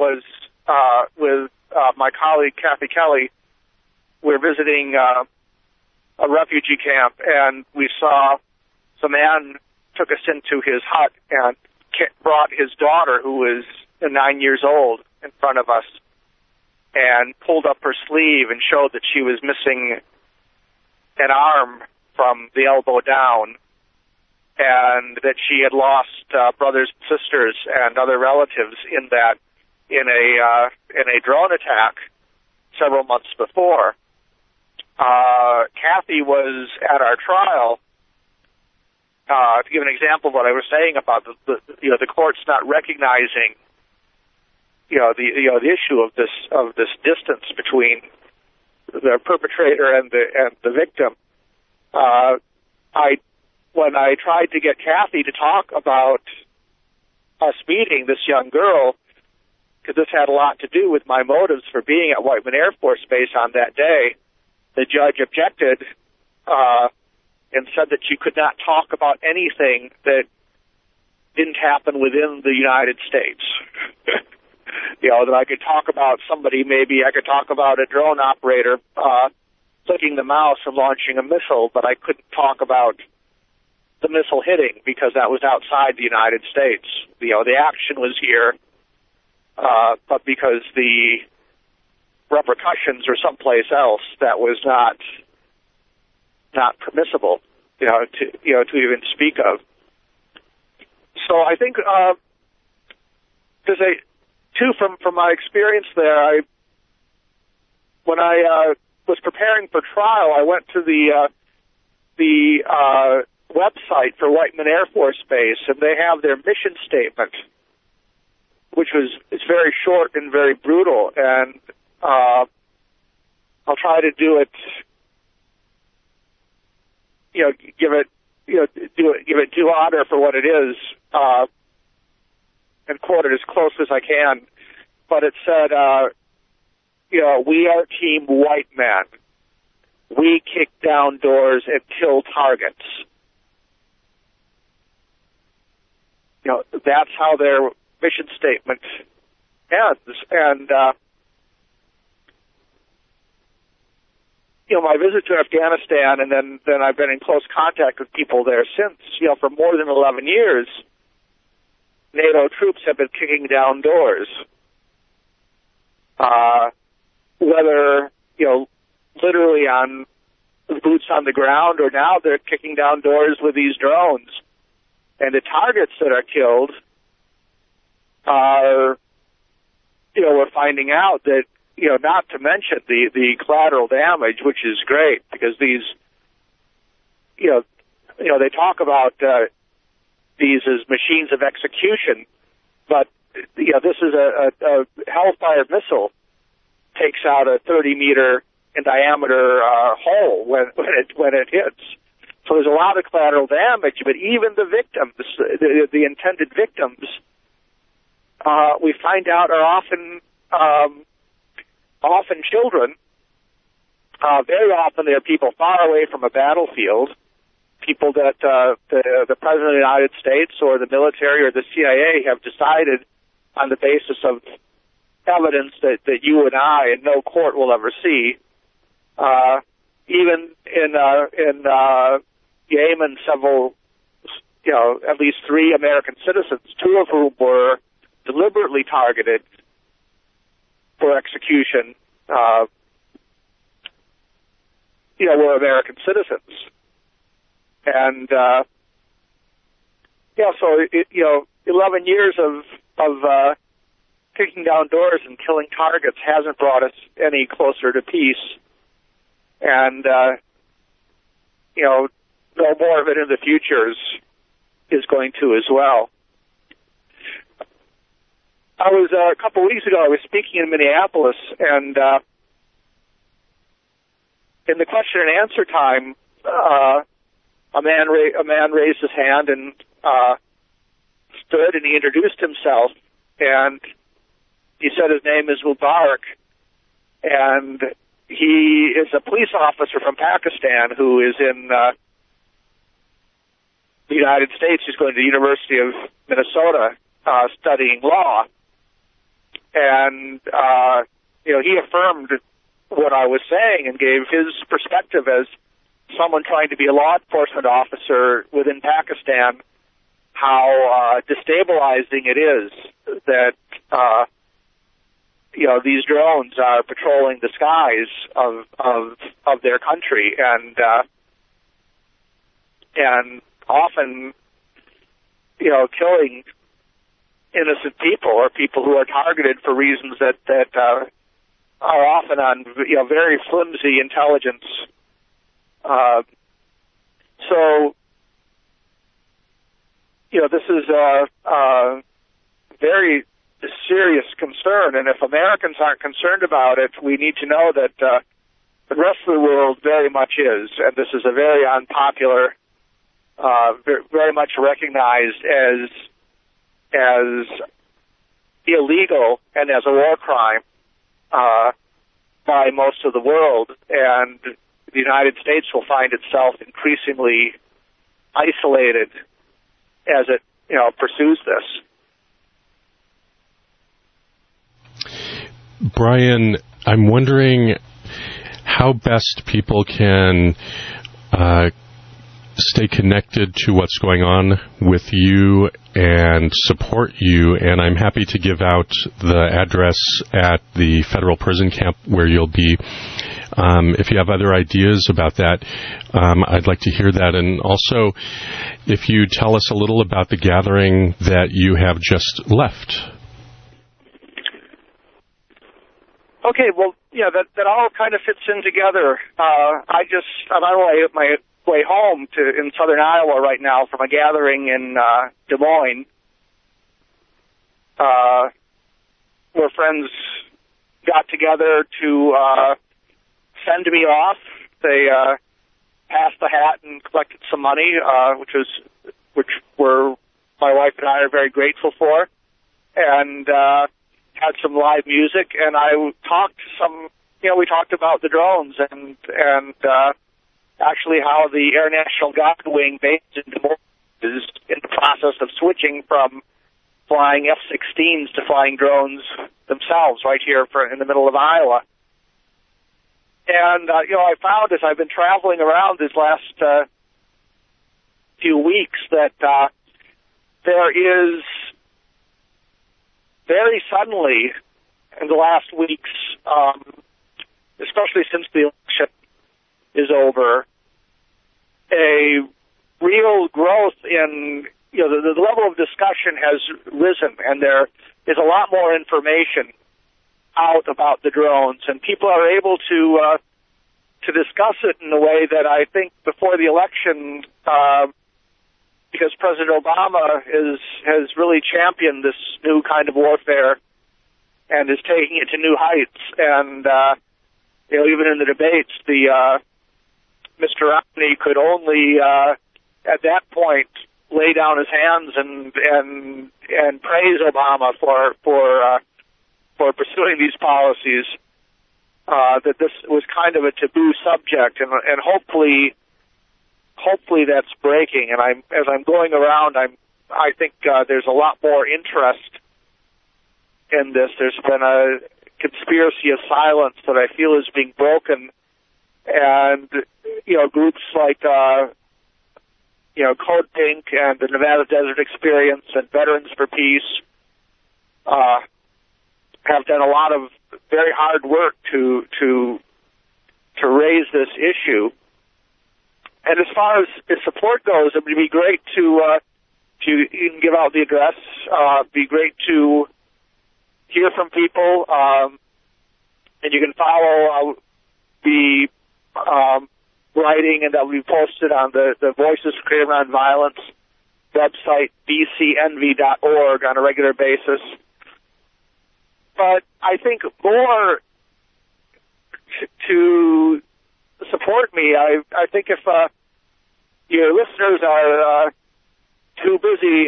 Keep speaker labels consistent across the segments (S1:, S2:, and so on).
S1: was with my colleague Kathy Kelly. We're visiting a refugee camp, and we saw some man took us into his hut and brought his daughter, who was 9 years old, in front of us, and pulled up her sleeve and showed that she was missing an arm from the elbow down, and that she had lost brothers, sisters, and other relatives in a drone attack several months before. Kathy was at our trial. To give an example of what I was saying about the court's not recognizing the issue of this distance between the perpetrator and the victim. When I tried to get Kathy to talk about us meeting this young girl, because this had a lot to do with my motives for being at Whiteman Air Force Base on that day, the judge objected and said that she could not talk about anything that didn't happen within the United States. That I could talk about somebody, maybe I could talk about a drone operator clicking the mouse and launching a missile, but I couldn't talk about the missile hitting because that was outside the United States. The action was here, but because the repercussions are someplace else, that was not permissible, to even speak of. So I think from my experience there, when I was preparing for trial, I went to the website for Whiteman Air Force Base, and they have their mission statement, it's very short and very brutal, and I'll try to do it, give it due honor for what it is, and quote it as close as I can. But it said, we are Team White Men. We kick down doors and kill targets. That's how their mission statement ends. And, my visit to Afghanistan, and then I've been in close contact with people there since, for more than 11 years, NATO troops have been kicking down doors. Whether, literally on boots on the ground, or now they're kicking down doors with these drones. And the targets that are killed are, we're finding out that, not to mention the collateral damage, which is great, because these, they talk about these as machines of execution, but, this is a Hellfire missile takes out a 30-meter in diameter hole when it hits. So there's a lot of collateral damage, but even the victims, the intended victims, we find out are often children. Very often they're people far away from a battlefield, people that the President of the United States or the military or the CIA have decided on the basis of evidence that you and I and no court will ever see. Even in Yemen, several, at least 3 American citizens, 2 of whom were deliberately targeted for execution, were American citizens. And, so 11 years of kicking down doors and killing targets hasn't brought us any closer to peace. And, no more of it in the future is going to as well. I was, a couple of weeks ago, I was speaking in Minneapolis, and in the question and answer time, a man raised his hand and stood, and he introduced himself, and he said his name is Mubarak, and he is a police officer from Pakistan who is in the United States. He's going to the University of Minnesota studying law. And, he affirmed what I was saying and gave his perspective as someone trying to be a law enforcement officer within Pakistan, how destabilizing it is that, these drones are patrolling the skies of their country and often, killing innocent people or people who are targeted for reasons that are often on, very flimsy intelligence. So, this is a very serious concern, and if Americans aren't concerned about it, we need to know that the rest of the world very much is, and this is a very unpopular, very much recognized as illegal and as a war crime by most of the world, and the United States will find itself increasingly isolated as it, pursues this.
S2: Brian, I'm wondering how best people can stay connected to what's going on with you and support you, and I'm happy to give out the address at the federal prison camp where you'll be. If you have other ideas about that, I'd like to hear that. And also, if you tell us a little about the gathering that you have just left.
S1: Okay, well, that all kind of fits in together. I'm on my way home in southern Iowa right now from a gathering in Des Moines, where friends got together to send me off. They passed the hat and collected some money, which my wife and I are very grateful for, and had some live music. And I talked we talked about the drones and actually how the Air National Guard Wing based in Des Moines is in the process of switching from flying F-16s to flying drones themselves right here in the middle of Iowa. And, I found as I've been traveling around these last few weeks that there is very suddenly in the last weeks, especially since the election is over, a real growth in, the level of discussion has risen, and there is a lot more information out about the drones, and people are able to discuss it in a way that I think before the election, because President Obama has really championed this new kind of warfare and is taking it to new heights, and even in the debates, Mr. Romney could only at that point lay down his hands and praise Obama for pursuing these policies. That this was kind of a taboo subject, and hopefully that's breaking. And as I'm going around, I think there's a lot more interest in this. There's been a conspiracy of silence that I feel is being broken, and groups like Code Pink and the Nevada Desert Experience and Veterans for Peace have done a lot of very hard work to raise this issue. And as far as support goes, it would be great to even give out the address. Be great to hear from people, and you can follow the writing, and that will be posted on the Voices for Freedom on Violence website, bcnv.org, on a regular basis. But I think more to support me, I think if your listeners are too busy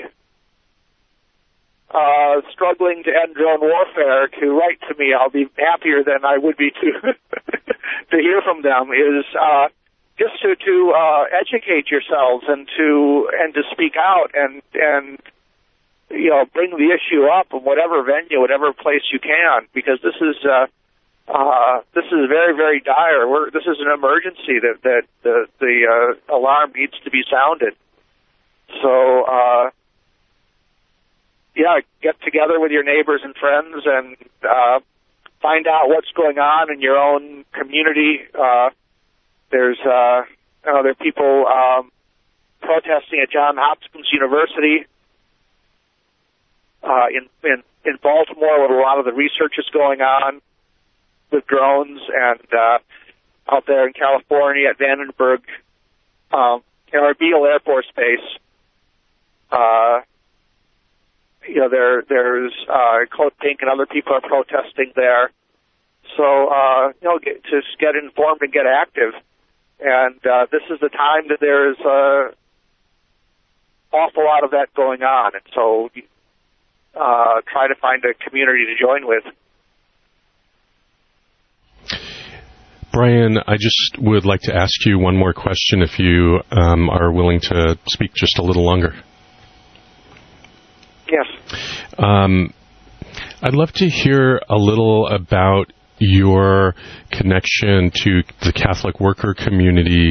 S1: struggling to end drone warfare to write to me, I'll be happier than I would be to to hear from them, is just to educate yourselves and to speak out and bring the issue up in whatever venue, whatever place you can, because this is very, very dire. This is an emergency that the alarm needs to be sounded. So, get together with your neighbors and friends and find out what's going on in your own community. There are people protesting at Johns Hopkins University in Baltimore, where a lot of the research is going on with drones, and out there in California at Vandenberg, or Beale Air Force Base. There's Code Pink and other people are protesting there. So, just get informed and get active. And this is the time that there's an awful lot of that going on. And so try to find a community to join with.
S2: Brian, I just would like to ask you one more question if you are willing to speak just a little longer.
S1: Yes.
S2: I'd love to hear a little about your connection to the Catholic worker community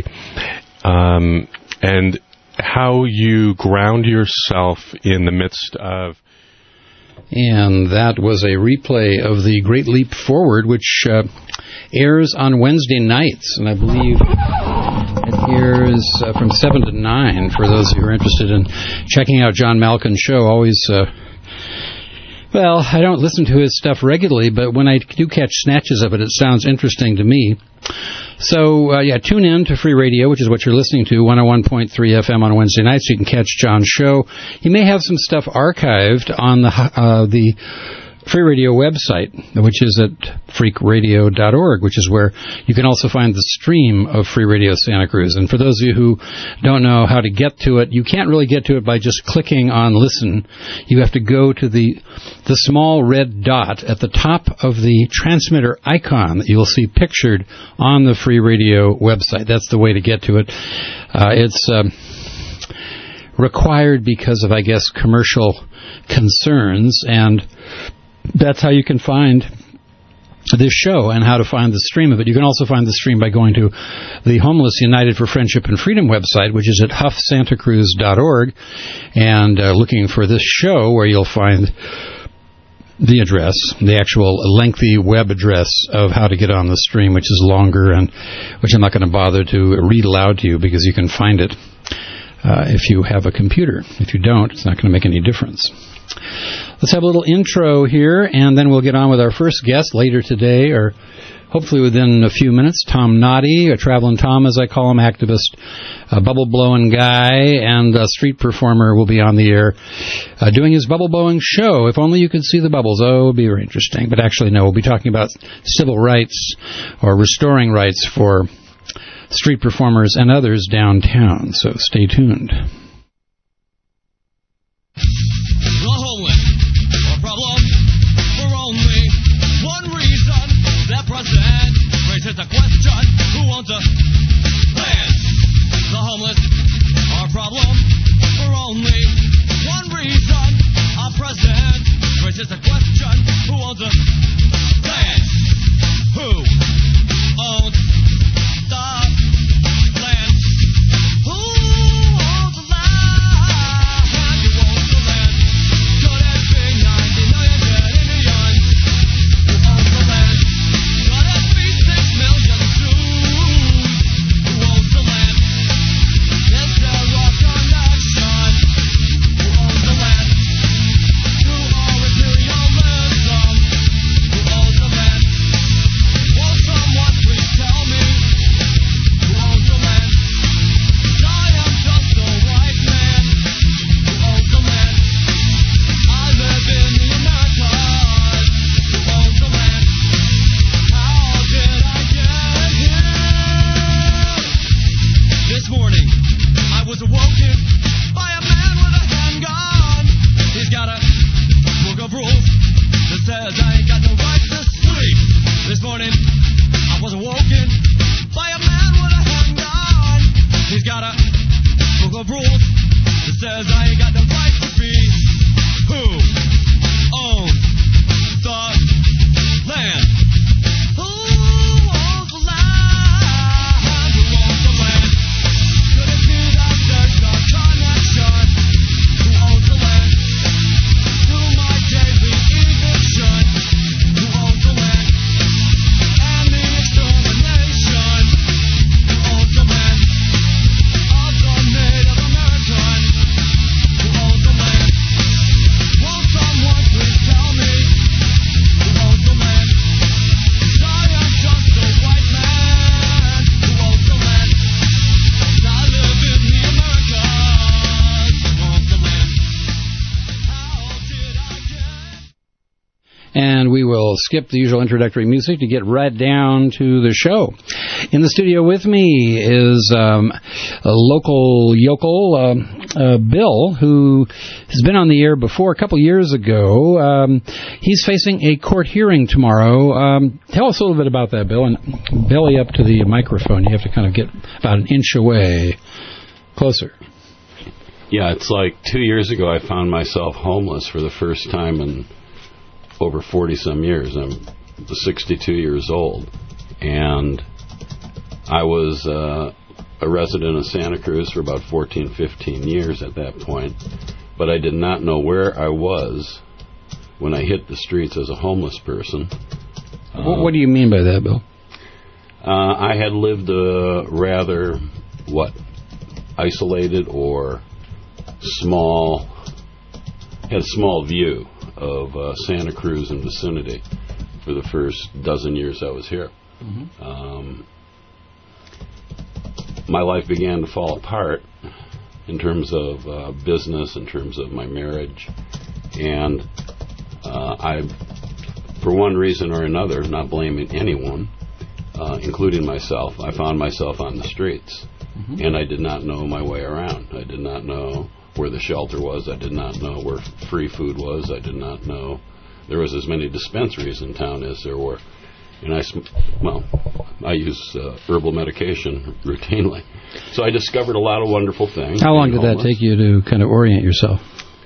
S2: and how you ground yourself in the midst of...
S3: And that was a replay of the Great Leap Forward, which airs on Wednesday nights, and I believe it airs from 7 to 9 for those who are interested in checking out John Malkin's show. Always, I don't listen to his stuff regularly, but when I do catch snatches of it, it sounds interesting to me. So, tune in to Free Radio, which is what you're listening to, 101.3 FM on Wednesday nights. You can catch John's show. He may have some stuff archived on the Free Radio website, which is at freakradio.org, which is where you can also find the stream of Free Radio Santa Cruz. And for those of you who don't know how to get to it, you can't really get to it by just clicking on listen. You have to go to the small red dot at the top of the transmitter icon that you'll see pictured on the Free Radio website. That's the way to get to it. It's required because of, I guess, commercial concerns, and that's how you can find this show and how to find the stream of it. You can also find the stream by going to the Homeless United for Friendship and Freedom website, which is at huffsantacruz.org, and looking for this show, where you'll find the address, the actual lengthy web address of how to get on the stream, which is longer and which I'm not going to bother to read aloud to you because you can find it if you have a computer. If you don't, it's not going to make any difference. Let's have a little intro here, and then we'll get on with our first guest later today, or hopefully within a few minutes. Tom Noddy, a traveling Tom, as I call him, activist, a bubble-blowing guy, and a street performer, will be on the air doing his bubble-blowing show. If only you could see the bubbles. Oh, it would be very interesting. But actually, no, we'll be talking about civil rights or restoring rights for street performers and others downtown. So stay tuned.
S4: Raises the question, who owns the land? The homeless are a problem for only one reason. Our president raises the question, who owns the land? Who owns the land? Who owns the land? Who owns the land? Could it be 90 million dead Indians? Who owns the land? Could it be 6 million Jews? Who owns the land? Is there a connection? Who owns the land? To our imperialism? Who owns the land? Will someone please tell me? Who owns the land? I am just a white man. Who owns the land? I live in the Americas. Who owns the land? How did I get here? This morning, I was awoken by a man with a handgun. He's got a book of rules that says I ain't got no right to sleep. This morning, I was awoken by a man with a handgun. He's got a book of rules that says I ain't got no right to be. Who
S3: we'll skip the usual introductory music to get right down to the show. In the studio with me is a local yokel, Bill, who has been on the air before a couple years ago. He's facing a court hearing tomorrow. Tell us a little bit about that, Bill, and belly up to the microphone. You have to kind of get about an inch away. Closer.
S5: Yeah, it's like 2 years ago I found myself homeless for the first time in over 40-some years. I'm 62 years old, and I was a resident of Santa Cruz for about 14, 15 years at that point, but I did not know where I was when I hit the streets as a homeless person.
S3: What do you mean by that, Bill?
S5: I had lived a rather, isolated or had a small view of Santa Cruz and vicinity for the first dozen years I was here. Mm-hmm. My life began to fall apart in terms of business, in terms of my marriage, and I, for one reason or another, not blaming anyone, including myself, I found myself on the streets. Mm-hmm. And I did not know my way around. I did not know where the shelter was. I did not know where free food was. I did not know there was as many dispensaries in town as there were. And I use herbal medication routinely. So I discovered a lot of wonderful things.
S3: How long did that take you to kind of orient yourself?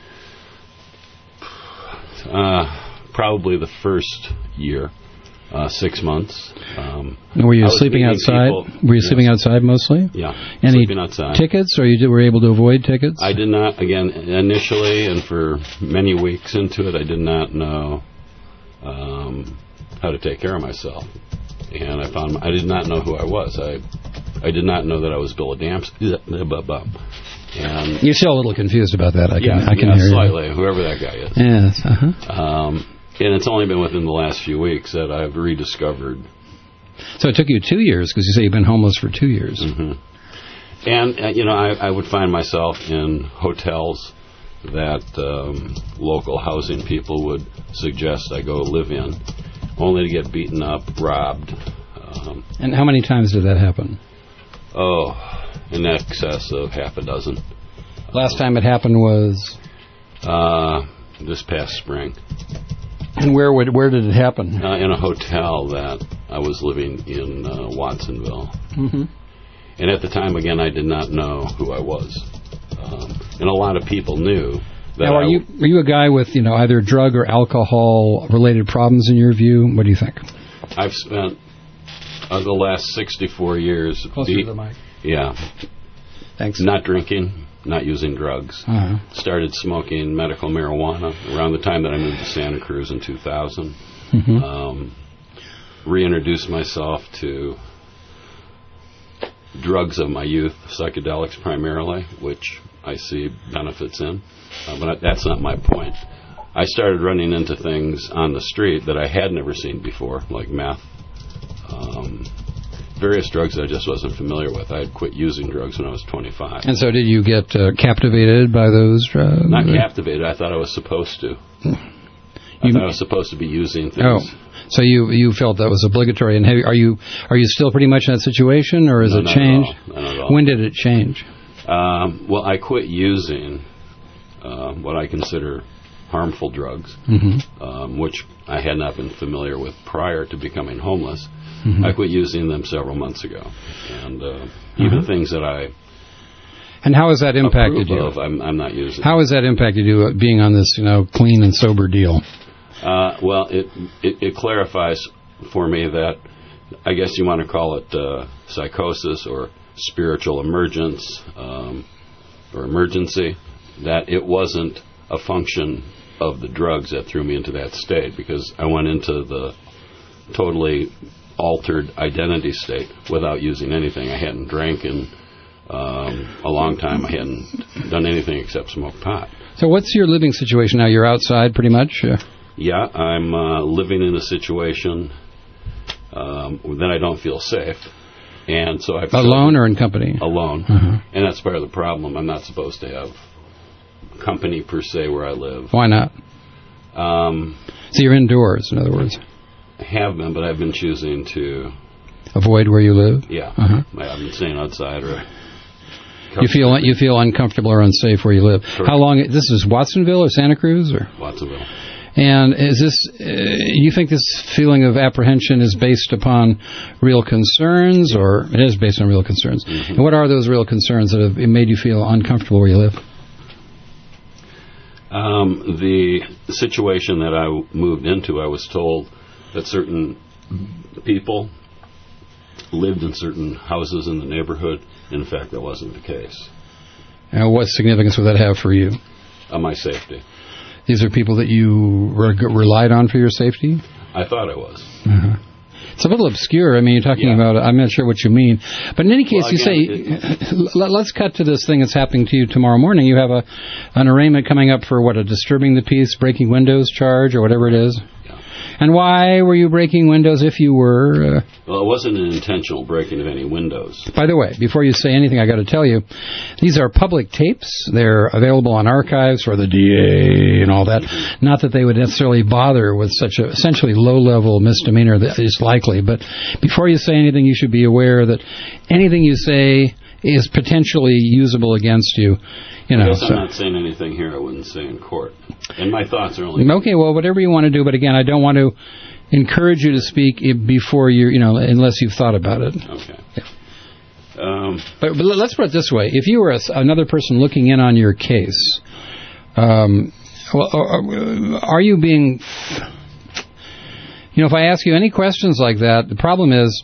S5: Probably the first year. 6 months.
S3: Were you sleeping outside? Were you sleeping outside mostly?
S5: Yeah,
S3: Any
S5: sleeping outside.
S3: Tickets, or you were able to avoid tickets?
S5: I did not. Again, initially, and for many weeks into it, I did not know how to take care of myself, and I did not know who I was. I did not know that I was Bill Adamski. And
S3: you're still a little confused about that. I can hear
S5: slightly.
S3: You.
S5: Whoever that guy is.
S3: Yes.
S5: And it's only been within the last few weeks that I've rediscovered.
S3: So it took you 2 years, because you say you've been homeless for 2 years.
S5: Mm-hmm. And, I would find myself in hotels that local housing people would suggest I go live in, only to get beaten up, robbed.
S3: And how many times did that happen?
S5: Oh, in excess of half a dozen.
S3: Last time it happened was?
S5: This past spring.
S3: And where did it happen?
S5: In a hotel that I was living in Watsonville. Mm-hmm. And at the time, again, I did not know who I was. And a lot of people knew that. Now,
S3: are you a guy with either drug or alcohol-related problems in your view? What do you think?
S5: I've spent the last 64 years...
S3: Closer to the mic.
S5: Yeah.
S3: Thanks.
S5: Not drinking. Not using drugs. Uh-huh. Started smoking medical marijuana around the time that I moved to Santa Cruz in 2000. Mm-hmm. Reintroduced myself to drugs of my youth, psychedelics primarily, which I see benefits in. But that's not my point. I started running into things on the street that I had never seen before, like meth. Various drugs that I just wasn't familiar with. I had quit using drugs when I was 25.
S3: And so did you get captivated by those drugs?
S5: Not captivated. I thought I was supposed to. I thought I was supposed to be using things.
S3: Oh, so you felt that was obligatory. And are you still pretty much in that situation, or has it changed?
S5: Not at all.
S3: When did it change?
S5: Well, I quit using what I consider harmful drugs, mm-hmm. Which I had not been familiar with prior to becoming homeless. Mm-hmm. I quit using them several months ago, and even things that I
S3: and how has that impacted you?
S5: I'm not using.
S3: How has that impacted you being on this clean and sober deal?
S5: Well, it clarifies for me that I guess you want to call it psychosis or spiritual emergence or emergency. That it wasn't a function of the drugs that threw me into that state, because I went into the totally altered identity state without using anything. I hadn't drank in a long time. I hadn't done anything except smoke pot.
S3: So what's your living situation now? You're outside pretty much?
S5: Yeah, I'm living in a situation that I don't feel safe. And so I've
S3: alone or in company?
S5: Alone. Uh-huh. And that's part of the problem. I'm not supposed to have company per se where I live.
S3: Why not? So you're indoors, in other words?
S5: have been, but I've been choosing to
S3: avoid where you live.
S5: Yeah,
S3: Uh-huh.
S5: I've been staying outside. Or
S3: You feel uncomfortable or unsafe where you live.
S5: Correct.
S3: How long? This is Watsonville or Santa Cruz or
S5: Watsonville.
S3: And is this? You think this feeling of apprehension is based upon real concerns, or it is based on real concerns?
S5: Mm-hmm.
S3: And what are those real concerns that have made you feel uncomfortable where you live?
S5: The situation that I moved into, I was told that certain people lived in certain houses in the neighborhood. In fact, that wasn't the case.
S3: And what significance would that have for you?
S5: My safety.
S3: These are people that you relied on for your safety?
S5: I thought I was.
S3: Uh-huh. It's a little obscure. I mean, you're talking about, I'm not sure what you mean. But in any case, let's cut to this thing that's happening to you tomorrow morning. You have an arraignment coming up for, a disturbing the peace, breaking windows charge, or whatever it is.
S5: Yeah.
S3: And why were you breaking windows if you were?
S5: Well, it wasn't an intentional breaking of any windows.
S3: By the way, before you say anything, I got to tell you, these are public tapes. They're available on archives for the DA and all that. Not that they would necessarily bother with such a essentially low-level misdemeanor that is likely. But before you say anything, you should be aware that anything you say is potentially usable against you. You know,
S5: I guess I'm not saying anything here I wouldn't say in court. And my thoughts are only...
S3: Okay, well, whatever you want to do. But again, I don't want to encourage you to speak before unless you've thought about it.
S5: Okay.
S3: Yeah. But let's put it this way. If you were another person looking in on your case, are you being... if I ask you any questions like that, the problem is,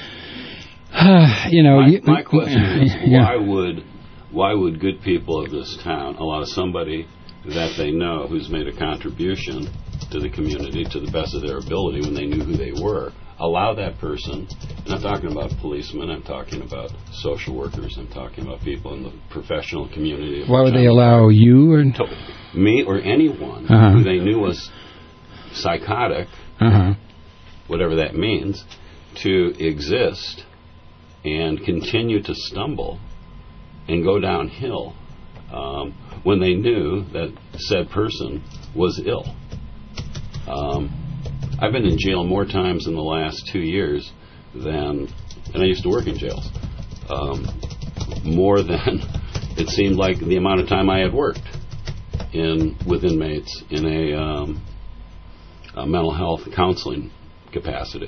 S5: My question is, why would good people of this town allow somebody that they know who's made a contribution to the community to the best of their ability when they knew who they were, allow that person, and I'm talking about policemen, I'm talking about social workers, I'm talking about people in the professional community.
S3: Why would they allow you?
S5: Me or anyone who they knew was psychotic, whatever that means, to exist and continue to stumble and go downhill when they knew that said person was ill. I've been in jail more times in the last 2 years and I used to work in jails, more than it seemed like the amount of time I had worked with inmates in a mental health counseling capacity.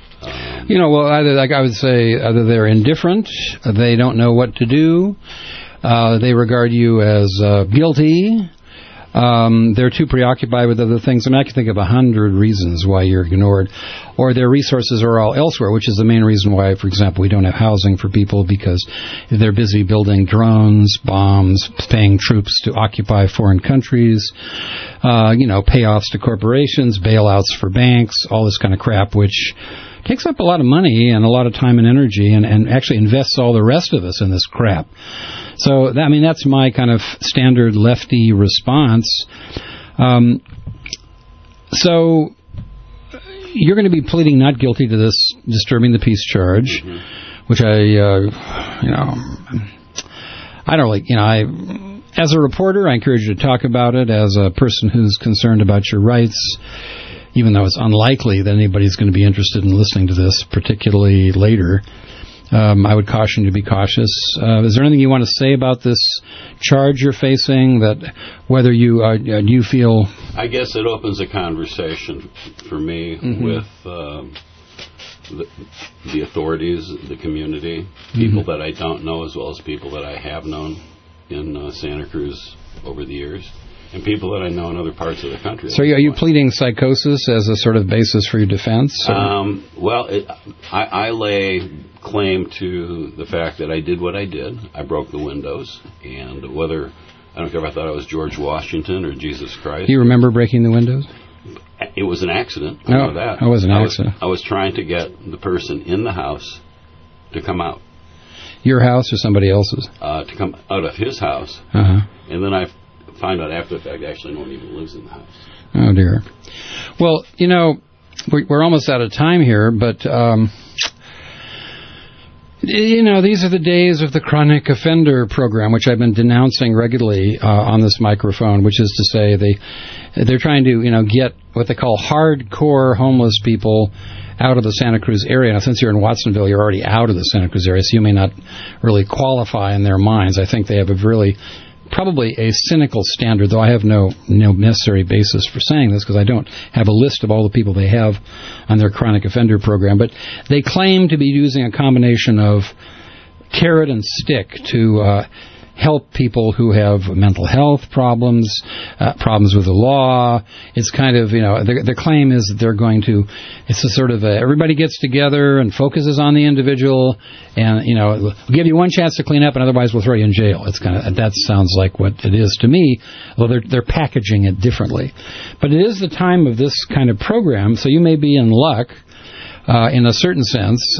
S3: I would say either they're indifferent, they don't know what to do, they regard you as guilty, they're too preoccupied with other things. I mean, I can think of 100 reasons why you're ignored, or their resources are all elsewhere, which is the main reason why, for example, we don't have housing for people, because they're busy building drones, bombs, paying troops to occupy foreign countries, payoffs to corporations, bailouts for banks, all this kind of crap, which takes up a lot of money and a lot of time and energy, and actually invests all the rest of us in this crap. So, that's my kind of standard lefty response. So, you're going to be pleading not guilty to this disturbing the peace charge, which I don't really, as a reporter, I encourage you to talk about it. As a person who's concerned about your rights, even though it's unlikely that anybody's going to be interested in listening to this, particularly later, I would caution you to be cautious. Is there anything you want to say about this charge you're facing, that whether you do you feel...
S5: I guess it opens a conversation for me with the authorities, the community, people that I don't know as well as people that I have known in Santa Cruz over the years, and people that I know in other parts of the country.
S3: So are you pleading psychosis as a sort of basis for your defense?
S5: I lay claim to the fact that I did what I did. I broke the windows, and I don't care if I thought I was George Washington or Jesus Christ.
S3: Do you remember breaking the windows?
S5: It was an accident. I know that.
S3: It was an accident.
S5: I was trying to get the person in the house to come out.
S3: Your house or somebody else's?
S5: To come out of his house. And then I find out after the fact actually no one even lives in the house.
S3: Oh, dear. Well, we're almost out of time here, but You know, these are the days of the chronic offender program, which I've been denouncing regularly on this microphone, which is to say they're trying to, get what they call hardcore homeless people out of the Santa Cruz area. Now, since you're in Watsonville, you're already out of the Santa Cruz area, so you may not really qualify in their minds. I think they have probably a cynical standard, though I have no necessary basis for saying this because I don't have a list of all the people they have on their chronic offender program. But they claim to be using a combination of carrot and stick to help people who have mental health problems, problems with the law. It's kind of, their claim is that they're going to, it's a sort of everybody gets together and focuses on the individual and, we'll give you one chance to clean up and otherwise we'll throw you in jail. It's kind of, that sounds like what it is to me, although they're packaging it differently. But it is the time of this kind of program, so you may be in luck, in a certain sense.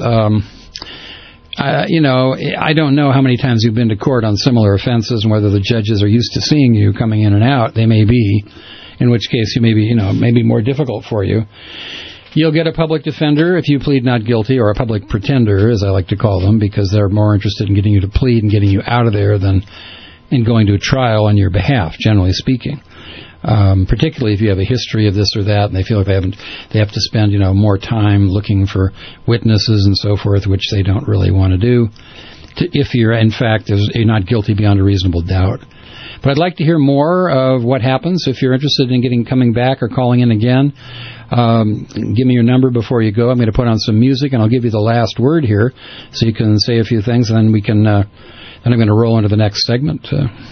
S3: I don't know how many times you've been to court on similar offenses and whether the judges are used to seeing you coming in and out. They may be, in which case you may be, maybe more difficult for you. You'll get a public defender if you plead not guilty, or a public pretender, as I like to call them, because they're more interested in getting you to plead and getting you out of there than in going to a trial on your behalf, generally speaking. Particularly if you have a history of this or that, and they feel like they have to spend, more time looking for witnesses and so forth, which they don't really want to do. If you're, in fact, you're not guilty beyond a reasonable doubt. But I'd like to hear more of what happens if you're interested in coming back or calling in again. Give me your number before you go. I'm going to put on some music, and I'll give you the last word here, so you can say a few things, and then we can. Then I'm going to roll into the next segment.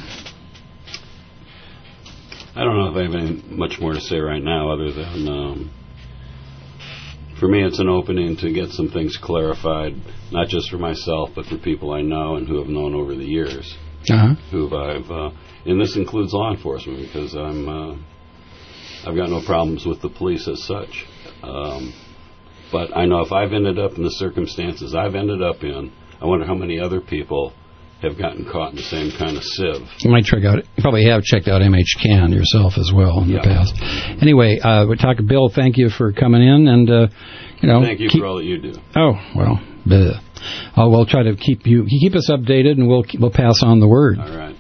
S5: I don't know if I have any much more to say right now other than, for me, it's an opening to get some things clarified, not just for myself, but for people I know and who have known over the years.
S3: Uh-huh.
S5: And this includes law enforcement, because I've got no problems with the police as such. But I know if I've ended up in the circumstances I've ended up in, I wonder how many other people have gotten caught in the same kind of sieve.
S3: You might check out. You probably have checked out MHCAN yourself as well in the past. Anyway, we talked. Bill, thank you for coming in, and
S5: thank you for all that you do.
S3: Oh well, we'll try to keep us updated, and we'll pass on the word.
S5: All right.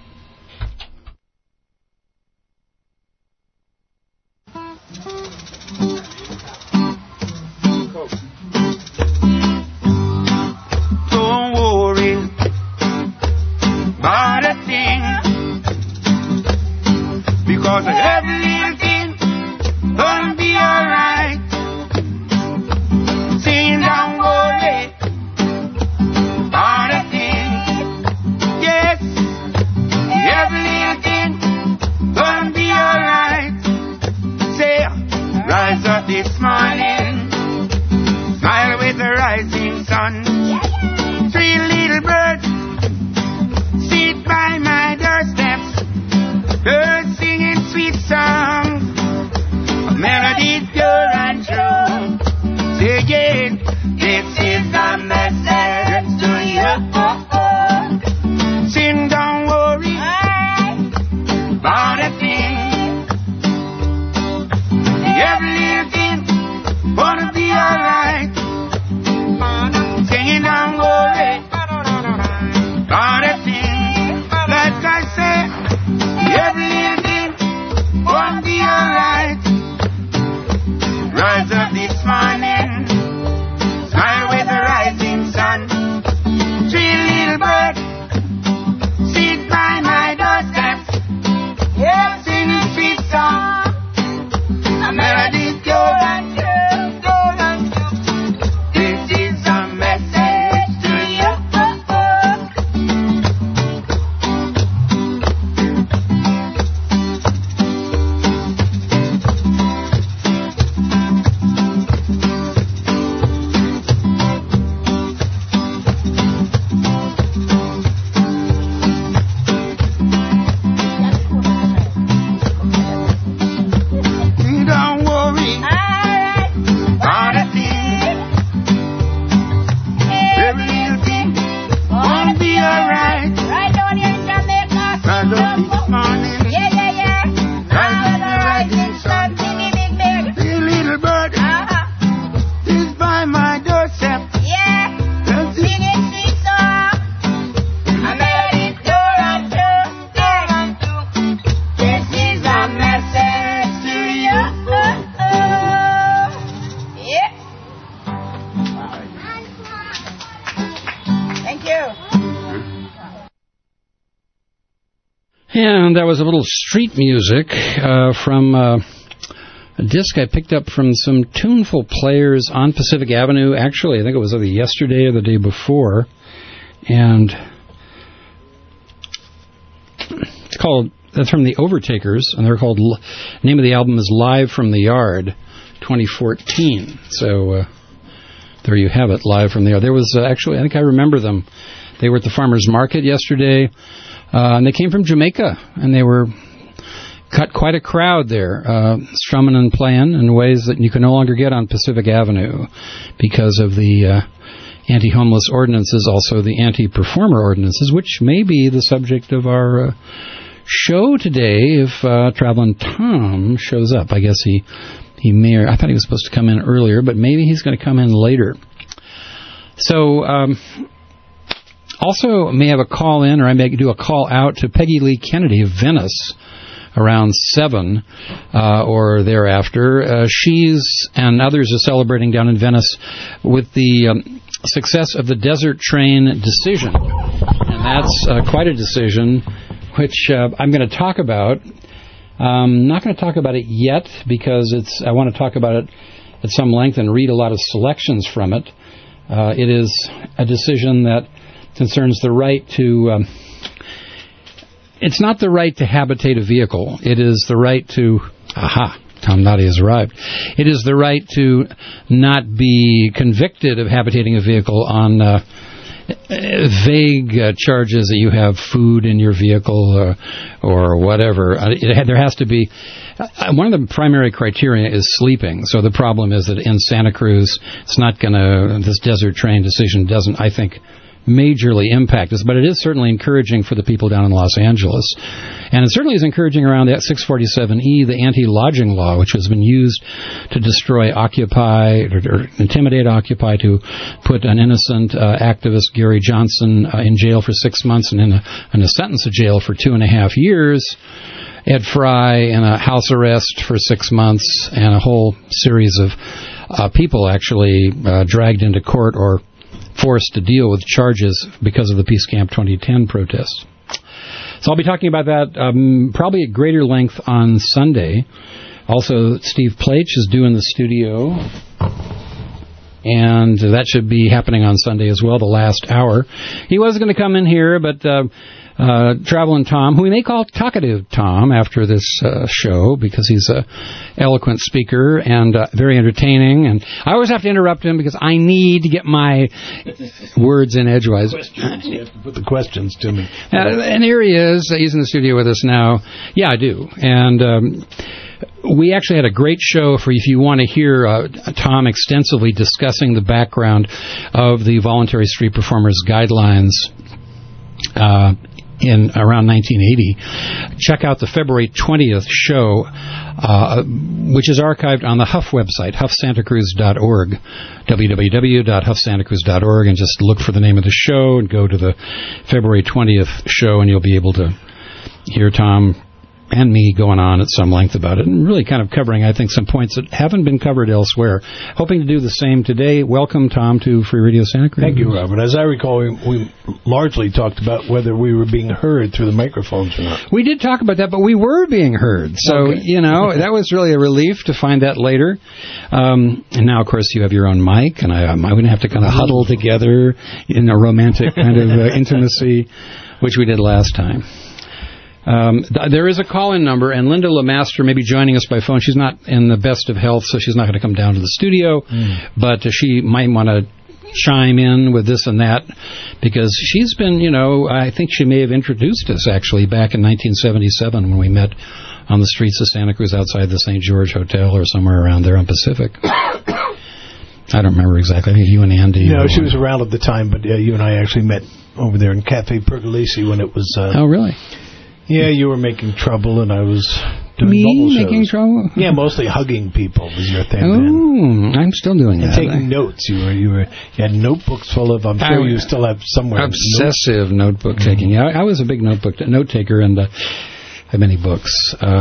S6: Because every little thing gonna be alright. Sing don't worry about a thing. Yes, every little thing gonna be alright. Say, rise up this morning, smile with the rising sun. 3 little birds sit by my doorsteps. Birds singing sweet songs, a melody pure and true. Say again, this is the message to you. Sing, don't worry about a thing. Every little thing gonna be alright. Singing, don't worry about a thing. Like I say, every little thing won't be alright. Rise up this morning, smile with the right.
S3: And that was a little street music from a disc I picked up from some tuneful players on Pacific Avenue. Actually, I think it was either yesterday or the day before. And that's from the Overtakers, and they're called, name of the album is Live from the Yard 2014. So there you have it, Live from the Yard. There was actually, I think I remember them. They were at the Farmers Market yesterday, and they came from Jamaica, and they were cut quite a crowd there, strumming and playing in ways that you can no longer get on Pacific Avenue because of the anti-homeless ordinances, also the anti-performer ordinances, which may be the subject of our show today if Traveling Tom shows up. I guess he may, or I thought he was supposed to come in earlier, but maybe he's going to come in later. So, also may have a call in, or I may do a call out to Peggy Lee Kennedy of Venice around 7 or thereafter. She's and others are celebrating down in Venice with the success of the Desert Train decision. And that's quite a decision, which I'm going to talk about. I'm not going to talk about it yet because I want to talk about it at some length and read a lot of selections from it. It is a decision that concerns the right to... it's not the right to habitate a vehicle. It is the right to... Tom Noddy has arrived. It is the right to not be convicted of habitating a vehicle on vague charges that you have food in your vehicle or whatever. There has to be... one of the primary criteria is sleeping. So the problem is that in Santa Cruz, it's not going to... this Desert Train decision doesn't, I think, majorly impact us, but it is certainly encouraging for the people down in Los Angeles. And it certainly is encouraging around that 647E, the anti-lodging law, which has been used to destroy Occupy or intimidate Occupy, to put an innocent activist, Gary Johnson, in jail for 6 months and in a sentence of jail for 2.5 years. Ed Fry in a house arrest for 6 months, and a whole series of people actually dragged into court or forced to deal with charges because of the Peace Camp 2010 protests. So I'll be talking about that probably at greater length on Sunday. Also, Steve Plaich is due in the studio, and that should be happening on Sunday as well, the last hour. He was going to come in here, but Traveling Tom, who we may call Talkative Tom after this show, because he's an eloquent speaker and very entertaining. And I always have to interrupt him because I need to get my words in edgewise.
S7: You have to put the questions to me.
S3: And here he is. He's in the studio with us now. Yeah, I do. And we actually had a great show for if you want to hear Tom extensively discussing the background of the Voluntary Street Performers Guidelines in around 1980. Check out the February 20th show, which is archived on the Huff website, huffsantacruz.org, www.huffsantacruz.org, and just look for the name of the show and go to the February 20th show, and you'll be able to hear Tom and me going on at some length about it, and really kind of covering, I think, some points that haven't been covered elsewhere. Hoping to do the same today. Welcome, Tom, to Free Radio Santa Cruz.
S7: Thank you, Robert. As I recall, we largely talked about whether we were being heard through the microphones or not.
S3: We did talk about that, but we were being heard. So, okay. That was really a relief to find that later. And now, of course, you have your own mic, and I'm going to have to kind of huddle together in a romantic kind of intimacy, which we did last time. There is a call-in number, and Linda LeMaster may be joining us by phone. She's not in the best of health, so she's not going to come down to the studio, but she might want to chime in with this and that, because she's been, I think she may have introduced us, actually, back in 1977 when we met on the streets of Santa Cruz outside the St. George Hotel or somewhere around there on Pacific. I don't remember exactly. I think you and Andy.
S7: No, she was around at the time, but you and I actually met over there in Cafe Pergolesi when it was...
S3: oh, really?
S7: Yeah, you were making trouble, and I was doing
S3: Me
S7: bubble shows.
S3: Making trouble?
S7: Yeah, mostly hugging people was your thing.
S3: Oh, I'm still doing
S7: and
S3: that.
S7: Taking notes. You had notebooks full of. I'm sure you still have somewhere.
S3: Obsessive notebook taking. Yeah, I was a big note taker, and I have many books.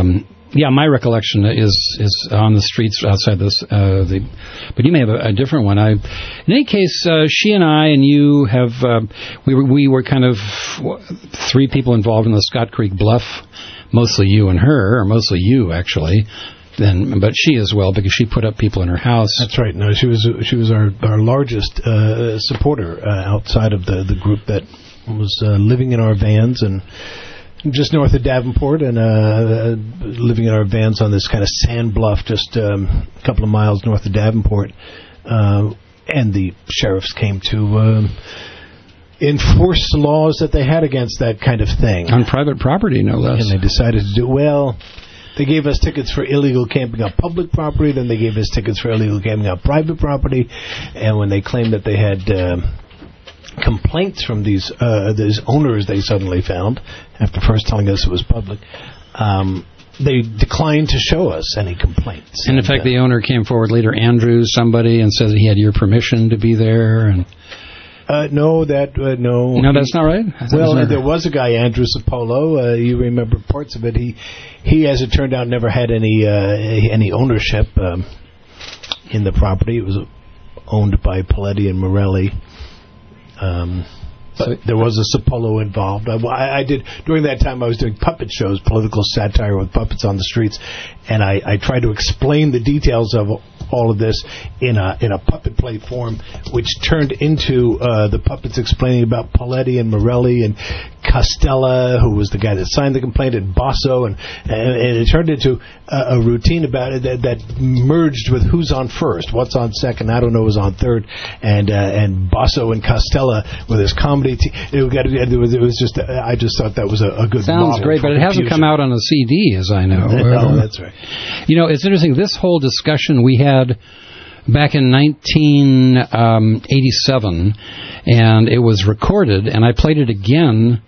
S3: Yeah, my recollection is on the streets outside this. But you may have a different one. In any case, she and I and you have we were kind of three people involved in the Scott Creek Bluff. Mostly you and her, or mostly you actually. But she as well, because she put up people in her house.
S7: That's right. No, she was our largest supporter outside of the group that was living in our vans and just north of Davenport, and living in our vans on this kind of sand bluff just a couple of miles north of Davenport. And the sheriffs came to enforce the laws that they had against that kind of thing.
S3: On private property, no less.
S7: And they decided to do, well, they gave us tickets for illegal camping on public property, then they gave us tickets for illegal camping on private property, and when they claimed that they had complaints from these owners they suddenly found, after first telling us it was public, they declined to show us any complaints.
S3: And in fact, the owner came forward later, Andrew, somebody, and said that he had your permission to be there. And
S7: no.
S3: No, that's not right?
S7: Well, there was a guy, Andrew Sapolo. You remember parts of it. He, as it turned out, never had any ownership in the property. It was owned by Paletti and Morelli. But there was a Sapolo involved. I did, during that time, I was doing puppet shows, political satire with puppets on the streets, and I tried to explain the details of all of this in a puppet play form, which turned into the puppets explaining about Paletti and Morelli and Costella, who was the guy that signed the complaint, and Basso, and it turned into a routine about it that merged with who's on first, what's on second, I don't know who's on third, and Basso and Costella with his comedy. It was just, I just thought that was a good model.
S3: Sounds great, but it hasn't come out on a CD, as I know.
S7: No, that's right.
S3: You know, it's interesting. This whole discussion we had back in 1987, and it was recorded, and I played it again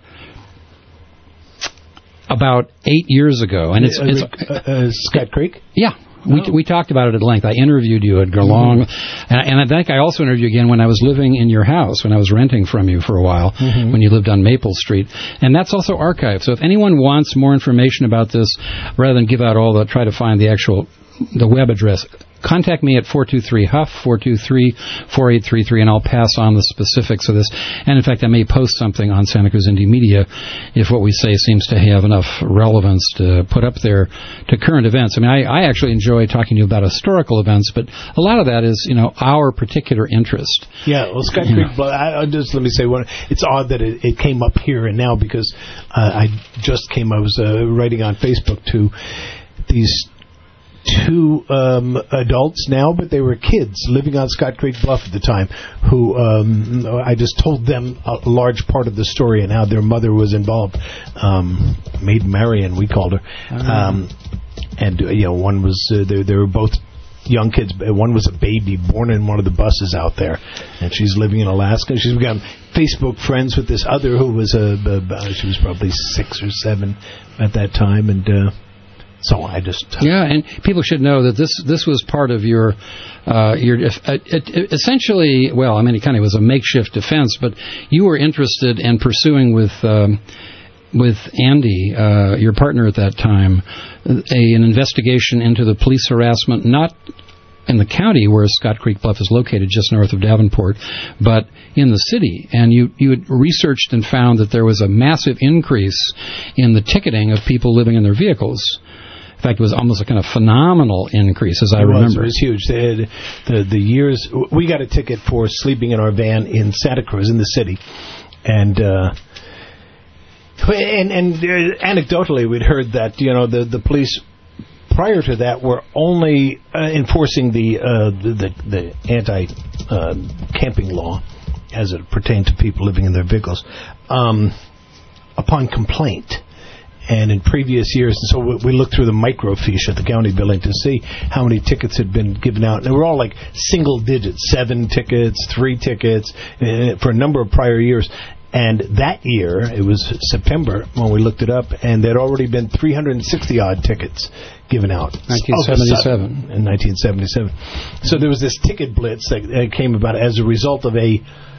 S3: about 8 years ago. And it's
S7: Scott Creek?
S3: Yeah. We talked about it at length. I interviewed you, Edgar Long, and I think I also interviewed you again when I was living in your house, when I was renting from you for a while, when you lived on Maple Street. And that's also archived. So if anyone wants more information about this, rather than give out try to find the web address, contact me at 423-HUFF, 423-4833, and I'll pass on the specifics of this. And, in fact, I may post something on Santa Cruz Indie Media if what we say seems to have enough relevance to put up there to current events. I mean, I actually enjoy talking to you about historical events, but a lot of that is, our particular interest.
S7: Yeah, well, Scott Creek, just let me say one. It's odd that it came up here and now, because I was writing on Facebook to these two adults now, but they were kids living on Scott Creek Bluff at the time, who I just told them a large part of the story and how their mother was involved. Maid Marian, we called her. And one was they were both young kids. One was a baby born in one of the buses out there, and she's living in Alaska. She's become Facebook friends with this other who was she was probably 6 or 7 at that time, and so I just
S3: and people should know that this was part of your essentially. Well, I mean, it kind of was a makeshift defense, but you were interested in pursuing with Andy, your partner at that time, an investigation into the police harassment, not in the county where Scott Creek Bluff is located, just north of Davenport, but in the city. And you had researched and found that there was a massive increase in the ticketing of people living in their vehicles. In fact, it was almost a kind of phenomenal increase, as I remember.
S7: It was huge. The years, we got a ticket for sleeping in our van in Santa Cruz, in the city, and anecdotally, we'd heard that the police prior to that were only enforcing the anti-camping law as it pertained to people living in their vehicles upon complaint. And in previous years, so we looked through the microfiche at the county building to see how many tickets had been given out. And they were all like single digits, 7 tickets, 3 tickets, for a number of prior years. And that year, it was September when we looked it up, and there had already been 360-odd tickets given out.
S3: 1977.
S7: In 1977. So there was this ticket blitz that came about as a result of a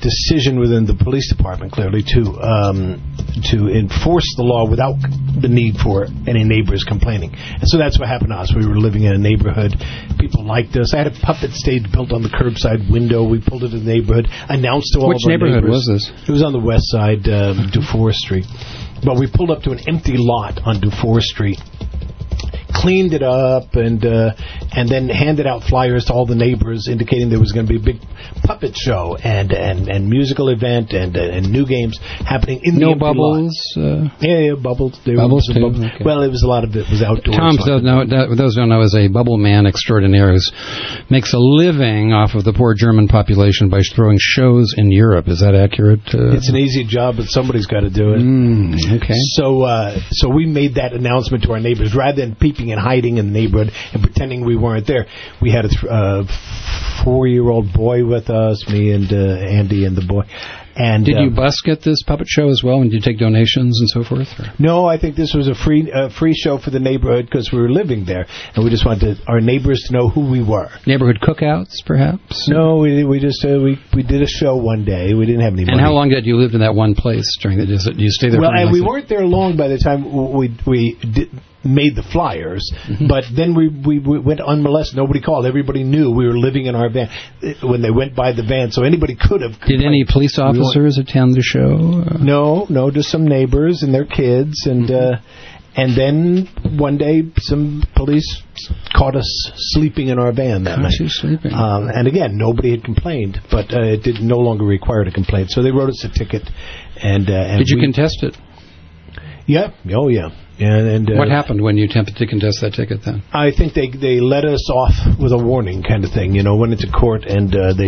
S7: decision within the police department, clearly, to enforce the law without the need for any neighbors complaining. And so that's what happened to us. We were living in a neighborhood. People liked us. I had a puppet stage built on the curbside window. We pulled it in the neighborhood, announced to all
S3: Which
S7: of our
S3: neighborhood
S7: neighbors.
S3: was this?
S7: It was on the west side, Dufour Street. But we pulled up to an empty lot on Dufour Street, cleaned it up, and then handed out flyers to all the neighbors indicating there was going to be a big puppet show and musical event and new games happening in the empty
S3: bubbles.
S7: lot. Bubbles.
S3: Bubbles too.
S7: Bubbles.
S3: Okay.
S7: Well, it was a lot of it was outdoors.
S3: Tom, those who don't know, is a bubble man extraordinaire who makes a living off of the poor German population by throwing shows in Europe. Is that accurate?
S7: It's an easy job, but somebody's got to do it.
S3: Okay.
S7: So we made that announcement to our neighbors rather than peeping and hiding in the neighborhood and pretending we weren't there. We had a 4-year-old boy with us, me and Andy and the boy. And
S3: did you busk at this puppet show as well? And did you take donations and so forth? Or?
S7: No, I think this was a free show for the neighborhood because we were living there, and we just wanted our neighbors to know who we were.
S3: Neighborhood cookouts, perhaps?
S7: No, we just we did a show one day. We didn't have any money.
S3: And how long did you live in that one place during the? Did you stay there?
S7: Well,
S3: for
S7: and we weren't there long by the time we made the flyers, but then we went unmolested. Nobody called. Everybody knew we were living in our van when they went by the van, so anybody could have complained.
S3: Did any police officers attend the show?
S7: No, just some neighbors and their kids, and then one day some police caught us sleeping in our van that night.
S3: Sleeping.
S7: And again, nobody had complained, but it no longer required a complaint, so they wrote us a ticket. And
S3: did you contest it?
S7: Yeah. Oh, yeah. And
S3: what happened when you attempted to contest that ticket then?
S7: I think they let us off with a warning kind of thing. Went into court and they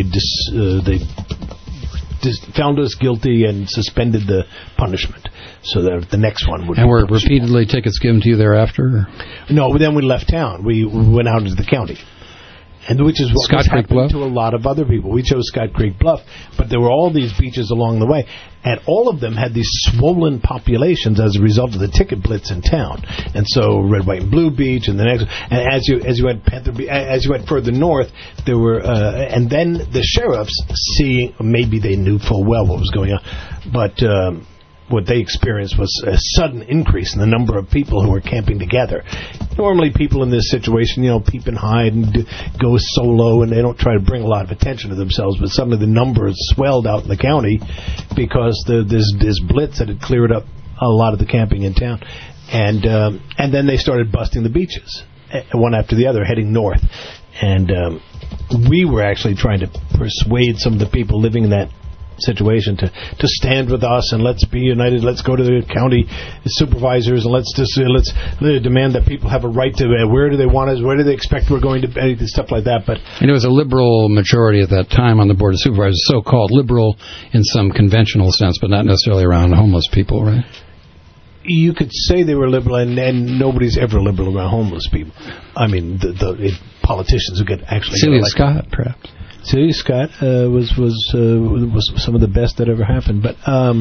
S7: found us guilty and suspended the punishment so that the next one would.
S3: And were repeatedly tickets given to you thereafter?
S7: No, but then we left town. We went out into the county. And which is what was happening to a lot of other people. We chose Scott Creek Bluff, but there were all these beaches along the way, and all of them had these swollen populations as a result of the ticket blitz in town. And so Red, White, and Blue Beach, and the next, and as you went Panther Beach, as you went further north, there were, and then the sheriffs seeing, maybe they knew full well what was going on, but what they experienced was a sudden increase in the number of people who were camping together. Normally people in this situation, peep and hide and go solo, and they don't try to bring a lot of attention to themselves, but suddenly the numbers swelled out in the county because this blitz that had cleared up a lot of the camping in town. And then they started busting the beaches, one after the other, heading north. And we were actually trying to persuade some of the people living in that situation to stand with us and let's be united. Let's go to the county supervisors and let's demand that people have a right to where do they want us, where do they expect we're going to be, stuff like that. But
S3: and it was a liberal majority at that time on the board of supervisors, so-called liberal in some conventional sense, but not necessarily around homeless people, right?
S7: You could say they were liberal, and nobody's ever liberal around homeless people. I mean, the politicians who get actually
S3: Celia Scott, perhaps.
S7: Celia Scott was some of the best that ever happened, but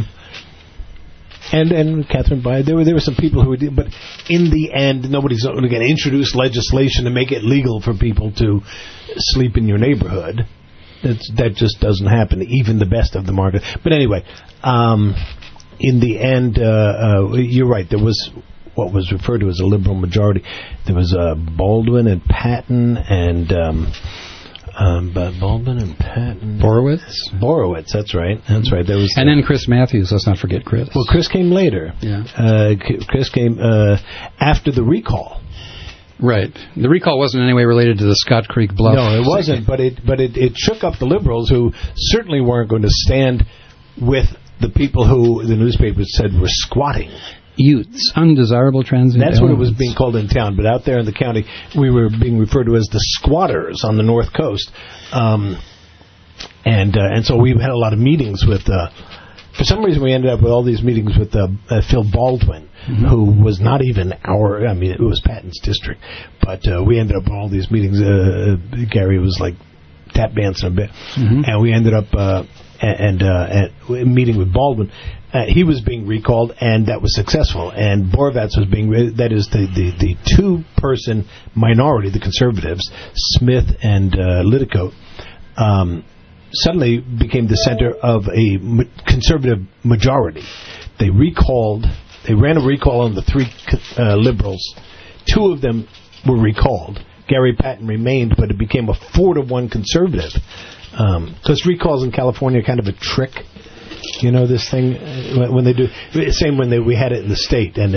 S7: and Catherine Byer. There were some people who did, but in the end, nobody's going to introduce legislation to make it legal for people to sleep in your neighborhood. That just doesn't happen. Even the best of them are. But anyway, in the end, you're right. There was what was referred to as a liberal majority. There was Baldwin and Patton and. Baldwin and Patton. Borowitz, that's right. There was,
S3: and then Chris Matthews, let's not forget Chris.
S7: Well, Chris came later.
S3: Yeah.
S7: Chris came after the recall.
S3: Right. The recall wasn't in any way related to the Scott Creek Bluff.
S7: No, it wasn't, but it shook up the liberals who certainly weren't going to stand with the people who the newspapers said were squatting.
S3: Youths, undesirable transient
S7: That's
S3: elements.
S7: what it was being called in town, but out there in the county, we were being referred to as the squatters on the North Coast. And so we had a lot of meetings with, for some reason we ended up with all these meetings with Phil Baldwin, who was not even it was Patton's district, but we ended up with all these meetings. Gary was like tap dancing a bit, and we ended up meeting with Baldwin. He was being recalled, and that was successful. And Borowitz was that is the two-person minority, the conservatives, Smith and Lidicote, suddenly became the center of a conservative majority. They ran a recall on the 3 liberals. 2 of them were recalled. Gary Patton remained, but it became a 4-1 conservative. Because recalls in California are kind of a trick. You know this thing when they do same when we had it in the state, and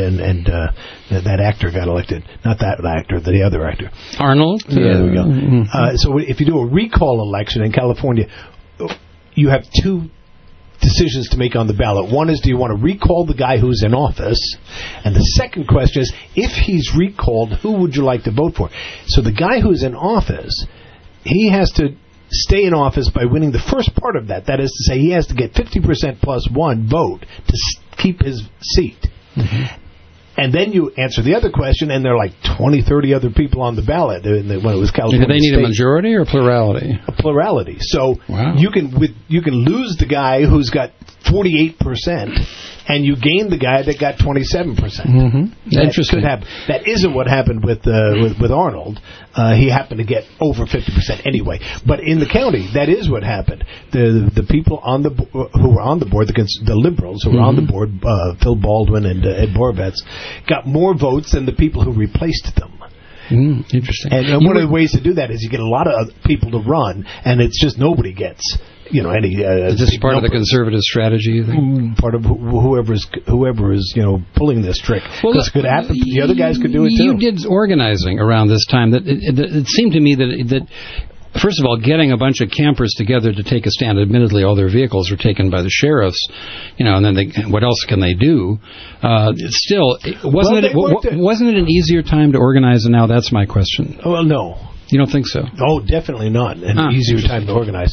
S7: that actor got elected. Not that actor, the other actor,
S3: Arnold.
S7: Yeah, there we go. So if you do a recall election in California, you have 2 decisions to make on the ballot. One is, do you want to recall the guy who's in office? And the second question is, if he's recalled, who would you like to vote for? So the guy who's in office, he has to stay in office by winning the first part of that. That is to say, he has to get 50% plus 1 vote to keep his seat. Mm-hmm. And then you answer the other question, and there are like 20, 30 other people on the ballot when it was California.
S3: Do they need
S7: State.
S3: a majority or plurality?
S7: A plurality. So
S3: wow.
S7: you can lose the guy who's got 48%, and you gain the guy that got 27%.
S3: Mm-hmm. Interesting.
S7: Could happen. That isn't what happened with Arnold. He happened to get over 50% anyway. But in the county, that is what happened. The people who were on the board, the liberals who were on the board, Phil Baldwin and Ed Borovets, got more votes than the people who replaced them.
S3: Interesting.
S7: And one of the ways to do that is you get a lot of people to run, and it's just nobody gets any.
S3: Is this part of the conservative strategy? You think?
S7: Part of whoever is pulling this trick. Well, this could happen. The other guys could do it too.
S3: You did organizing around this time. That it seemed to me that. First of all, getting a bunch of campers together to take a stand. Admittedly, all their vehicles were taken by the sheriffs, and then what else can they do? Still, wasn't it an easier time to organize? And now that's my question.
S7: Well, no.
S3: You don't think so?
S7: Oh, definitely not. An easier time to organize.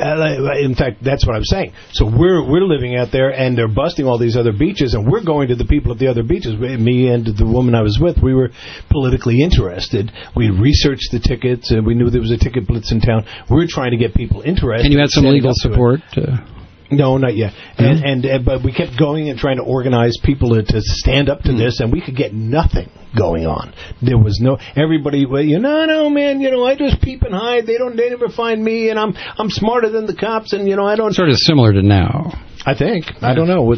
S7: In fact, that's what I'm saying. So we're living out there, and they're busting all these other beaches, and we're going to the people at the other beaches. Me and the woman I was with, we were politically interested. We researched the tickets, and we knew there was a ticket blitz in town. We were trying to get people interested.
S3: And you had some legal support?
S7: No, not yet. But we kept going and trying to organize people to stand up to this, and we could get nothing going on. There was everybody. No, man. I just peep and hide. They never find me, and I'm smarter than the cops, and I don't.
S3: Sort of similar to now,
S7: I think. I don't know.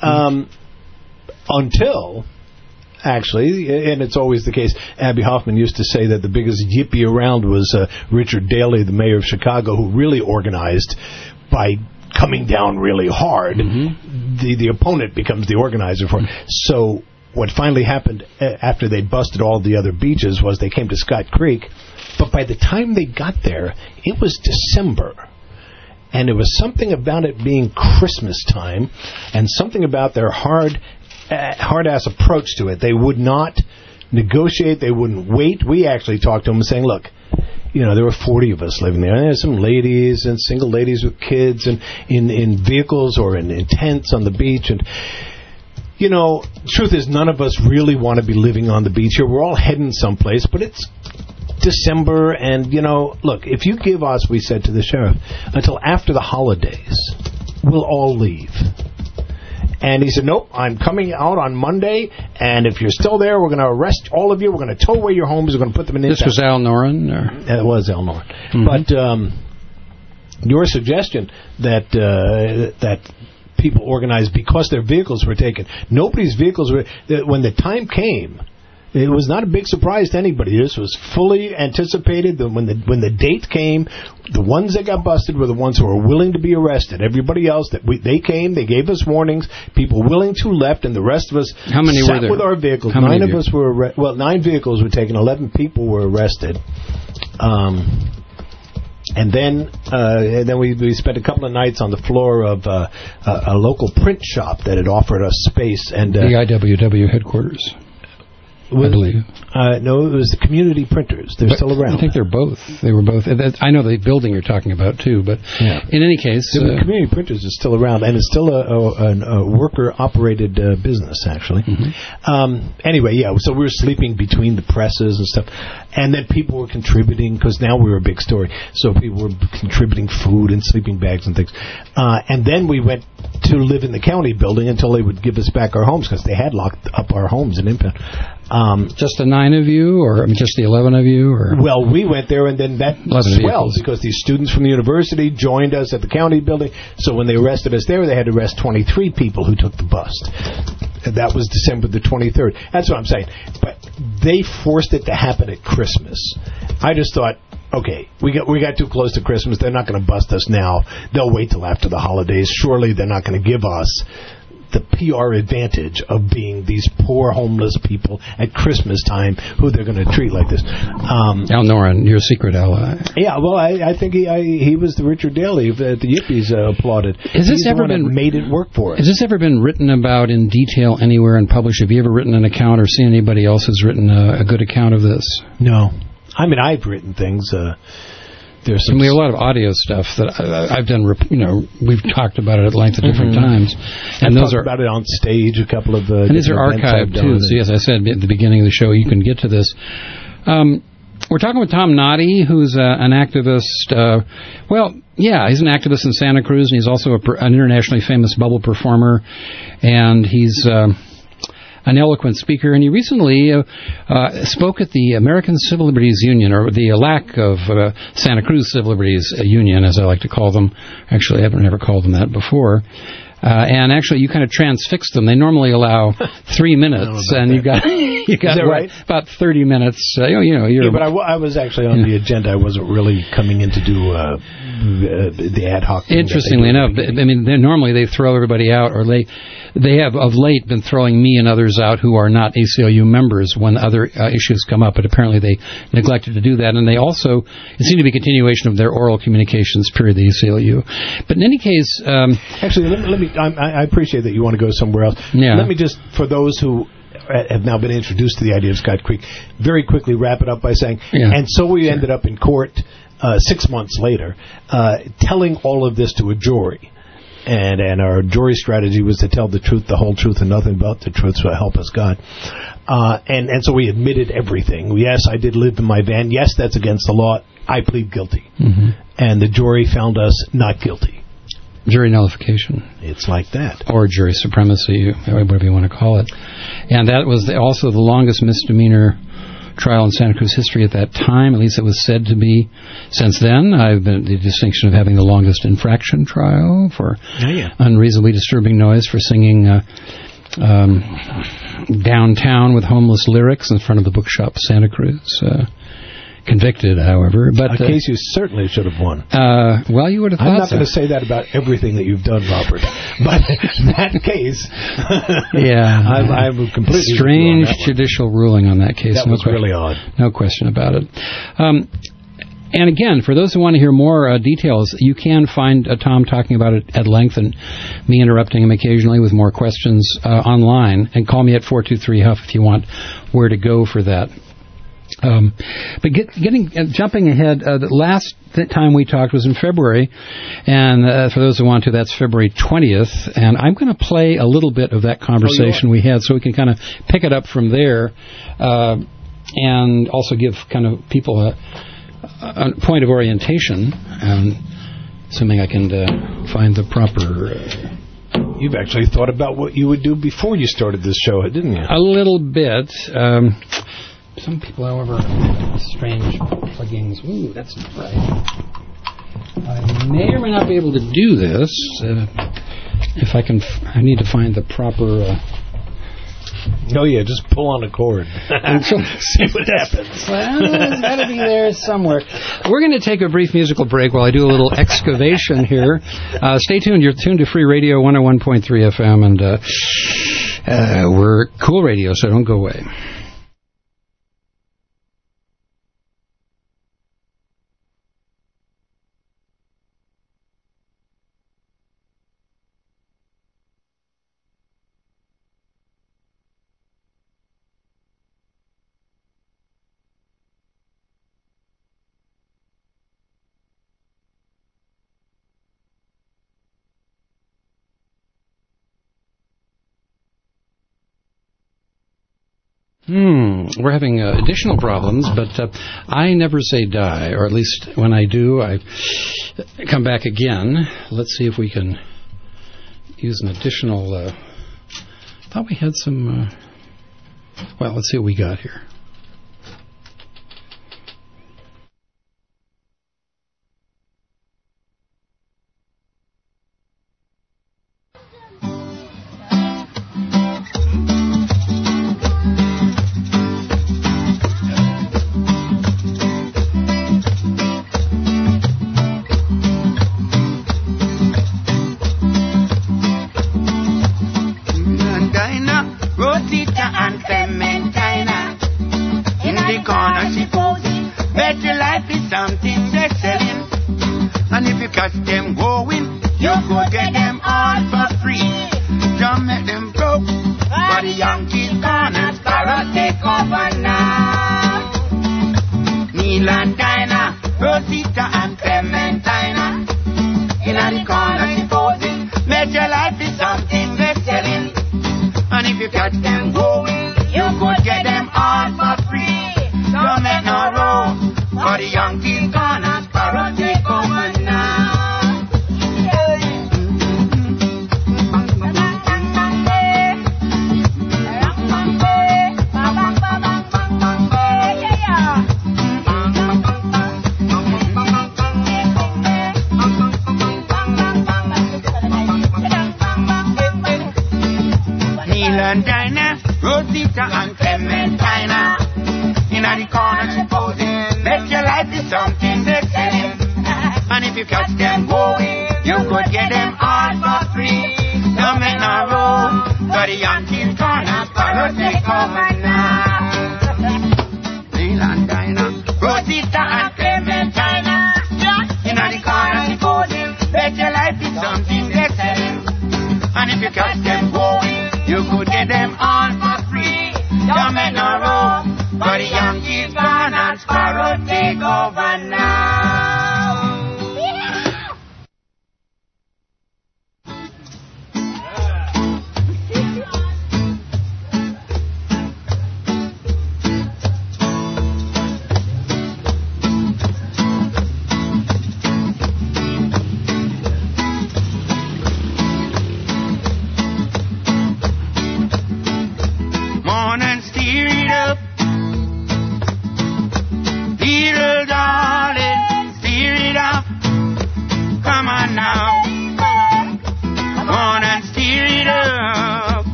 S7: Until. Actually, and it's always the case, Abby Hoffman used to say that the biggest yippee around was Richard Daley, the mayor of Chicago, who really organized by coming down really hard. The opponent becomes the organizer for it. So what finally happened after they busted all the other beaches was they came to Scott Creek, but by the time they got there, it was December. And there was something about it being Christmas time, and something about their hard-ass approach to it. They would not negotiate. They wouldn't wait. We actually talked to them saying, look, there were 40 of us living there. And there's some ladies and single ladies with kids and in vehicles or in tents on the beach. And, truth is, none of us really want to be living on the beach here. We're all heading someplace, but it's December. And, look, if you give us, we said to the sheriff, until after the holidays, we'll all leave. And he said, nope, I'm coming out on Monday, and if you're still there, we're going to arrest all of you. We're going to tow away your homes. We're going to put them in.
S3: This was Al Noren?
S7: It was Al Noren. But your suggestion that people organized because their vehicles were taken. Nobody's vehicles were... When the time came, it was not a big surprise to anybody. This was fully anticipated. When the date came, the ones that got busted were the ones who were willing to be arrested. Everybody else, they came, they gave us warnings. People willing to left, and the rest of us
S3: How many
S7: sat
S3: were there?
S7: with our vehicles.
S3: How
S7: 9 of us were arrested. Well, 9 vehicles were taken. 11 people were arrested. And then we spent a couple of nights on the floor of a local print shop that had offered us space. And
S3: the IWW headquarters. I believe.
S7: No, it was the community printers. They're still around.
S3: I think they're both. They were both. I know the building you're talking about, too, but in any case...
S7: The community printers is still around, and it's still a worker-operated business, actually. Anyway, so we were sleeping between the presses and stuff, and then people were contributing, because now we were a big story, so people were contributing food and sleeping bags and things. And then we went to live in the county building until they would give us back our homes, because they had locked up our homes in impound.
S3: Just the 9 of you, or just the 11 of you? Or
S7: Well, we went there, and then that swelled because these students from the university joined us at the county building. So when they arrested us there, they had to arrest 23 people who took the bus. And that was December the 23rd. That's what I'm saying. But they forced it to happen at Christmas. I just thought, okay, we got too close to Christmas. They're not going to bust us now. They'll wait till after the holidays. Surely they're not going to give us the PR advantage of being these poor homeless people at Christmas time who they're going to treat like this.
S3: Al Noren, your secret ally.
S7: Yeah, well, I think he was the Richard Daley that the Yippies applauded.
S3: Has this ever been
S7: made it work for us?
S3: Has this ever been written about in detail anywhere and published? Have you ever written an account or seen anybody else who's written a good account of this?
S7: No. I mean, I've written things. There's some.
S3: We have a lot of audio stuff that I've done. We've talked about it at length at different times, and those are
S7: about it on stage. A couple of
S3: and these are archived too. So yes, I said at the beginning of the show, you can get to this. We're talking with Tom Noddy, who's an activist. He's an activist in Santa Cruz, and he's also an internationally famous bubble performer, and he's an eloquent speaker, and he recently spoke at the American Civil Liberties Union, or the lack of Santa Cruz Civil Liberties Union, as I like to call them. Actually, I've never called them that before. And actually, you kind of transfixed them. They normally allow 3 minutes, and you got
S7: right?
S3: About 30 minutes. But
S7: I was actually on the agenda. I wasn't really coming in to do the ad hoc.
S3: Interestingly enough, I mean, normally they throw everybody out, or they have of late been throwing me and others out who are not ACLU members when other issues come up. But apparently they neglected to do that, and they also it seemed to be a continuation of their oral communications period, the ACLU. But in any case,
S7: actually, let me. I appreciate that you want to go somewhere else.
S3: Yeah.
S7: Let me just, for those who have now been introduced to the idea of Scott Creek, very quickly wrap it up by saying, and so we ended up in court 6 months later, telling all of this to a jury. And our jury strategy was to tell the truth, the whole truth, and nothing but the truth, so help us God. And so we admitted everything. Yes, I did live in my van. Yes, that's against the law. I plead guilty. Mm-hmm. And the jury found us not guilty.
S3: Jury nullification.
S7: It's like that.
S3: Or jury supremacy, whatever you want to call it. And that was also the longest misdemeanor trial in Santa Cruz history at that time. At least it was said to be. Since then, I've been the distinction of having the longest infraction trial for unreasonably disturbing noise for singing downtown with homeless lyrics in front of the bookshop Santa Cruz. Convicted, however. But
S7: a case you certainly should have won.
S3: Well, you would have thought
S7: I'm not going to say that about everything that you've done, Robert. But that case, I'm completely
S3: strange judicial ruling on that case.
S7: That was really odd.
S3: No question about it. And again, for those who want to hear more details, you can find Tom talking about it at length and me interrupting him occasionally with more questions online. And call me at 423-HUFF if you want where to go for that. But jumping ahead, the last time we talked was in February, and for those who want to, that's February 20th, and I'm going to play a little bit of that conversation we had so we can kind of pick it up from there, and also give kind of people a point of orientation, assuming I can find the proper...
S7: You've actually thought about what you would do before you started this show, didn't you?
S3: A little bit. Some people, however, have strange pluggings. Ooh, that's not right. I may or may not be able to do this. If I can, I need to find the proper...
S7: just pull on a cord. See what happens.
S3: Well, it's got to be there somewhere. We're going to take a brief musical break while I do a little excavation here. Stay tuned. You're tuned to Free Radio 101.3 FM, and we're Cool Radio, so don't go away. We're having additional problems, but I never say die, or at least when I do, I come back again. Let's see if we can use an additional... I thought we had some... Well, let's see what we got here.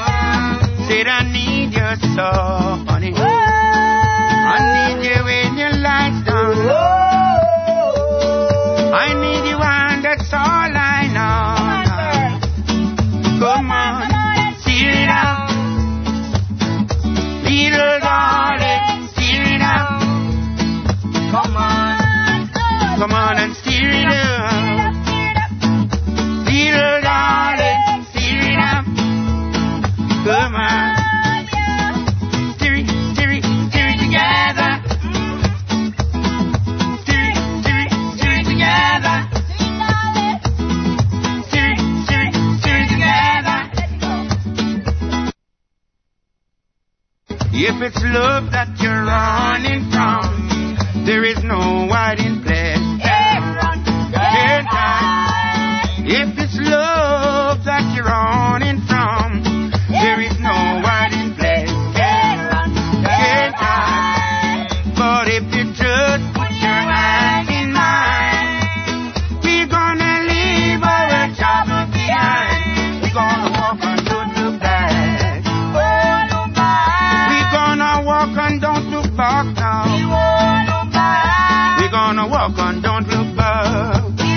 S6: Said I need you so, honey. I need you in your Come on, steer it out. Little darling, steer it out. Come on and steer it out. Little darling, steer it out. Come on, steer it together. Steer it together. Steer it together. If it's love that you're running from, there is no hiding place. Can't hide. If it's love that you're running from, there is no hiding place. Can't hide. But if you just put your hand in mine, we're gonna leave our trouble behind. We're gonna walk and don't look back. We're gonna walk and don't look back now. We're gonna walk and don't look back.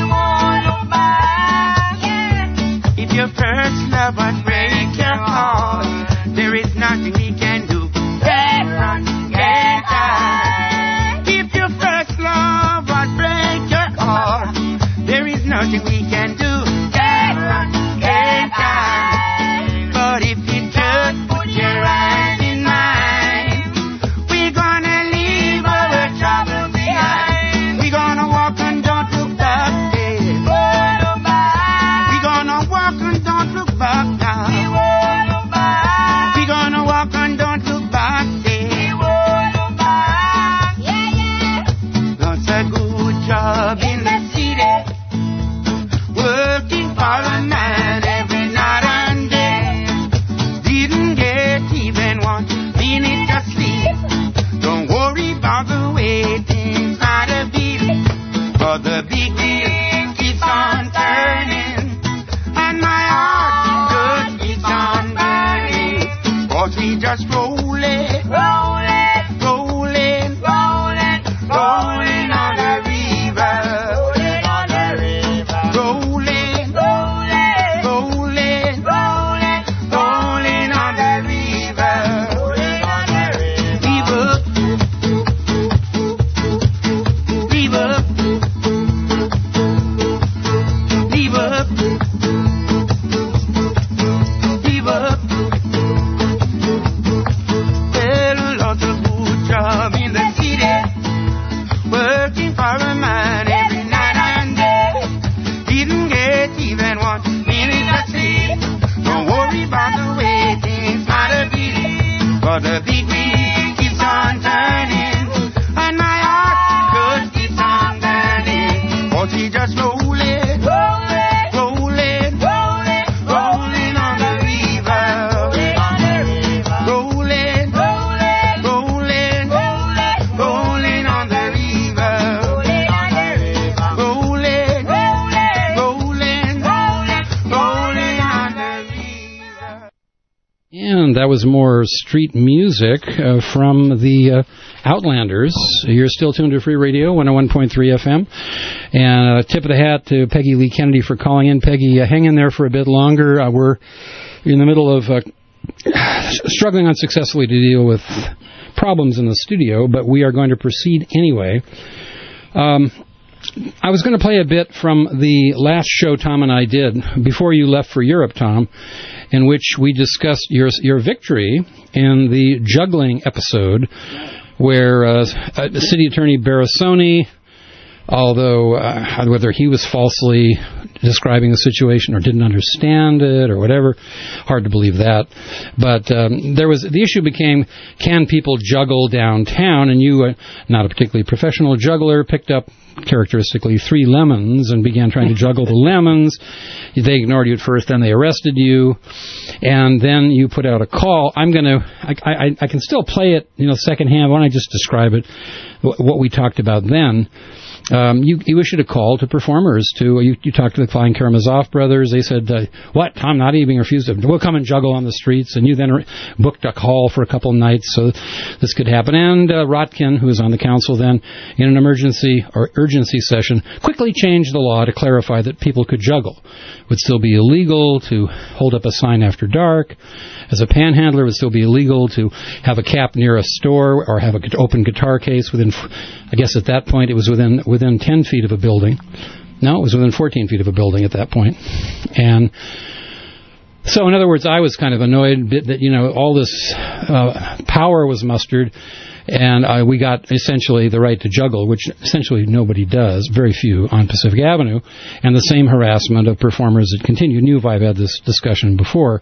S6: If your first love would break your heart, there is nothing we can do. Can't run, can't hide. If your first love would break your heart, there is nothing we can do. Can't run, can't hide. But if you just put your hand in mine, we're gonna leave our trouble behind. We're gonna walk and don't look back. We're gonna walk and don't look back now. We're gonna walk and don't look back. That's a good job in the city, working for a man every night and day. Didn't get even 1 minute of sleep. Don't worry about the way things might have been, but the big wheel keeps on turning, and my heart just keeps on burning. Cause we just rolling, rolling, rolling, rolling, rolling on the river, rolling on the river, rolling, rolling, rolling, rolling, rolling on the river, rolling on the river, river, river, river. Well, lots of good job in the city, working for a man every night and day. Didn't get even 1 minute of sleep. Don't worry about the way things might have been, but the big wheel keeps on turning, and my heart just keeps on burning. But we just rolling, rolling, rolling, rolling, rolling on the river, rolling on the river, rolling, rolling, rolling, rolling, rolling on the river, rolling on the river, rolling, rolling, rolling, rolling, rolling on the river.
S3: And that was more street music from the Outlanders. You're still tuned to Free Radio, 101.3 FM. And tip of the hat to Peggy Lee Kennedy for calling in. Peggy, hang in there for a bit longer. We're in the middle of struggling unsuccessfully to deal with problems in the studio, but we are going to proceed anyway. I was going to play a bit from the last show Tom and I did before you left for Europe, Tom, in which we discussed your victory in the juggling episode, where City Attorney Barasoni, although whether he was falsely describing the situation or didn't understand it or whatever, hard to believe that. But the issue became, can people juggle downtown? And you, not a particularly professional juggler, picked up characteristically 3 lemons and began trying to juggle the lemons. They ignored you at first, then they arrested you, and then you put out a call. I can still play it, secondhand. Why don't I just describe it, what we talked about then? You issued a call to performers. You talked to the Klein Karamazov brothers. They said, what? Tom not even refused to. We'll come and juggle on the streets. And you then booked a call for a couple of nights so this could happen. And Rotkin, who was on the council then, in an urgency session, quickly changed the law to clarify that people could juggle. It would still be illegal to hold up a sign after dark. As a panhandler, it would still be illegal to have a cap near a store or have an open guitar case within, I guess at that point it was within 10 feet of a building. No, it was within 14 feet of a building at that point. And so, in other words, I was kind of annoyed that, all this power was mustered, and we got essentially the right to juggle, which essentially nobody does, very few on Pacific Avenue, and the same harassment of performers that continued. You knew I've had this discussion before.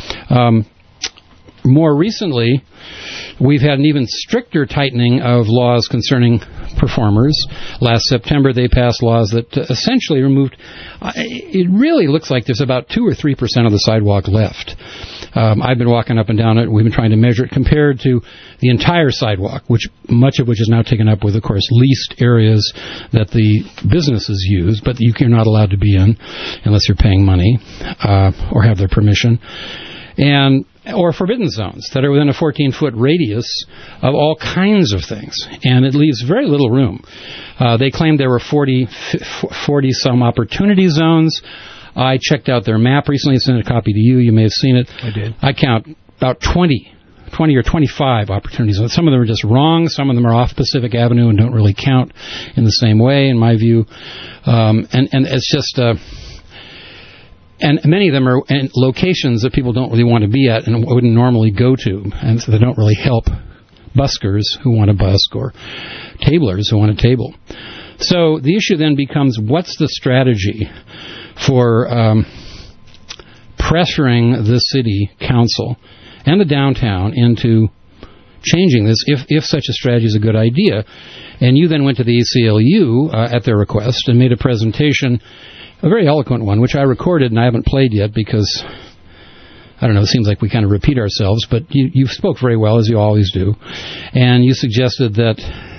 S3: More recently, we've had an even stricter tightening of laws concerning performers. Last September, they passed laws that essentially removed. It really looks like there's about 2 or 3% of the sidewalk left. I've been walking up and down it. We've been trying to measure it compared to the entire sidewalk, much of which is now taken up with, of course, leased areas that the businesses use, but you're not allowed to be in unless you're paying money or have their permission. Or forbidden zones that are within a 14-foot radius of all kinds of things. And it leaves very little room. They claimed there were 40-some opportunity zones. I checked out their map recently. I sent a copy to you. You may have seen it.
S7: I did.
S3: I count about 20 or 25 opportunity zones. Some of them are just wrong. Some of them are off Pacific Avenue and don't really count in the same way, in my view. And it's just... And many of them are in locations that people don't really want to be at and wouldn't normally go to. And so they don't really help buskers who want to busk or tablers who want to table. So the issue then becomes, what's the strategy for pressuring the city council and the downtown into changing this, if such a strategy is a good idea? And you then went to the ACLU at their request and made a presentation, a very eloquent one, which I recorded and I haven't played yet because, I don't know, it seems like we kind of repeat ourselves, but you spoke very well, as you always do. And you suggested that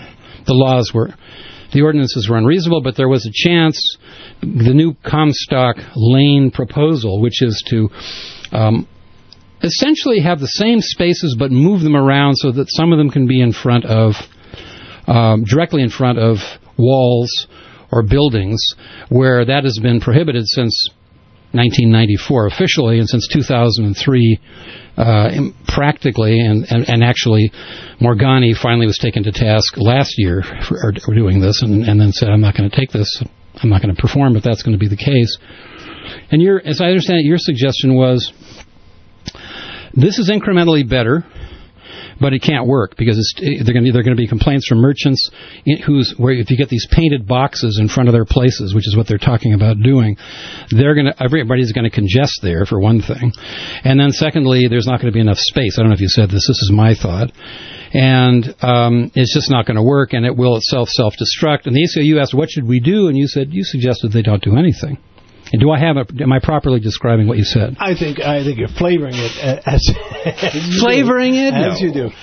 S3: the ordinances were unreasonable, but there was a chance the new Comstock Lane proposal, which is to essentially have the same spaces but move them around so that some of them can be in front of, directly in front of walls or buildings, where that has been prohibited since 1994 officially, and since 2003 practically, and actually Morgani finally was taken to task last year for doing this, and then said, I'm not going to take this, I'm not going to perform if that's going to be the case. And as I understand it, your suggestion was, this is incrementally better, but it can't work because they're going to be complaints from merchants where if you get these painted boxes in front of their places, which is what they're talking about doing, everybody's going to congest there, for one thing. And then secondly, there's not going to be enough space. I don't know if you said this. This is my thought. And it's just not going to work, and it will itself self-destruct. And the ACLU asked, what should we do? And you suggested they don't do anything. And am I properly describing what you said? I think
S7: you're flavoring it as
S3: flavoring it
S7: as you do.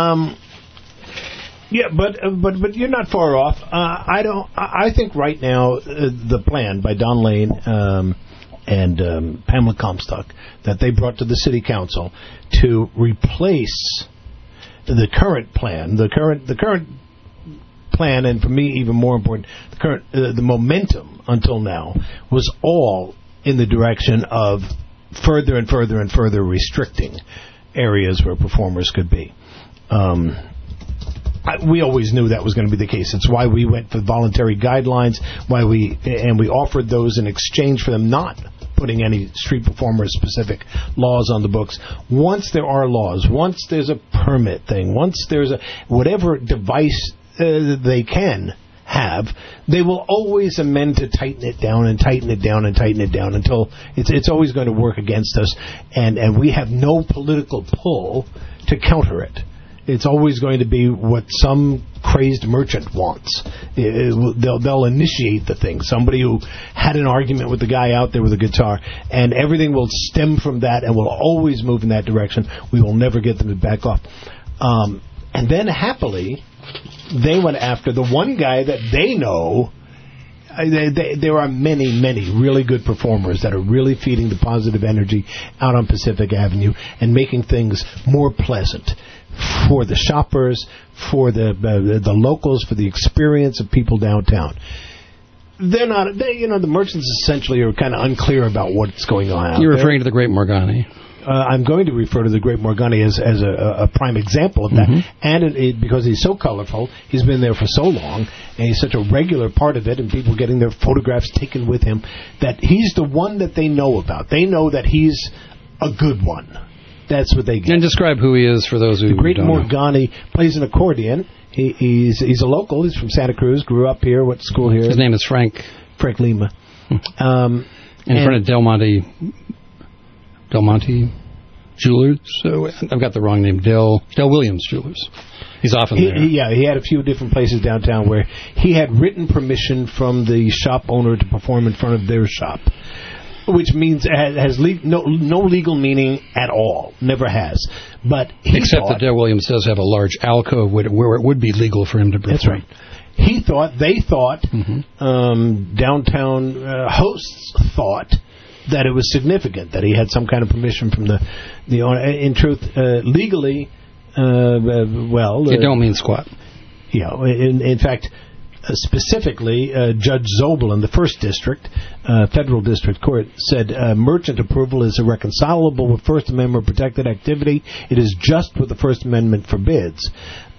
S7: Yeah, but you're not far off. I think right now the plan by Don Lane and Pamela Comstock that they brought to the city council to replace the current plan, the current plan, and for me even more important, the momentum until now was all in the direction of further and further and further restricting areas where performers could be. We always knew that was going to be the case. It's why we went for voluntary guidelines, why we offered those in exchange for them not putting any street performer-specific laws on the books. Once there are laws, once there's a permit thing, once there's whatever device they can have, they will always amend to tighten it down and tighten it down and tighten it down until it's always going to work against us, and we have no political pull to counter it. It's always going to be what some crazed merchant wants. They'll initiate the thing. Somebody who had an argument with the guy out there with a guitar, and everything will stem from that and will always move in that direction. We will never get them to back off. And then happily, they went after the one guy that they know there are many really good performers that are really feeding the positive energy out on Pacific Avenue and making things more pleasant for the shoppers, for the locals, for the experience of people downtown. The merchants essentially are kind of unclear about what's going on out
S3: You're
S7: there.
S3: referring to the Great Morgani.
S7: I'm going to refer to the Great Morgani as a prime example of that. And because he's so colorful, he's been there for so long, and he's such a regular part of it, and people getting their photographs taken with him, that he's the one that they know about. They know that he's a good one. That's what they get.
S3: And describe who he is for those who
S7: The Great
S3: don't know.
S7: Morgani plays an accordion. He's a local. He's from Santa Cruz. Grew up here. Went to school here.
S3: His name is Frank
S7: Lima.
S3: in front of Del Monte Jewelers. So I've got the wrong name. Del Williams Jewelers. He's often there.
S7: He had a few different places downtown where he had written permission from the shop owner to perform in front of their shop, which means has no legal meaning at all. Never has. But
S3: except that Del Williams does have a large alcove where it would be legal for him to perform.
S7: That's right. They thought, downtown hosts thought that it was significant that he had some kind of permission from the owner. In truth, legally,
S3: it don't mean squat.
S7: Yeah. In fact, specifically, Judge Zobel in the First District, Federal District Court, said merchant approval is irreconcilable with First Amendment protected activity. It is just what the First Amendment forbids.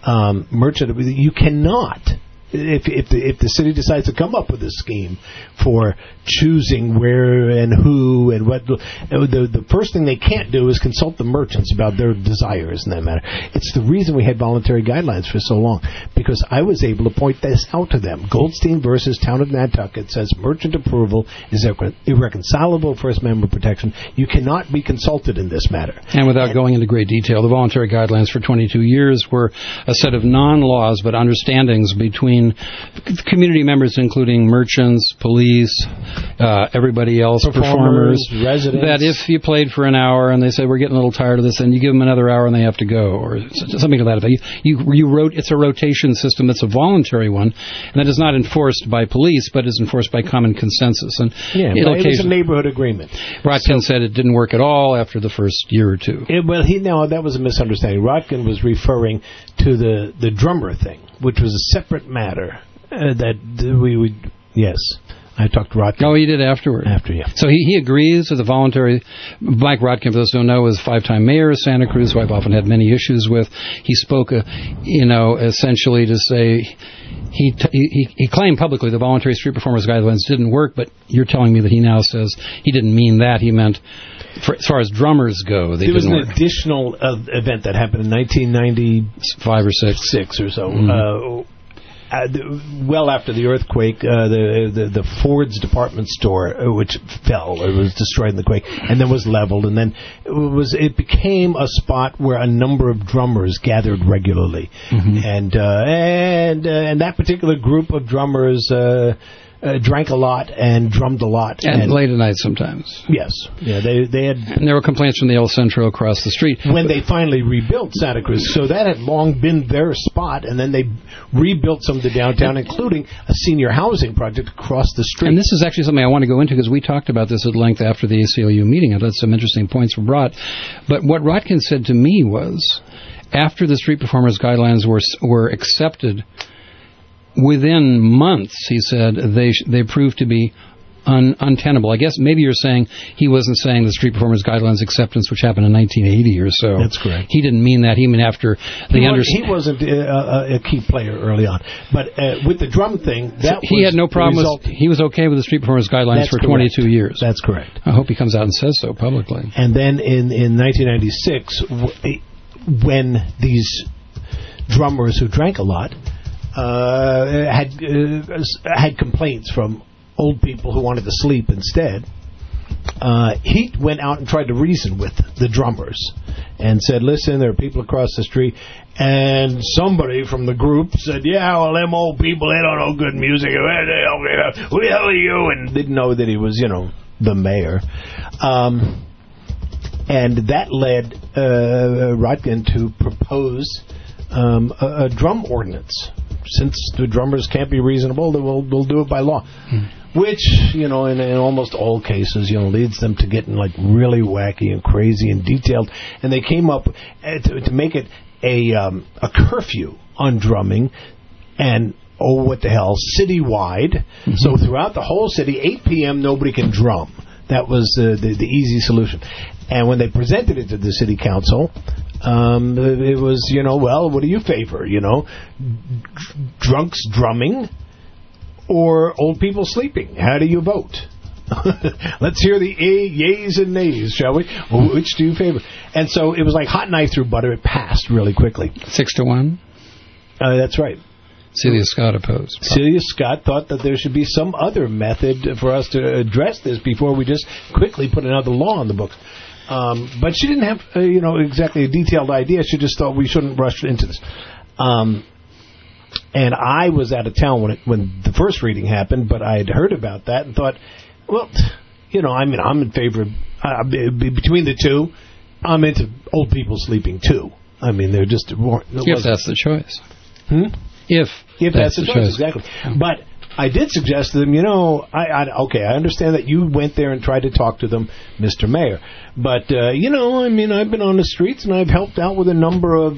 S7: You cannot. If the city decides to come up with a scheme for choosing where and who and what, the first thing they can't do is consult the merchants about their desires in that matter. It's the reason we had voluntary guidelines for so long, because I was able to point this out to them. Goldstein versus Town of Nantucket says merchant approval is irreconcilable with First Amendment protection. You cannot be consulted in this matter.
S3: And without going into great detail, the voluntary guidelines for 22 years were a set of non-laws but understandings between community members, including merchants, police, everybody else, performers,
S7: residents.
S3: That if you played for an hour and they say we're getting a little tired of this, and you give them another hour and they have to go, or something to that effect. It's a rotation system that's a voluntary one, and that is not enforced by police, but is enforced by common consensus. And
S7: it was a neighborhood agreement.
S3: Rotkin said it didn't work at all after the first year or two.
S7: That was a misunderstanding. Rotkin was referring to the drummer thing, which was a separate matter that we would. Yes, I talked to Rotkin.
S3: Oh, he did afterward. So he agrees with the voluntary. Mike Rotkin, for those who don't know, was 5-time mayor of Santa Cruz, who I've often had many issues with. He spoke, essentially to say he claimed publicly the voluntary street performers guidelines didn't work, but you're telling me that he now says he didn't mean that. He meant, as far as drummers go, they didn't work.
S7: There was an additional event that happened in 1995 or 6 or so. Well after the earthquake, the Ford's department store, which fell, it was destroyed in the quake, and then was leveled, and then it became a spot where a number of drummers gathered regularly, and that particular group of drummers drank a lot and drummed a lot.
S3: And late at night sometimes.
S7: Yes. Yeah, they had...
S3: And there were complaints from the El Centro across the street.
S7: When they finally rebuilt Santa Cruz. So that had long been their spot, and then they rebuilt some of the downtown, including a senior housing project across the street.
S3: And this is actually something I want to go into, because we talked about this at length after the ACLU meeting. I thought some interesting points were brought. But what Rotkin said to me was, after the street performers guidelines were accepted, within months, he said, they proved to be untenable. I guess maybe you're saying he wasn't saying the street performers guidelines acceptance, which happened in 1980 or so.
S7: That's correct.
S3: He didn't mean that. He meant after they understood.
S7: He wasn't a key player early on. But with the drum thing,
S3: he had no problem with. He was okay with the street performers guidelines for 22 years.
S7: That's correct.
S3: I hope he comes out and says so publicly.
S7: And then in 1996, when these drummers who drank a lot had complaints from old people who wanted to sleep instead, he went out and tried to reason with the drummers and said, listen, there are people across the street. And somebody from the group said, yeah, well, them old people, they don't know good music. Who the hell are you? And didn't know that he was, the mayor. And that led Rotkin to propose a drum ordinance. since the drummers can't be reasonable, then we'll do it by law. Which, in almost all cases, leads them to getting like really wacky and crazy and detailed. And they came up to make it a curfew on drumming, and what the hell, citywide. So throughout the whole city, 8 p.m. nobody can drum. That was the easy solution. And when they presented it to the city council, it was, well, what do you favor? Drunks drumming or old people sleeping? How do you vote? Let's hear the yays and nays, shall we? Which do you favor? And so it was like hot knife through butter. It passed really quickly.
S3: 6-1?
S7: That's right.
S3: Celia Scott opposed.
S7: Celia Scott thought that there should be some other method for us to address this before we just quickly put another law on the books. But she didn't have, exactly a detailed idea. She just thought we shouldn't rush into this. And I was out of town when the first reading happened, but I had heard about that and thought, well, I'm in favor of, between the two, I'm into old people sleeping too. I mean, they're just...
S3: If that's the choice. If
S7: that's the choice, exactly. But I did suggest to them, I understand that you went there and tried to talk to them, Mr. Mayor. But, I've been on the streets and I've helped out with a number of,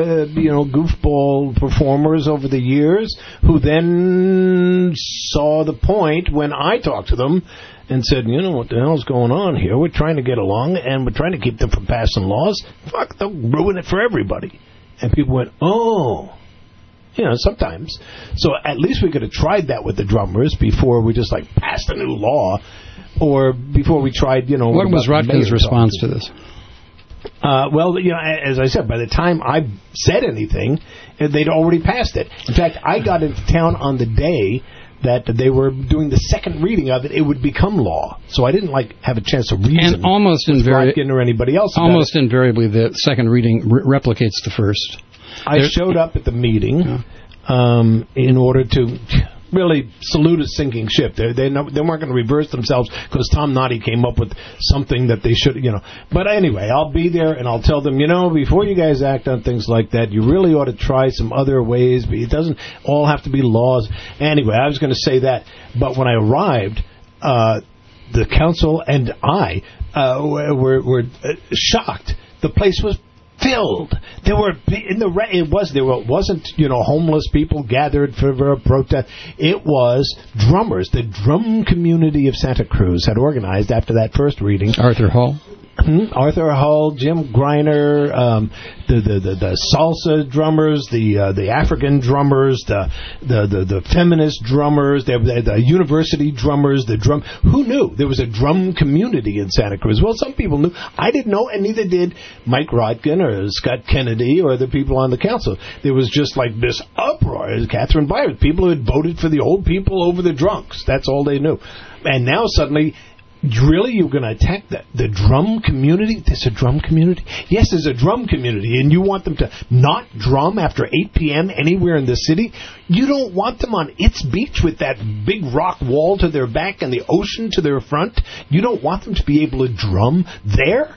S7: goofball performers over the years who then saw the point when I talked to them and said, what the hell's going on here? We're trying to get along and we're trying to keep them from passing laws. Fuck, they'll ruin it for everybody. And people went, oh... sometimes. So at least we could have tried that with the drummers before we just passed a new law, or before we tried,
S3: What was Rotkin's response to this?
S7: Well, as I said, by the time I said anything, they'd already passed it. In fact, I got into town on the day that they were doing the second reading of it. It would become law, so I didn't have a chance to reason.
S3: And almost invariably,
S7: or anybody else.
S3: Almost invariably, the second reading replicates the first.
S7: I showed up at the meeting in order to really salute a sinking ship. They weren't going to reverse themselves because Tom Noddy came up with something that they should, But anyway, I'll be there and I'll tell them, before you guys act on things like that, you really ought to try some other ways. But it doesn't all have to be laws. Anyway, I was going to say that. But when I arrived, the council and I were shocked. The place was filled. There wasn't homeless people gathered for a protest. It was drummers. The drum community of Santa Cruz had organized after that first reading.
S3: Arthur Hall,
S7: Jim Greiner, the salsa drummers, the African drummers, the feminist drummers, the university drummers, Who knew there was a drum community in Santa Cruz? Well, some people knew. I didn't know, and neither did Mike Rotkin or Scott Kennedy or the people on the council. There was just this uproar. Catherine Byard, people who had voted for the old people over the drunks. That's all they knew. And now suddenly... Really, you're going to attack the drum community? There's a drum community? Yes, there's a drum community, and you want them to not drum after 8 p.m. anywhere in the city? You don't want them on its beach with that big rock wall to their back and the ocean to their front? You don't want them to be able to drum there?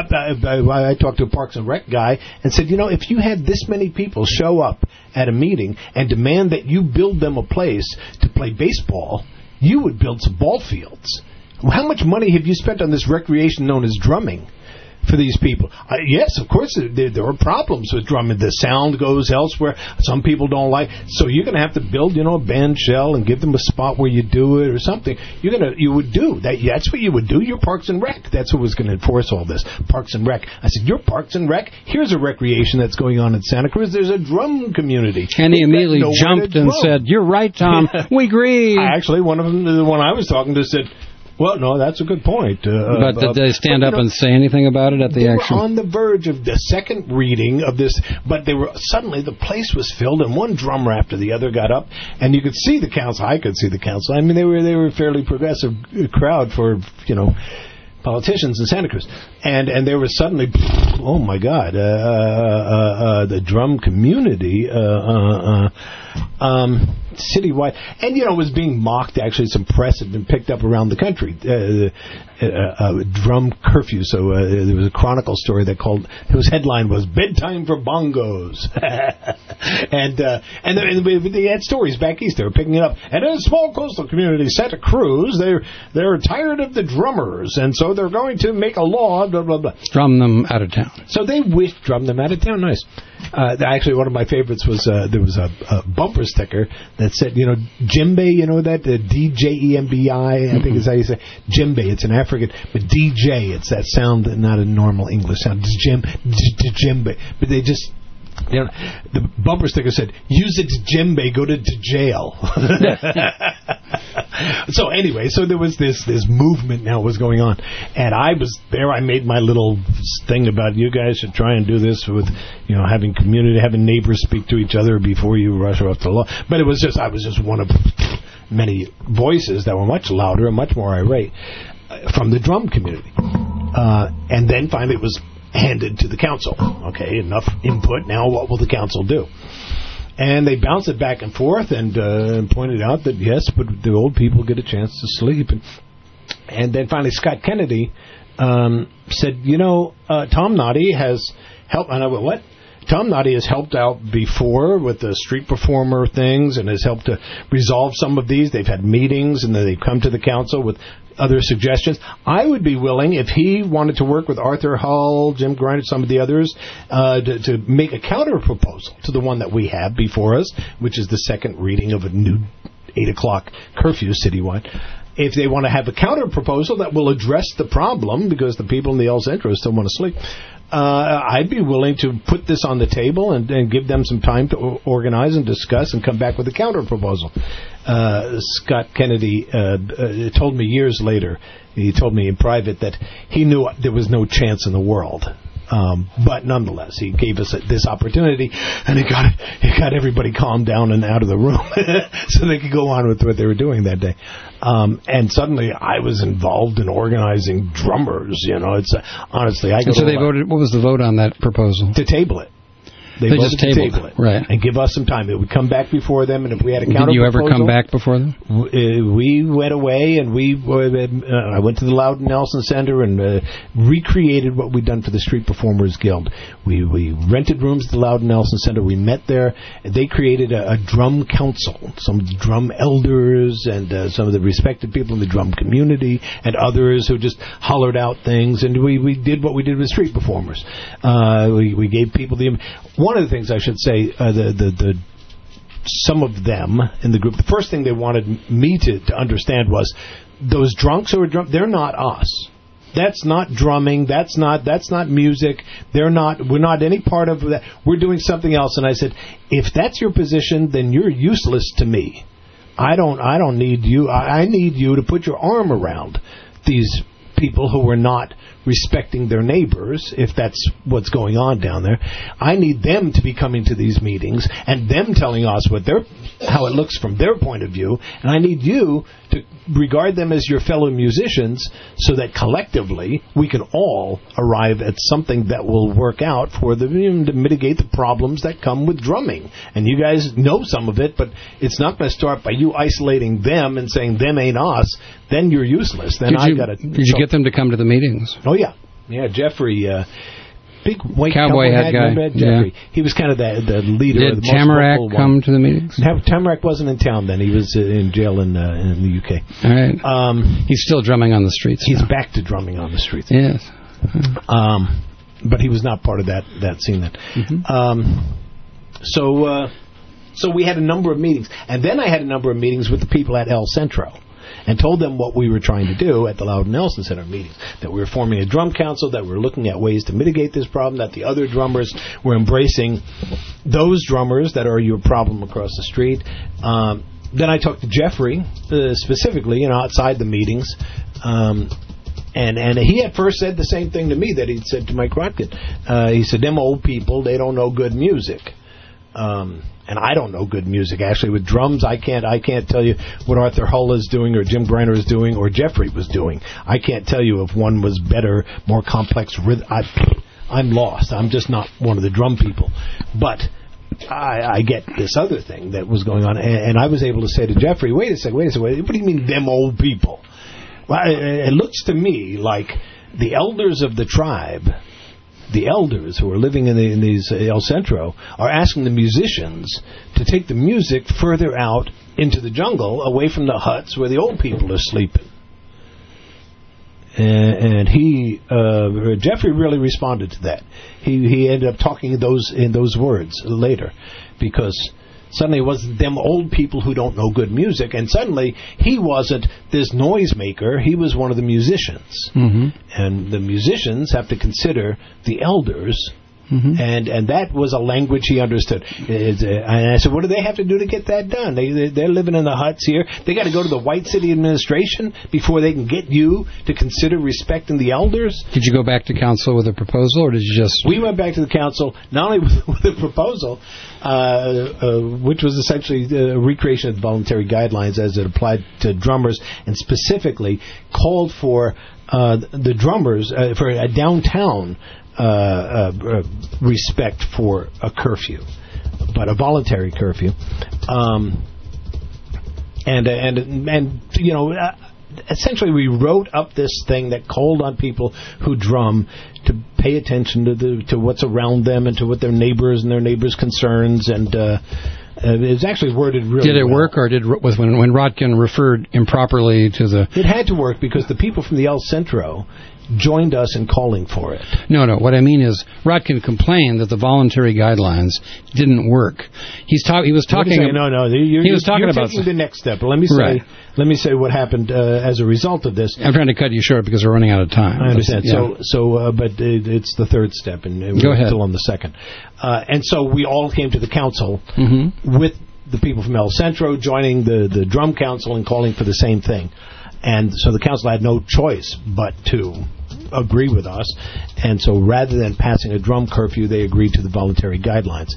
S7: I talked to a Parks and Rec guy and said, if you had this many people show up at a meeting and demand that you build them a place to play baseball, you would build some ball fields. How much money have you spent on this recreation known as drumming for these people? Yes, of course, there are problems with drumming. The sound goes elsewhere. Some people don't like. So you're going to have to build, a band shell and give them a spot where you do it or something. You would do that. That's what you would do. You're Parks and Rec. That's who was going to enforce all this. Parks and Rec. I said, you're Parks and Rec. Here's a recreation that's going on in Santa Cruz. There's a drum community.
S3: And he immediately jumped and said, "You're right, Tom. We agree."
S7: Actually, one of them, the one I was talking to, said, well, no, that's a good point.
S3: But did they stand up and say anything about it at the action?
S7: They were on the verge of the second reading of this, but suddenly the place was filled, and one drummer after the other got up, and you could see the council. I could see the council. I mean, they were a fairly progressive crowd for, politicians in Santa Cruz. And there was suddenly, oh my God, the drum community, citywide. And, it was being mocked. Actually, some press had been picked up around the country. Drum curfew. So there was a Chronicle story whose headline was "Bedtime for Bongos." And they had stories back east. They were picking it up. And in a small coastal community, Santa Cruz, they're tired of the drummers, and so they're going to make a law. Blah blah blah.
S3: Drum them out of town.
S7: So they drum them out of town. Nice. Actually, one of my favorites was there was a bumper sticker that said, Djembe. You know that DJEMBI. I think is how you say Djembe. It's an African, but DJ. It's that sound, not a normal English sound. Djembe. But they just. The bumper sticker said, "Use it, Djembe, go to jail." So anyway, there was this movement now was going on, and I was there. I made my little thing about you guys should try and do this with, having community, having neighbors speak to each other before you rush off the law. But I was just one of many voices that were much louder and much more irate from the drum community. And then finally it was handed to the council. Okay, enough input. Now what will the council do? And they bounced it back and forth and pointed out that, yes, but the old people get a chance to sleep. And then finally Scott Kennedy said, Tom Noddy has helped. And I went, what? Tom Noddy has helped out before with the street performer things and has helped to resolve some of these. They've had meetings and then they've come to the council with other suggestions. I would be willing, if he wanted to work with Arthur Hull, Jim Griner, some of the others, to make a counter proposal to the one that we have before us, which is the second reading of a new 8 o'clock curfew citywide. If they want to have a counter proposal that will address the problem, because the people in the El Centro still want to sleep, I'd be willing to put this on the table and give them some time to organize and discuss and come back with a counter proposal. Scott Kennedy told me years later, he told me in private that he knew there was no chance in the world. But nonetheless, he gave us this opportunity, and it got everybody calmed down and out of the room so they could go on with what they were doing that day. And suddenly, I was involved in organizing drummers. It's honestly, I.
S3: So they voted. What was the vote on that proproposal?
S7: To table it. They
S3: just tabled it, right?
S7: And give us some time. It would come back before them, and if we had a counter
S3: Did you ever
S7: proposal,
S3: come back before them?
S7: We went away, and I went to the Loudon Nelson Center and recreated what we'd done for the Street Performers Guild. We rented rooms at the Loudon Nelson Center. We met there. They created a drum council, some drum elders and some of the respected people in the drum community and others who just hollered out things, and we did what we did with Street Performers. We gave people one of the things I should say, some of them in the group, the first thing they wanted me to understand was those drunks who are drunk, they're not us. That's not drumming. That's not music. We're not any part of that. We're doing something else. And I said, if that's your position, then you're useless to me. I don't need you. I need you to put your arm around these people who are not respecting their neighbors, if that's what's going on down there. I need them to be coming to these meetings and them telling us how it looks from their point of view, and I need you to regard them as your fellow musicians so that collectively we can all arrive at something that will work out to mitigate the problems that come with drumming. And you guys know some of it, but it's not going to start by you isolating them and saying them ain't us. Then you're useless. Then
S3: Did you get them to come to the meetings?
S7: Oh yeah, Jeffrey, big white
S3: cowboy hat guy.
S7: Jeffrey, He was kind of the leader.
S3: Did Tamarack come to the meetings?
S7: Tamarack wasn't in town then. He was in jail in the UK.
S3: All right. He's still drumming on the streets.
S7: He's
S3: now.
S7: back to drumming on the streets.
S3: Yes.
S7: But he was not part of that scene then. Mm-hmm. So we had a number of meetings, and then I had a number of meetings with the people at El Centro. And told them what we were trying to do at the Loudon Nelson Center meetings, that we were forming a drum council, that we were looking at ways to mitigate this problem, that the other drummers were embracing those drummers that are your problem across the street. Then I talked to Jeffrey specifically, outside the meetings, and he at first said the same thing to me that he'd said to Mike Rotkin. He said, them old people, they don't know good music. And I don't know good music. Actually, with drums, I can't tell you what Arthur Hull is doing or Jim Griner is doing or Jeffrey was doing. I can't tell you if one was better, more complex rhythm. I'm lost. I'm just not one of the drum people. But I get this other thing that was going on, and I was able to say to Jeffrey, wait a second, what do you mean them old people? Well, it looks to me like the elders of the tribe the elders who are living in these El Centro are asking the musicians to take the music further out into the jungle, away from the huts where the old people are sleeping. And Jeffrey really responded to that. He ended up talking in those words later, because suddenly it wasn't them old people who don't know good music, and suddenly he wasn't this noisemaker, he was one of the musicians.
S3: Mm-hmm.
S7: And the musicians have to consider the elders, and that was a language he understood. And I said, what do they have to do to get that done? They're living in the huts here. They got to go to the White City administration before they can get you to consider respecting the elders?
S3: Did you go back to council with a proposal, or did you just...
S7: We went back to the council, not only with a proposal, which was essentially the recreation of the voluntary guidelines as it applied to drummers, and specifically called for the drummers, for a downtown respect for a curfew, but a voluntary curfew. And you know, essentially we wrote up this thing that called on people who drum to pay attention to what's around them and to what their neighbors and their neighbors' concerns, and it was actually worded really well.
S3: Did it work, or when Rotkin referred improperly to the...
S7: It had to work because the people from the El Centro joined us in calling for it.
S3: No. What I mean is, Rotkin complained that the voluntary guidelines didn't work. He was talking.
S7: He was talking
S3: about
S7: taking the next step. Let me say what happened as a result of this.
S3: I'm trying to cut you short because we're running out of time.
S7: I understand. But it's the third step, and we're still on the second. And so we all came to the council with the people from El Centro joining the drum council and calling for the same thing. And so the council had no choice but to agree with us, and so rather than passing a drum curfew, they agreed to the voluntary guidelines.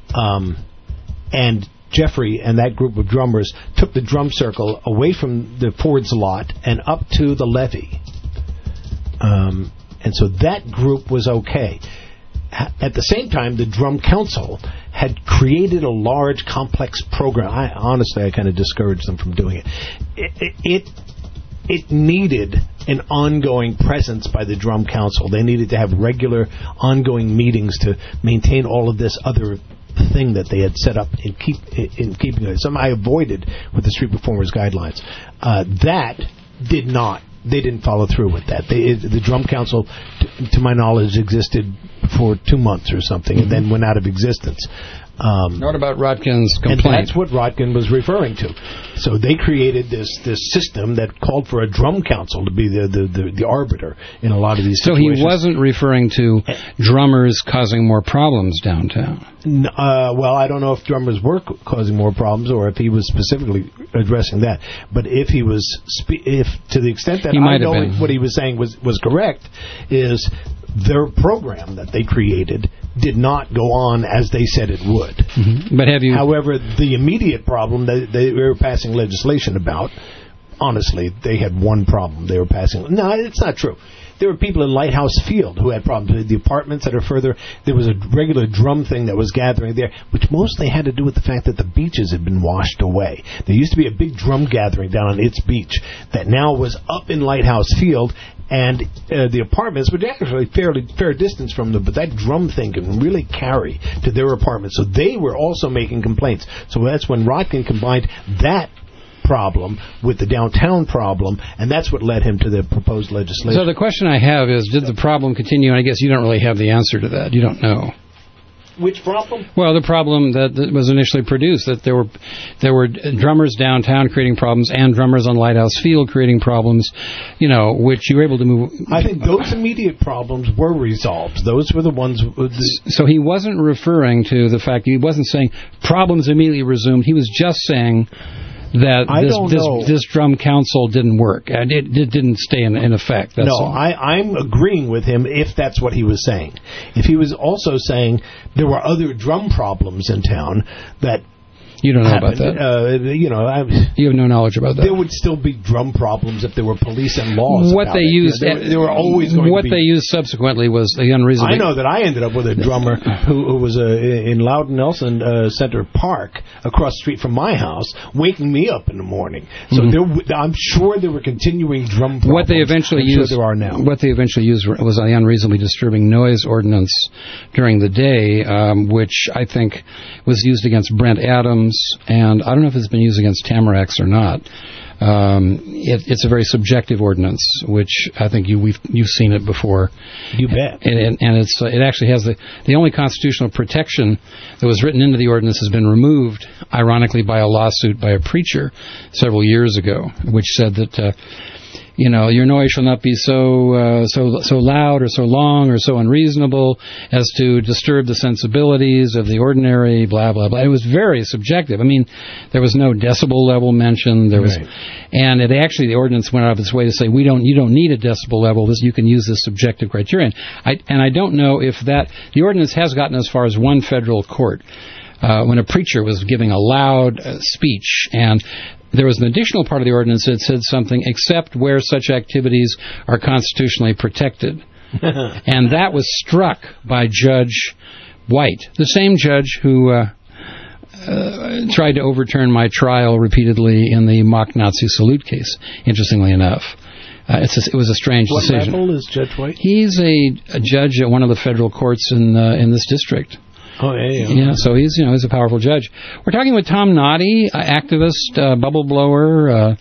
S7: And Jeffrey and that group of drummers took the drum circle away from the Ford's lot and up to the levee. And so that group was okay. At the same time, the drum council had created a large, complex program. I kind of discouraged them from doing it. It needed an ongoing presence by the drum council. They needed to have regular, ongoing meetings to maintain all of this other thing that they had set up in keeping it. Something I avoided with the Street Performers Guidelines. They didn't follow through with that. The drum council, to my knowledge, existed for 2 months or something, and then went out of existence.
S3: What about Rotkin's complaint?
S7: And that's what Rotkin was referring to. So they created this system that called for a drum council to be the arbiter in a lot of these situations.
S3: So he wasn't referring to drummers causing more problems downtown?
S7: Well, I don't know if drummers were causing more problems or if he was specifically addressing that. But if he was, if to the extent that I know what he was saying was correct, is their program that they created did not go on as they said it would.
S3: Mm-hmm. But have you?
S7: However, the immediate problem that they were passing legislation about, honestly, they had one problem. They were passing... No, it's not true. There were people in Lighthouse Field who had problems. The apartments that are further, there was a regular drum thing that was gathering there, which mostly had to do with the fact that the beaches had been washed away. There used to be a big drum gathering down on its beach that now was up in Lighthouse Field, and the apartments were actually fair distance from them, but that drum thing can really carry to their apartments. So they were also making complaints. So that's when Rotkin combined that problem with the downtown problem, and that's what led him to the proposed legislation.
S3: So the question I have is, did the problem continue? And I guess you don't really have the answer to that. You don't know.
S7: Which problem?
S3: Well, the problem that was initially produced, that there were drummers downtown creating problems and drummers on Lighthouse Field creating problems, which you were able to move.
S7: I think those immediate problems were resolved. Those were the ones.
S3: So he wasn't referring to the fact, he wasn't saying problems immediately resumed. He was just saying that this drum council didn't work. It didn't stay in effect. That's all.
S7: I'm agreeing with him if that's what he was saying. If he was also saying there were other drum problems in town that
S3: You don't know about that. You have no knowledge about that.
S7: There would still be drum problems if there were police and laws.
S3: What they used,
S7: they were always going
S3: what
S7: to be.
S3: they used subsequently was the unreasonable.
S7: I know that I ended up with a drummer who was in Loudon Nelson Center Park across the street from my house, waking me up in the morning. So I'm sure there were continuing drum problems.
S3: What they eventually used,
S7: there are now.
S3: What they eventually used was the unreasonably disturbing noise ordinance during the day, which I think was used against Brent Adams, and I don't know if it's been used against Tamaracks or not. It's a very subjective ordinance, which I think you've seen it before.
S7: You bet.
S3: And it actually has the only constitutional protection that was written into the ordinance has been removed, ironically, by a lawsuit by a preacher several years ago, which said that your noise shall not be so loud or so long or so unreasonable as to disturb the sensibilities of the ordinary, blah, blah, blah. It was very subjective. I mean, there was no decibel level mentioned. There was, and the ordinance went out of its way to say, you don't need a decibel level. You can use this subjective criterion. I don't know if the ordinance has gotten as far as one federal court when a preacher was giving a loud speech, and there was an additional part of the ordinance that said something, except where such activities are constitutionally protected. And that was struck by Judge White, the same judge who tried to overturn my trial repeatedly in the mock Nazi salute case, interestingly enough. It was a strange decision.
S7: What level is Judge White?
S3: He's a judge at one of the federal courts in this district.
S7: Oh, yeah.
S3: So he's a powerful judge. We're talking with Tom Noddy, activist, bubble blower,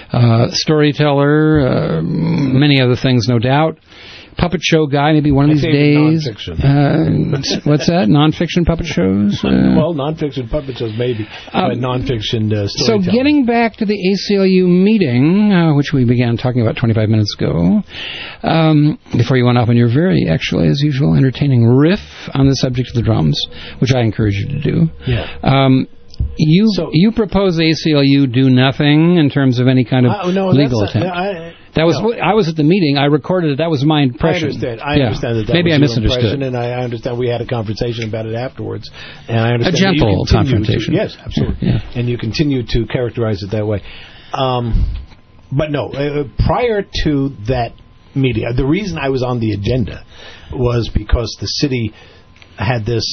S3: storyteller, many other things, no doubt. Puppet show guy, maybe one of these days.
S7: Nonfiction.
S3: What's that? Nonfiction puppet shows?
S7: Well, nonfiction puppet shows, maybe. But nonfiction storytelling.
S3: So getting back to the ACLU meeting, which we began talking about 25 minutes ago, before you went off on your very, actually, as usual, entertaining riff on the subject of the drums, which I encourage you to do.
S7: Yeah.
S3: You propose the ACLU do nothing in terms of any kind of legal attempt. I was at the meeting. I recorded it. That was my impression.
S7: I understand that
S3: maybe
S7: was
S3: I misunderstood.
S7: And I understand we had a conversation about it afterwards. And I understand
S3: a gentle confrontation.
S7: Yes, absolutely. Yeah. And you continue to characterize it that way. But no, prior to that meeting, the reason I was on the agenda was because the city had this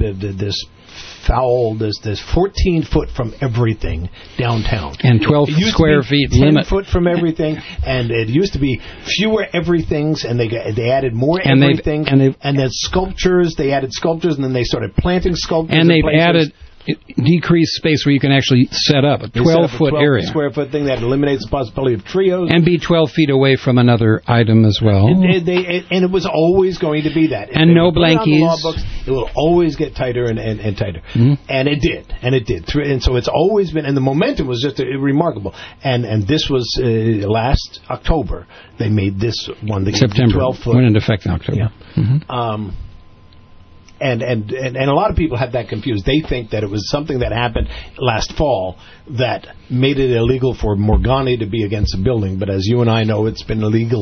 S7: foul, there's 14 foot from everything downtown.
S3: And 12 square feet
S7: 10
S3: limit.
S7: foot from everything, and it used to be fewer everythings, and they added more everythings, and then sculptures, they added sculptures, and then they started planting sculptures.
S3: And they've added decreased space where you can actually set up a 12-foot area.
S7: Square foot thing that eliminates the possibility of trios.
S3: And be 12 feet away from another item as well.
S7: And it was always going to be that.
S3: And no blankies.
S7: Law books, it will always get tighter and tighter. Mm-hmm. And it did. And so it's always been, and the momentum was just remarkable. And this was last October. They made this one.
S3: September.
S7: 12 foot.
S3: Went into effect in October.
S7: Yeah.
S3: Mm-hmm.
S7: And a lot of people have that confused. They think that it was something that happened last fall that made it illegal for Morgani to be against a building. But as you and I know, it's been illegal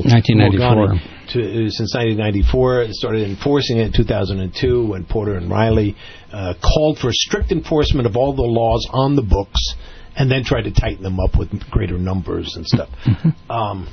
S3: 1994
S7: since 1994. It started enforcing it in 2002 when Porter and Riley called for strict enforcement of all the laws on the books and then tried to tighten them up with greater numbers and stuff. Mm-hmm.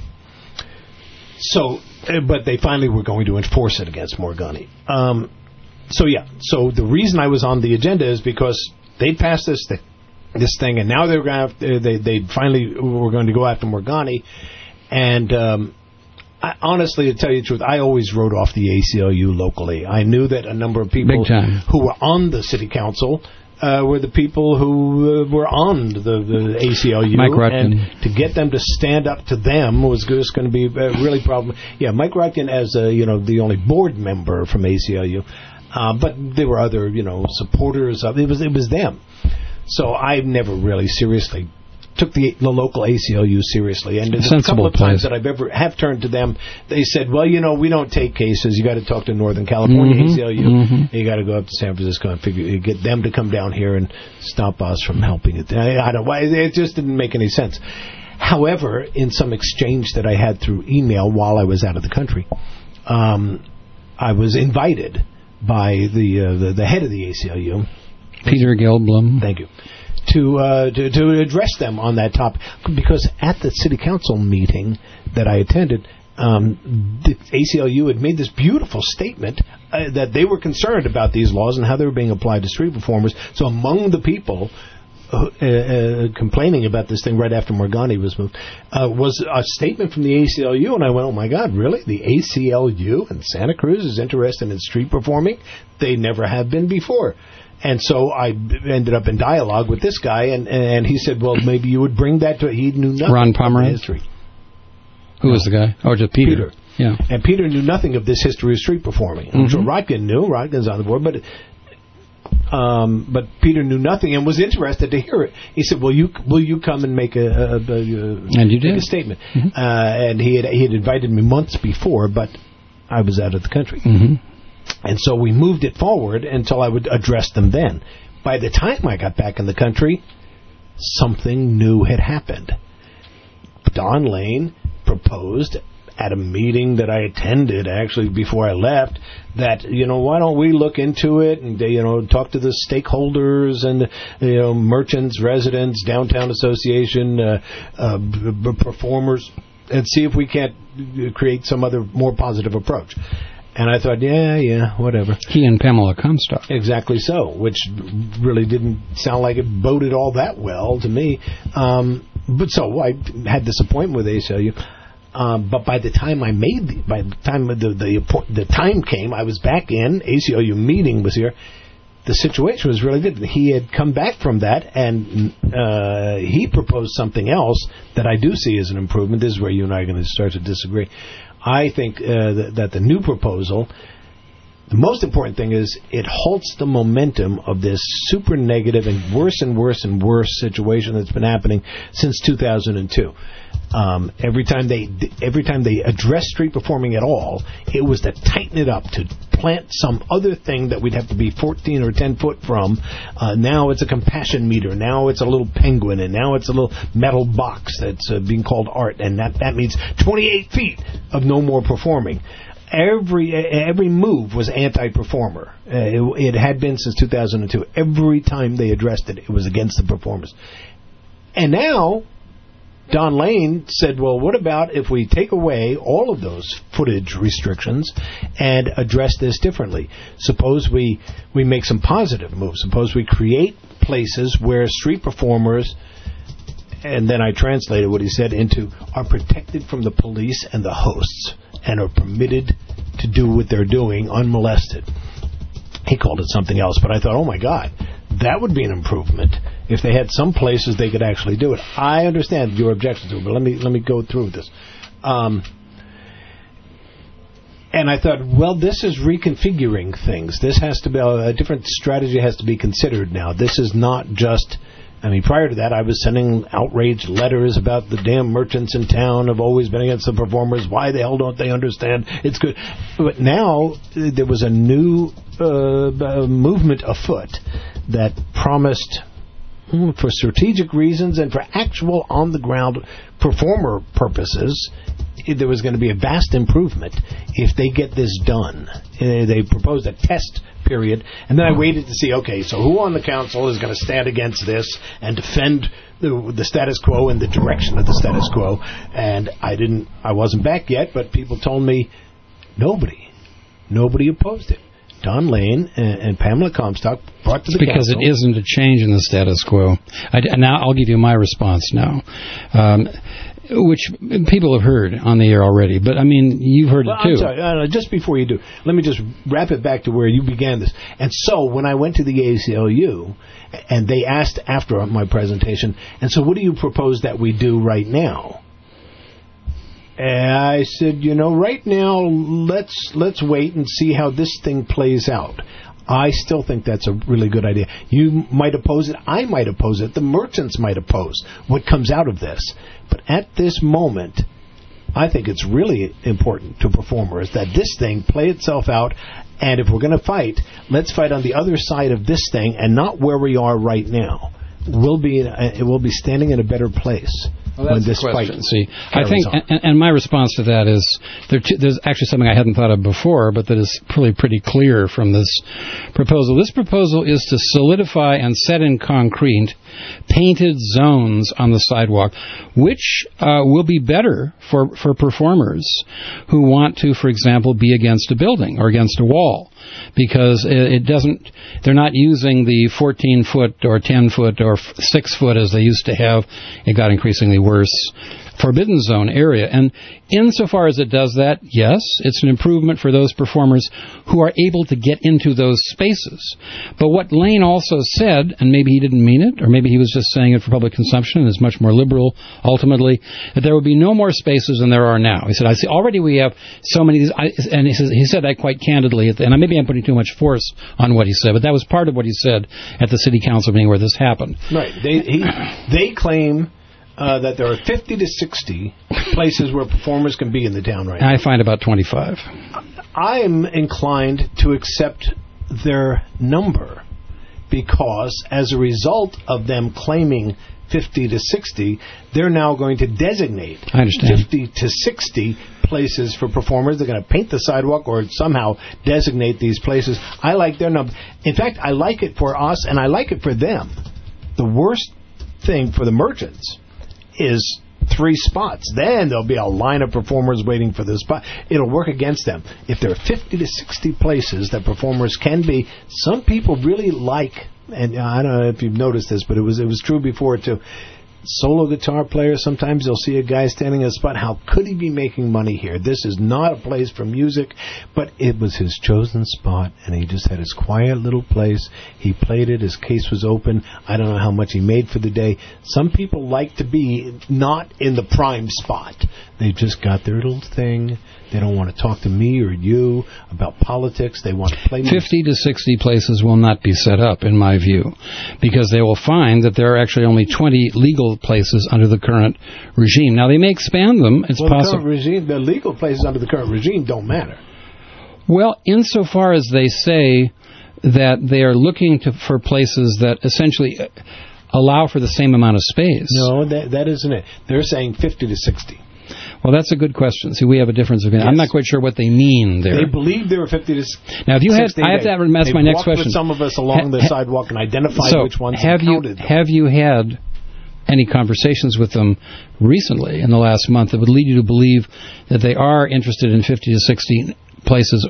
S7: But they finally were going to enforce it against Morgani. So the reason I was on the agenda is because they passed this thing, and now they're going to they finally were going to go after Morgani. And honestly, to tell you the truth, I always wrote off the ACLU locally. I knew that a number of people who were on the city council were the people who were on the ACLU,
S3: Mike Rutkin.
S7: And to get them to stand up to them was just going to be a really problem. Yeah, Mike Rutkin as the only board member from ACLU. But there were other, supporters of it. Was them. So I never really seriously took the local ACLU seriously. And there's a couple of times that have turned to them, they said, well, we don't take cases. You got to talk to Northern California ACLU. Mm-hmm. You got to go up to San Francisco and get them to come down here and stop us from helping it. I don't know why. It just didn't make any sense. However, in some exchange that I had through email while I was out of the country, I was invited by the head of the ACLU,
S3: Peter Gelblum.
S7: Thank you. to address them on that topic. Because at the city council meeting that I attended, the ACLU had made this beautiful statement that they were concerned about these laws and how they were being applied to street performers. So among the people complaining about this thing right after Morgani was moved was a statement from the ACLU, and I went, oh my God, really? The ACLU in Santa Cruz is interested in street performing? They never have been before. And so I ended up in dialogue with this guy, and he said, well, maybe you would bring that to... He knew nothing
S3: Ron
S7: about
S3: Pomeranz?
S7: history.
S3: Who was the guy? Oh, just Peter. Yeah.
S7: And Peter knew nothing of this history of street performing. I'm sure Rodkin knew. Rodkin's on the board, but Peter knew nothing and was interested to hear it. He said, will you come and make
S3: and you did.
S7: Make a statement? And he had invited me months before, but I was out of the country. And so we moved it forward until I would address them then. By the time I got back in the country, something new had happened. Don Lane proposed at a meeting that I attended actually before I left that, why don't we look into it and, talk to the stakeholders and, merchants, residents, downtown association, performers, and see if we can't create some other more positive approach. And I thought, yeah, whatever.
S3: He and Pamela Comstock.
S7: Exactly so, which really didn't sound like it boded all that well to me. But so I had this appointment with ACLU. But by the time the time came, I was back in. ACLU meeting was here. The situation was really good. He had come back from that, and he proposed something else that I do see as an improvement. This is where you and I are going to start to disagree. I think that the new proposal, the most important thing is it halts the momentum of this super negative and worse and worse and worse situation that's been happening since 2002. Every time they address street performing at all, it was to tighten it up, to plant some other thing that we'd have to be 14 or 10 foot from. Now it's a compassion meter. Now it's a little penguin, and now it's a little metal box that's being called art, and that means 28 feet of no more performing. Every move was anti-performer. It had been since 2002. Every time they addressed it, it was against the performers. And now Don Lane said, well, what about if we take away all of those footage restrictions and address this differently? Suppose we make some positive moves. Suppose we create places where street performers, and then I translated what he said into, are protected from the police and the hosts and are permitted to do what they're doing unmolested. He called it something else, but I thought, oh my God, that would be an improvement if they had some places they could actually do it. I understand your objection to it, but let me go through with this. And I thought, well, this is reconfiguring things. This has to be a different strategy has to be considered now. This is not just. Prior to that, I was sending outraged letters about the damn merchants in town have always been against the performers. Why the hell don't they understand? It's good. But now there was a new movement afoot that promised, for strategic reasons and for actual on-the-ground performer purposes, there was going to be a vast improvement if they get this done. They proposed a test period, and then I waited to see, okay, so who on the council is going to stand against this and defend the status quo in the direction of the status quo? And I wasn't back yet, but people told me nobody opposed it. Don Lane and Pamela Comstock brought to the
S3: because
S7: council.
S3: It isn't a change in the status quo. Now I'll give you my response now. Which people have heard on the air already, but you've heard it too.
S7: I'm sorry, just before you do, let me just wrap it back to where you began this. And so when I went to the ACLU, and they asked after my presentation, and so what do you propose that we do right now? And I said, right now, let's wait and see how this thing plays out. I still think that's a really good idea. You might oppose it. I might oppose it. The merchants might oppose what comes out of this. But at this moment, I think it's really important to performers that this thing play itself out. And if we're going to fight, let's fight on the other side of this thing and not where we are right now. We'll be standing in a better place. when this fight
S3: See, I think, and my response to that is there's actually something I hadn't thought of before, but that is pretty clear from this proposal. This proposal is to solidify and set in concrete painted zones on the sidewalk, which will be better for performers who want to, for example, be against a building or against a wall, because they're not using the 14-foot or 10-foot or 6-foot as they used to have. It got increasingly worse. Forbidden zone area. And insofar as it does that, yes, it's an improvement for those performers who are able to get into those spaces. But what Lane also said, and maybe he didn't mean it, or maybe he was just saying it for public consumption and is much more liberal ultimately, that there would be no more spaces than there are now. He said, I see already we have so many, and he said that quite candidly, and maybe I'm putting too much force on what he said, but that was part of what he said at the city council meeting where this happened.
S7: Right. They claim that there are 50 to 60 places where performers can be in the town right now.
S3: I find about 25.
S7: I'm inclined to accept their number because as a result of them claiming 50 to 60, they're now going to designate 50 to 60 places for performers. They're going to paint the sidewalk or somehow designate these places. I like their number. In fact, I like it for us and I like it for them. The worst thing for the merchants is 3 spots. Then there'll be a line of performers waiting for this spot. It'll work against them. If there are 50 to 60 places that performers can be, some people really like, and I don't know if you've noticed this, but it was true before too. Solo guitar players, sometimes you'll see a guy standing in a spot. How could he be making money here? This is not a place for music, but it was his chosen spot, and he just had his quiet little place. He played it. His case was open. I don't know how much he made for the day. Some people like to be not in the prime spot. They've just got their little thing. They don't want to talk to me or you about politics. They want to play music.
S3: 50 to 60 places will not be set up, in my view, because they will find that there are actually only 20 legal places under the current regime. Now, they may expand them. It's possible.
S7: The legal places under the current regime don't matter.
S3: Well, insofar as they say that they are looking for places that essentially allow for the same amount of space.
S7: No, that isn't it. They're saying 50 to 60.
S3: Well, that's a good question. See, we have a difference of opinion. Yes. I'm not quite sure what they mean there.
S7: They believe there were 50 to 60.
S3: Now, if you had, I have to ask my next question.
S7: With some of us along the sidewalk and identified which ones counted them.
S3: Have you had any conversations with them recently in the last month that would lead you to believe that they are interested in 50 to 60 places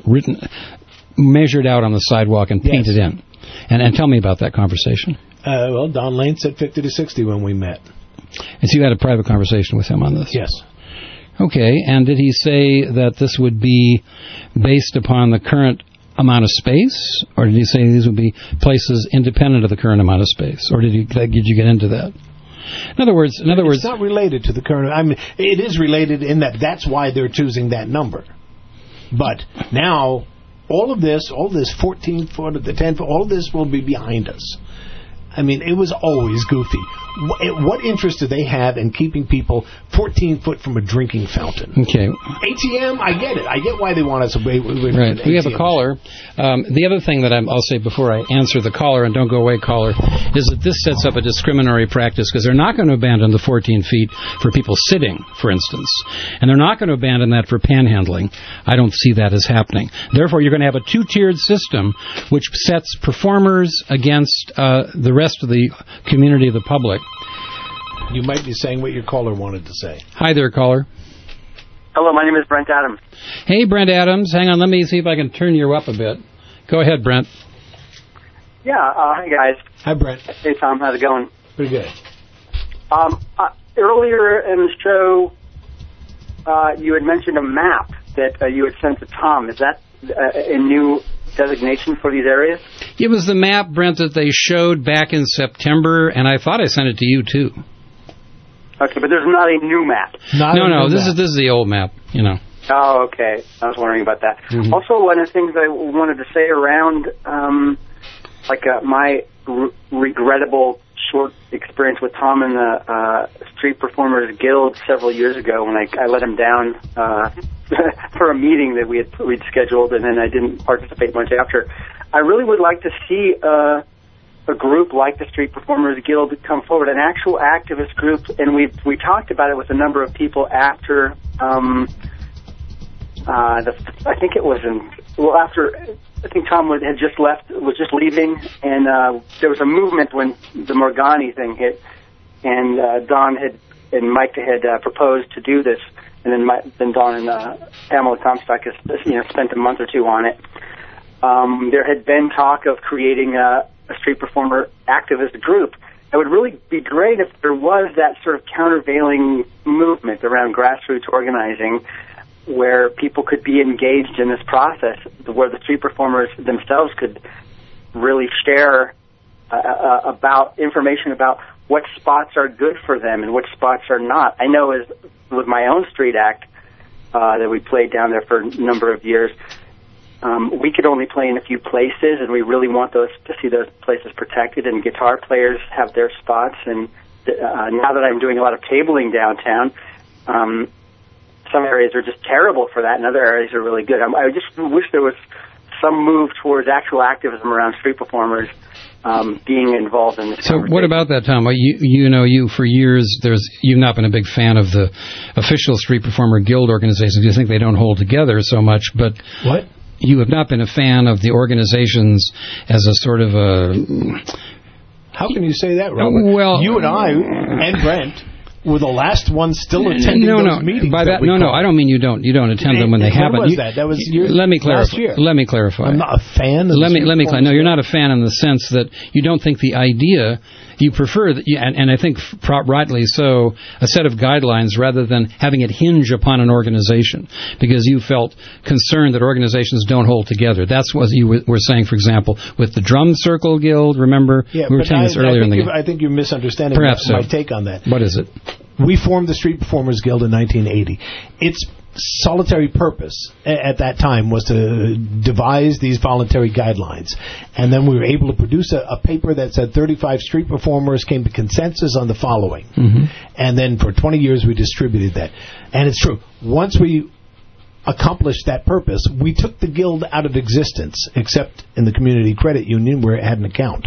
S3: measured out on the sidewalk and painted in? And tell me about that conversation.
S7: Well, Don Lane said 50 to 60 when we met.
S3: And so you had a private conversation with him on this?
S7: Yes.
S3: Okay, and did he say that this would be based upon the current amount of space, or did he say these would be places independent of the current amount of space, or did you get into that? In other words,
S7: it's not related to the current. I mean, it is related in that that's why they're choosing that number. But now, all this 14 foot, the 10 foot, all of this will be behind us. I mean, it was always goofy. What interest do they have in keeping people 14 foot from a drinking fountain?
S3: Okay.
S7: ATM, I get it. I get why they want us away from
S3: right.
S7: ATM.
S3: We have a caller. The other thing that I'll say before I answer the caller, and don't go away, caller, is that this sets up a discriminatory practice because they're not going to abandon the 14 feet for people sitting, for instance. And they're not going to abandon that for panhandling. I don't see that as happening. Therefore, you're going to have a 2-tiered system which sets performers against the rest of the community of the public.
S7: You might be saying what your caller wanted to say.
S3: Hi there, caller.
S8: Hello, my name is Brent Adams.
S3: Hey, Brent Adams. Hang on, let me see if I can turn you up a bit. Go ahead, Brent.
S8: Yeah, hi, guys.
S7: Hi, Brent.
S8: Hey, Tom. How's it going?
S7: Pretty good.
S8: Earlier in the show, you had mentioned a map that you had sent to Tom. Is that a new designation for these areas?
S3: It was the map, Brent, that they showed back in September, and I thought I sent it to you, too.
S8: Okay, but there's not a new map.
S3: No, this is the old map, you know.
S8: Oh, okay. I was wondering about that. Mm-hmm. Also, one of the things I wanted to say around my regrettable short experience with Tom in the Street Performers Guild several years ago when I let him down for a meeting that we'd scheduled, and then I didn't participate much after. I really would like to see a group like the Street Performers Guild come forward, an actual activist group, and we talked about it with a number of people after I think Tom was just leaving, and there was a movement when the Morgani thing hit, and Don and Mike had proposed to do this, and then Don and Pamela Comstock has spent a month or two on it. There had been talk of creating a street performer activist group. It would really be great if there was that sort of countervailing movement around grassroots organizing where people could be engaged in this process, where the street performers themselves could really share about information about what spots are good for them and what spots are not. I know with my own street act that we played down there for a number of years, we could only play in a few places, and we really want to see those places protected, and guitar players have their spots. And now that I'm doing a lot of tabling downtown, some areas are just terrible for that, and other areas are really good. I just wish there was some move towards actual activism around street performers being involved in this.
S3: So what about that, Tom? You for years, you've not been a big fan of the official Street Performer Guild organizations. You think they don't hold together so much, but
S7: what?
S3: You have not been a fan of the organizations as a sort of a...
S7: How can you say that, Robert?
S3: Well,
S7: you and I and Brent were the last ones still attending those meetings.
S3: By that, I don't mean you don't attend them when they happen.
S7: When was that? That was
S3: let me clarify.
S7: Last year.
S3: Let me clarify.
S7: I'm not a fan of
S3: Let me clarify. No, you're not a fan in the sense that you don't think the idea, you prefer, that, and I think rightly so, a set of guidelines rather than having it hinge upon an organization, because you felt concerned that organizations don't hold together. That's what you were saying, for example, with the Drum Circle Guild, remember?
S7: Yeah,
S3: we were saying this earlier in the game.
S7: I think you're misunderstanding my take on that.
S3: What is it?
S7: We formed the Street Performers Guild in 1980. Its solitary purpose at that time was to devise these voluntary guidelines. And then we were able to produce a paper that said 35 street performers, came to consensus on the following. Mm-hmm. And then for 20 years we distributed that. And it's true. Once we accomplished that purpose, we took the guild out of existence, except in the Community Credit Union where it had an account.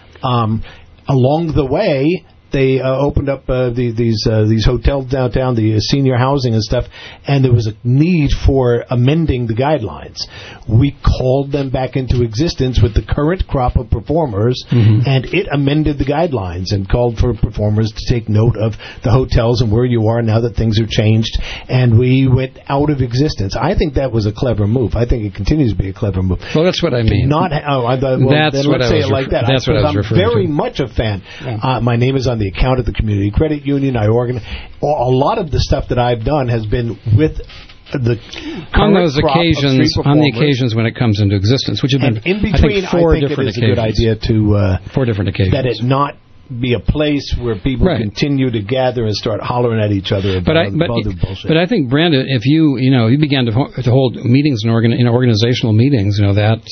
S7: Along the way, they opened up these hotels downtown, the senior housing and stuff, and there was a need for amending the guidelines. We called them back into existence with the current crop of performers, and it amended the guidelines and called for performers to take note of the hotels and where you are now that things are changed, and we went out of existence. I think that was a clever move. I think it continues to be a clever move.
S3: Well, that's what I mean.
S7: That's what I was referring to. I'm very much a fan. Yeah. My name is on the account at the Community Credit Union. I organize a lot of the stuff that I've done has been with the
S3: on the occasions when it comes into existence, which have been
S7: in between.
S3: I think 4 different
S7: it is
S3: occasions.
S7: A good idea to
S3: 4 different occasions
S7: that it not be a place where people continue to gather and start hollering at each other about other bullshit.
S3: But I think, Brandon, if you began to hold meetings in organizational meetings, that.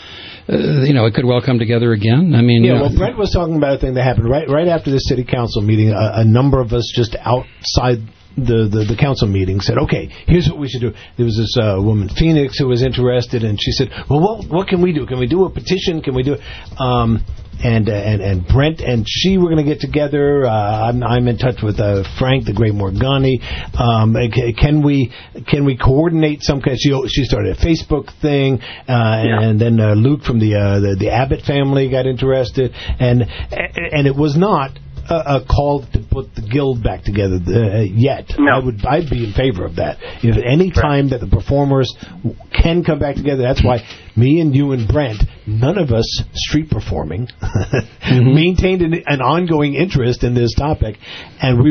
S3: It could well come together again. I mean,
S7: well, Brent was talking about a thing that happened right after the city council meeting. A number of us just outside the council meeting said, okay, here's what we should do. There was this woman, Phoenix, who was interested, and she said, well, what can we do? Can we do a petition? Can we do it? And Brent and she were going to get together. I'm in touch with Frank, the great Morgani. Can we coordinate some kind? She started a Facebook thing, and then Luke from the Abbott family got interested, and it was not a call to put the guild back together yet. No. I'd be in favor of that. If any time that the performers can come back together, that's why me and you and Brent, none of us street performing, maintained an ongoing interest in this topic, and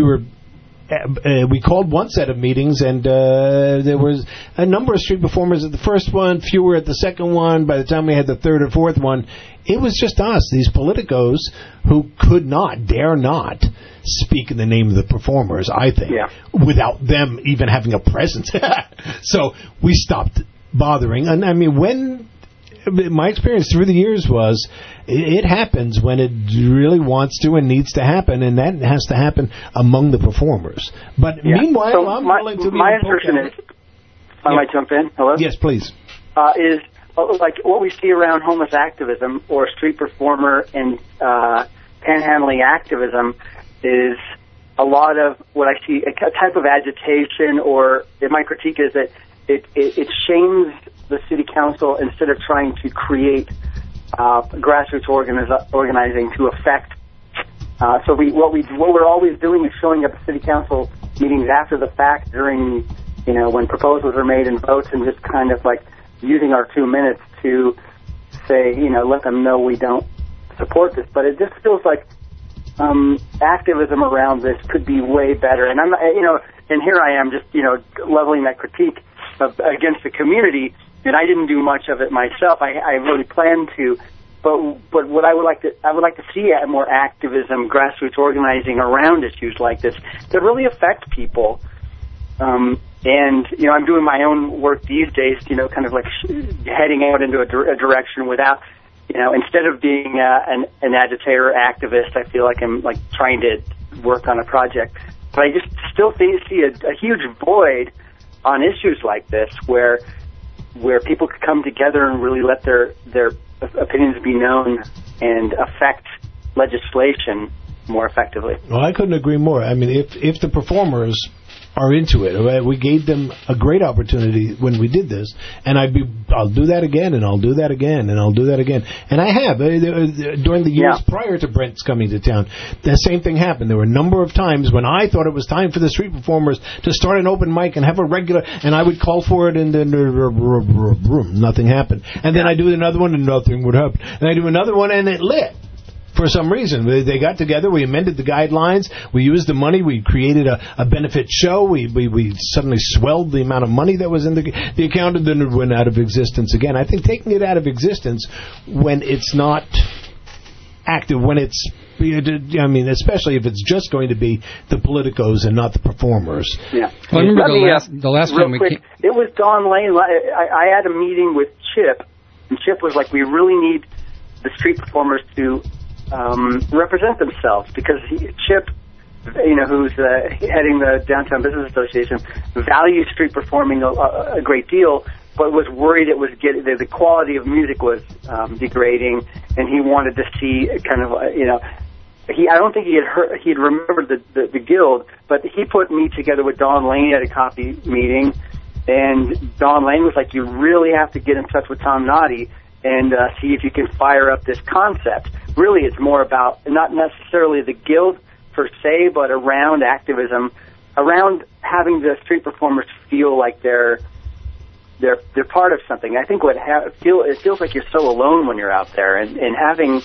S7: we called one set of meetings, and there was a number of street performers at the first one, fewer at the second one. By the time we had the third or fourth one, it was just us, these politicos who dare not speak in the name of the performers, I think, without them even having a presence. So we stopped bothering. And I mean, my experience through the years was it happens when it really wants to and needs to happen, and that has to happen among the performers. But meanwhile, I'm willing to be...
S8: My assertion is... I might jump in? Hello?
S7: Yes, please.
S8: Is like what we see around homeless activism or street performer and panhandling activism is a lot of what I see, a type of agitation, or my critique is that it shames the city council instead of trying to create grassroots organizing to affect. So what we're always doing is showing up at city council meetings after the fact, during, when proposals are made and votes, and just kind of like using our 2 minutes to say, let them know we don't support this. But it just feels like activism around this could be way better. And I'm not, and here I am just, leveling that critique against the community. And I didn't do much of it myself. I really planned to. But what I would like to see more activism, grassroots organizing around issues like this that really affect people. And I'm doing my own work these days, kind of like heading out into a direction without, instead of being an agitator or activist, I feel like I'm like trying to work on a project. But I just still see a huge void on issues like this, where people could come together and really let their opinions be known and affect legislation more effectively.
S7: Well, I couldn't agree more. I mean, if the performers are into it, right? We gave them a great opportunity when we did this, and I'll do that again, and I'll do that again, and I'll do that again. And I have during the years prior to Brent's coming to town. The same thing happened. There were a number of times when I thought it was time for the street performers to start an open mic and have a regular, and I would call for it, and then nothing happened. And then I do another one, and nothing would happen. And I do another one, and it lit. For some reason, they got together. We amended the guidelines. We used the money. We created a benefit show. We suddenly swelled the amount of money that was in the account, and then it went out of existence again. I think taking it out of existence when it's not active, when it's, especially if it's just going to be the politicos and not the performers.
S8: Yeah.
S3: Well, I remember the last time
S8: it was Don Lane. I had a meeting with Chip, and Chip was like, "We really need the street performers to represent themselves," because Chip, who's heading the Downtown Business Association, values street performing a great deal, but was worried it was the quality of music was degrading, and he wanted to see kind of I don't think he'd remembered the guild, but he put me together with Don Lane at a coffee meeting, and Don Lane was like, "You really have to get in touch with Tom Noddy and see if you can fire up this concept." Really, it's more about not necessarily the guild per se, but around activism, around having the street performers feel like they're part of something. I think it feels like you're so alone when you're out there, and having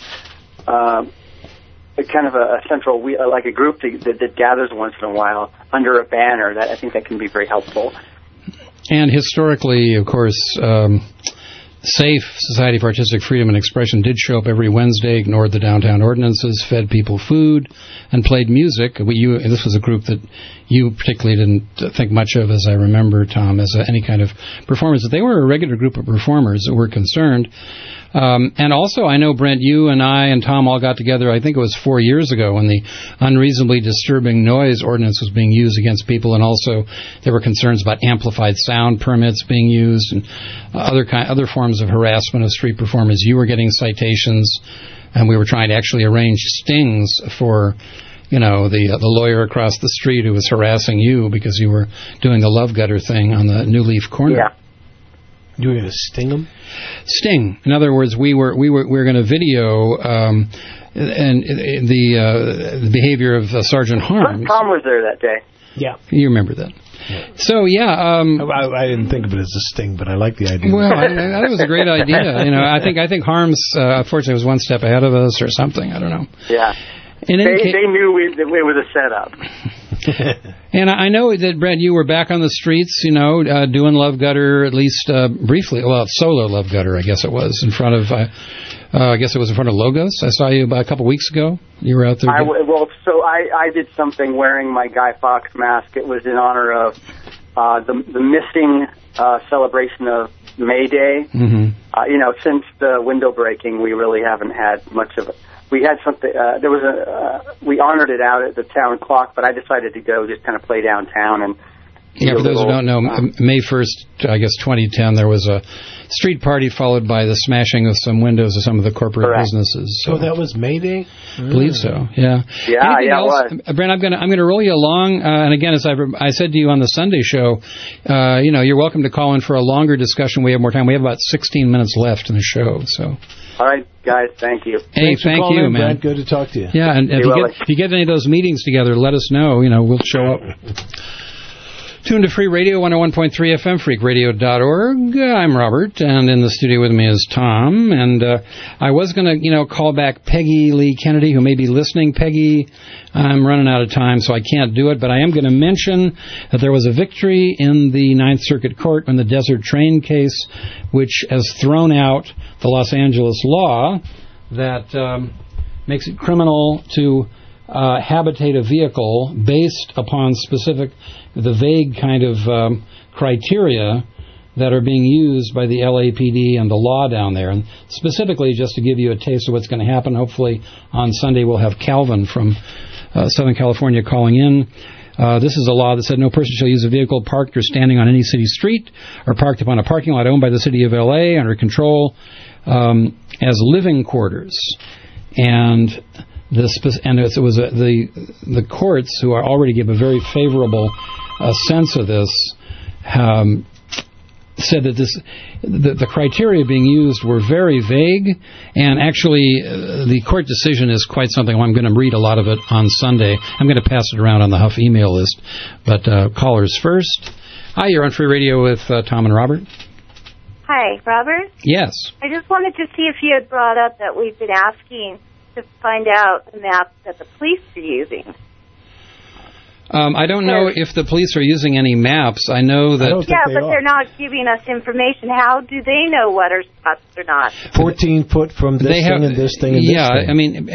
S8: kind of a central, like a group that gathers once in a while under a banner, that I think that can be very helpful.
S3: And historically, of course, SAFE, Society for Artistic Freedom and Expression, did show up every Wednesday, ignored the downtown ordinances, fed people food, and played music. This was a group that you particularly didn't think much of, as I remember, Tom, as any kind of performance. But they were a regular group of performers that were concerned. And also, I know, Brent, you and I and Tom all got together, I think it was 4 years ago, when the unreasonably disturbing noise ordinance was being used against people, and also there were concerns about amplified sound permits being used and other forms of harassment of street performers. You were getting citations, and we were trying to actually arrange stings for the lawyer across the street who was harassing you because you were doing the Love Gutter thing on the New Leaf corner.
S8: Yeah.
S7: You were going to sting them?
S3: Sting. In other words, we were going to video and the behavior of Sergeant Harms.
S8: Tom was there that day.
S7: Yeah,
S3: you remember that. Yeah. So
S7: I didn't think of it as a sting, but I like the idea.
S3: Well, I thought it was a great idea. I think Harms, unfortunately, was one step ahead of us or something. I don't know.
S8: Yeah. They knew it was a setup.
S3: And I know that, Brent, you were back on the streets, doing Love Gutter, at least briefly. Well, solo Love Gutter, I guess it was, in front of, in front of Logos. I saw you about a couple weeks ago. You were out there.
S8: I did something wearing my Guy Fawkes mask. It was in honor of the missing celebration of May Day. Mm-hmm. Since the window breaking, we really haven't had much of it. We had something. We honored it out at the town clock, but I decided to go just kind of play downtown
S3: Yeah, for those who don't know, May 1st, I guess 2010, there was a street party followed by the smashing of some windows of some of the corporate businesses. So
S7: that was May Day?
S3: I believe so, yeah.
S8: Yeah,
S3: Anything else?
S8: it was.
S3: Brent, I'm going to roll you along, and again, as I said to you on the Sunday show, you're welcome to call in for a longer discussion. We have more time. We have about 16 minutes left in the show, so...
S8: All right, guys, thank you.
S3: Hey, thank you, man.
S7: Brent. Good to talk to you.
S3: Yeah, and if you get any of those meetings together, let us know. We'll show up. Tune to Free Radio 101.3 FM, freakradio.org. I'm Robert, and in the studio with me is Tom. And I was going to, call back Peggy Lee Kennedy, who may be listening. Peggy, I'm running out of time, so I can't do it. But I am going to mention that there was a victory in the Ninth Circuit Court in the Desert Train case, which has thrown out the Los Angeles law that makes it criminal to habitate a vehicle based upon the vague kind of criteria that are being used by the LAPD and the law down there. And specifically, just to give you a taste of what's going to happen, hopefully on Sunday we'll have Calvin from Southern California calling in. This is a law that said no person shall use a vehicle parked or standing on any city street or parked upon a parking lot owned by the city of LA under control as living quarters. And it was the courts, who already give a very favorable sense of this, said that the criteria being used were very vague, and actually the court decision is quite something. I'm going to read a lot of it on Sunday. I'm going to pass it around on the Huff email list. But callers first. Hi, you're on Free Radio with Tom and Robert.
S9: Hi, Robert?
S3: Yes.
S9: I just wanted to see if you had brought up that we've been asking to find out the map that the police are using.
S3: I don't know if the police are using any maps. I know that...
S9: They're not giving us information. How do they know what are spots or not?
S7: 14 foot from this thing and this thing and this thing.
S3: Yeah, I mean,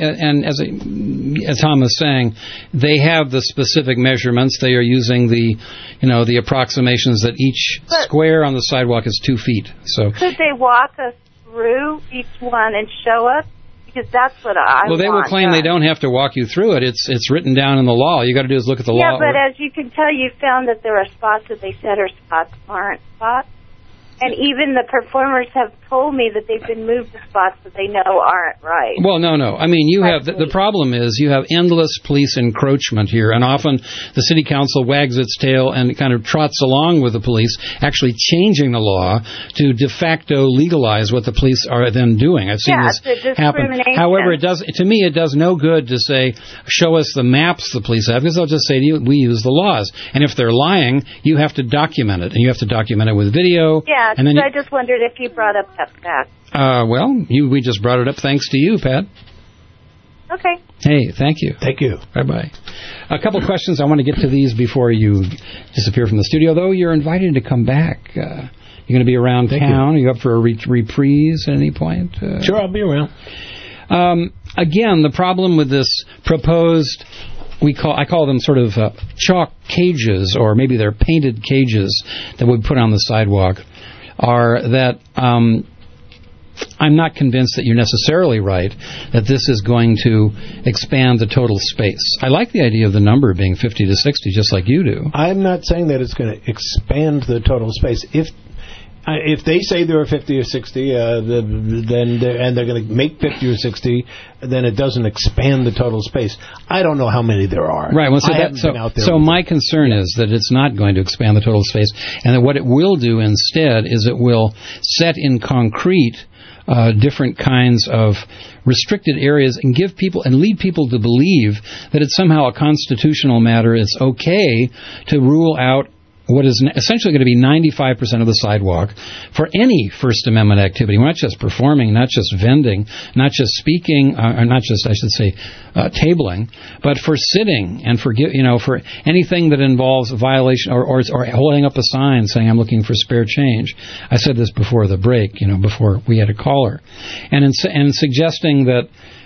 S3: as Tom was saying, they have the specific measurements. They are using the approximations that each square on the sidewalk is 2 feet. So
S9: could they walk us through each one and show us? Because that's what I want.
S3: Well, they will claim they don't have to walk you through it. It's written down in the law. You got to do is look at the law.
S9: Yeah, but as you can tell, you found that there are spots that they said are spots aren't spots. And even the performers have told me that they've been moved to spots that they know aren't right.
S3: Well, no. I mean, you have the problem is you have endless police encroachment here, and often the city council wags its tail and kind of trots along with the police, actually changing the law to de facto legalize what the police are then doing. I've seen this happen. However, it does no good to say, show us the maps the police have, because they'll just say to you, we use the laws. And if they're lying, you have to document it, and you have to document it with video.
S9: Yeah.
S3: And then
S9: I just wondered if you brought up that fact.
S3: We just brought it up thanks to you, Pat.
S9: Okay.
S3: Hey, thank you.
S7: Thank you.
S3: Bye-bye. A couple of questions. I want to get to these before you disappear from the studio, though. You're invited to come back. You're going to be around town. Are you up for a reprise at any point?
S7: Sure, I'll be around.
S3: Again, the problem with this proposed... I call them sort of chalk cages, or maybe they're painted cages that we put on the sidewalk, are that I'm not convinced that you're necessarily right that this is going to expand the total space. I like the idea of the number being 50 to 60, just like you do.
S7: I'm not saying that it's going to expand the total space. If they say there are 50 or 60, then they're going to make 50 or 60, then it doesn't expand the total space. I don't know how many there are.
S3: Right. Well, so my concern is that it's not going to expand the total space, and that what it will do instead is it will set in concrete different kinds of restricted areas and lead people to believe that it's somehow a constitutional matter. It's okay to rule out what is essentially going to be 95% of the sidewalk for any First Amendment activity. We're not just performing, not just vending, not just speaking, or not just, I should say, tabling, but for sitting and for anything that involves a violation or holding up a sign saying I'm looking for spare change. I said this before the break, before we had a caller, and in suggesting that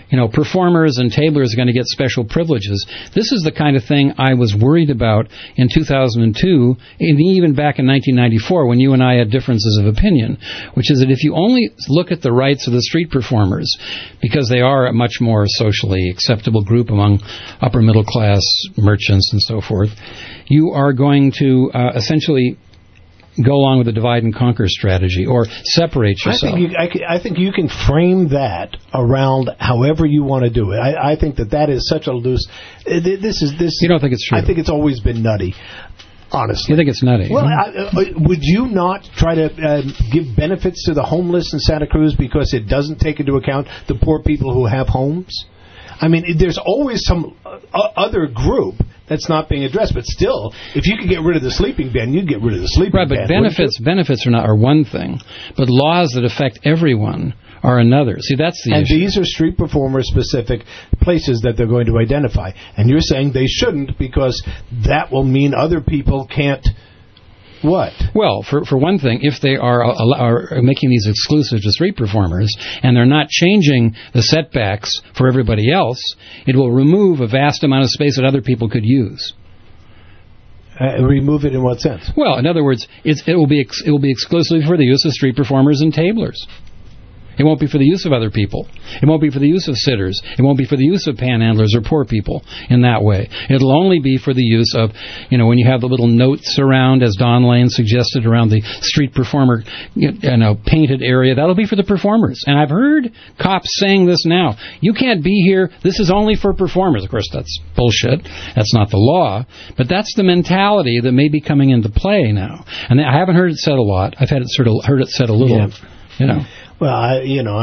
S3: performers and tablers are going to get special privileges. This is the kind of thing I was worried about in 2002, and even back in 1994 when you and I had differences of opinion, which is that if you only look at the rights of the street performers, because they are a much more socially acceptable group among upper middle class merchants and so forth, you are going to essentially go along with the divide and conquer strategy, or separate yourself.
S7: I think you can frame that around however you want to do it. I think that is such a loose. This.
S3: You don't think it's true?
S7: I think it's always been nutty. Honestly,
S3: you think it's nutty?
S7: Well, would you not try to give benefits to the homeless in Santa Cruz because it doesn't take into account the poor people who have homes? I mean, there's always some other group that's not being addressed. But still, if you could get rid of the sleeping ban, you'd get rid of the sleeping ban.
S3: Right, but benefits are one thing, but laws that affect everyone are another. See, that's the issue.
S7: And these are street performer-specific places that they're going to identify. And you're saying they shouldn't because that will mean other people can't. What?
S3: Well, for one thing, if they are making these exclusive to street performers and they're not changing the setbacks for everybody else, it will remove a vast amount of space that other people could use.
S7: Remove it in what sense?
S3: Well, in other words, it will be exclusively for the use of street performers and tablers. It won't be for the use of other people. It won't be for the use of sitters. It won't be for the use of panhandlers or poor people in that way. It'll only be for the use of, when you have the little notes around, as Don Lane suggested, around the street performer, painted area. That'll be for the performers. And I've heard cops saying this now. You can't be here. This is only for performers. Of course, that's bullshit. That's not the law. But that's the mentality that may be coming into play now. And I haven't heard it said a lot. I've heard it said a little,
S7: Well, I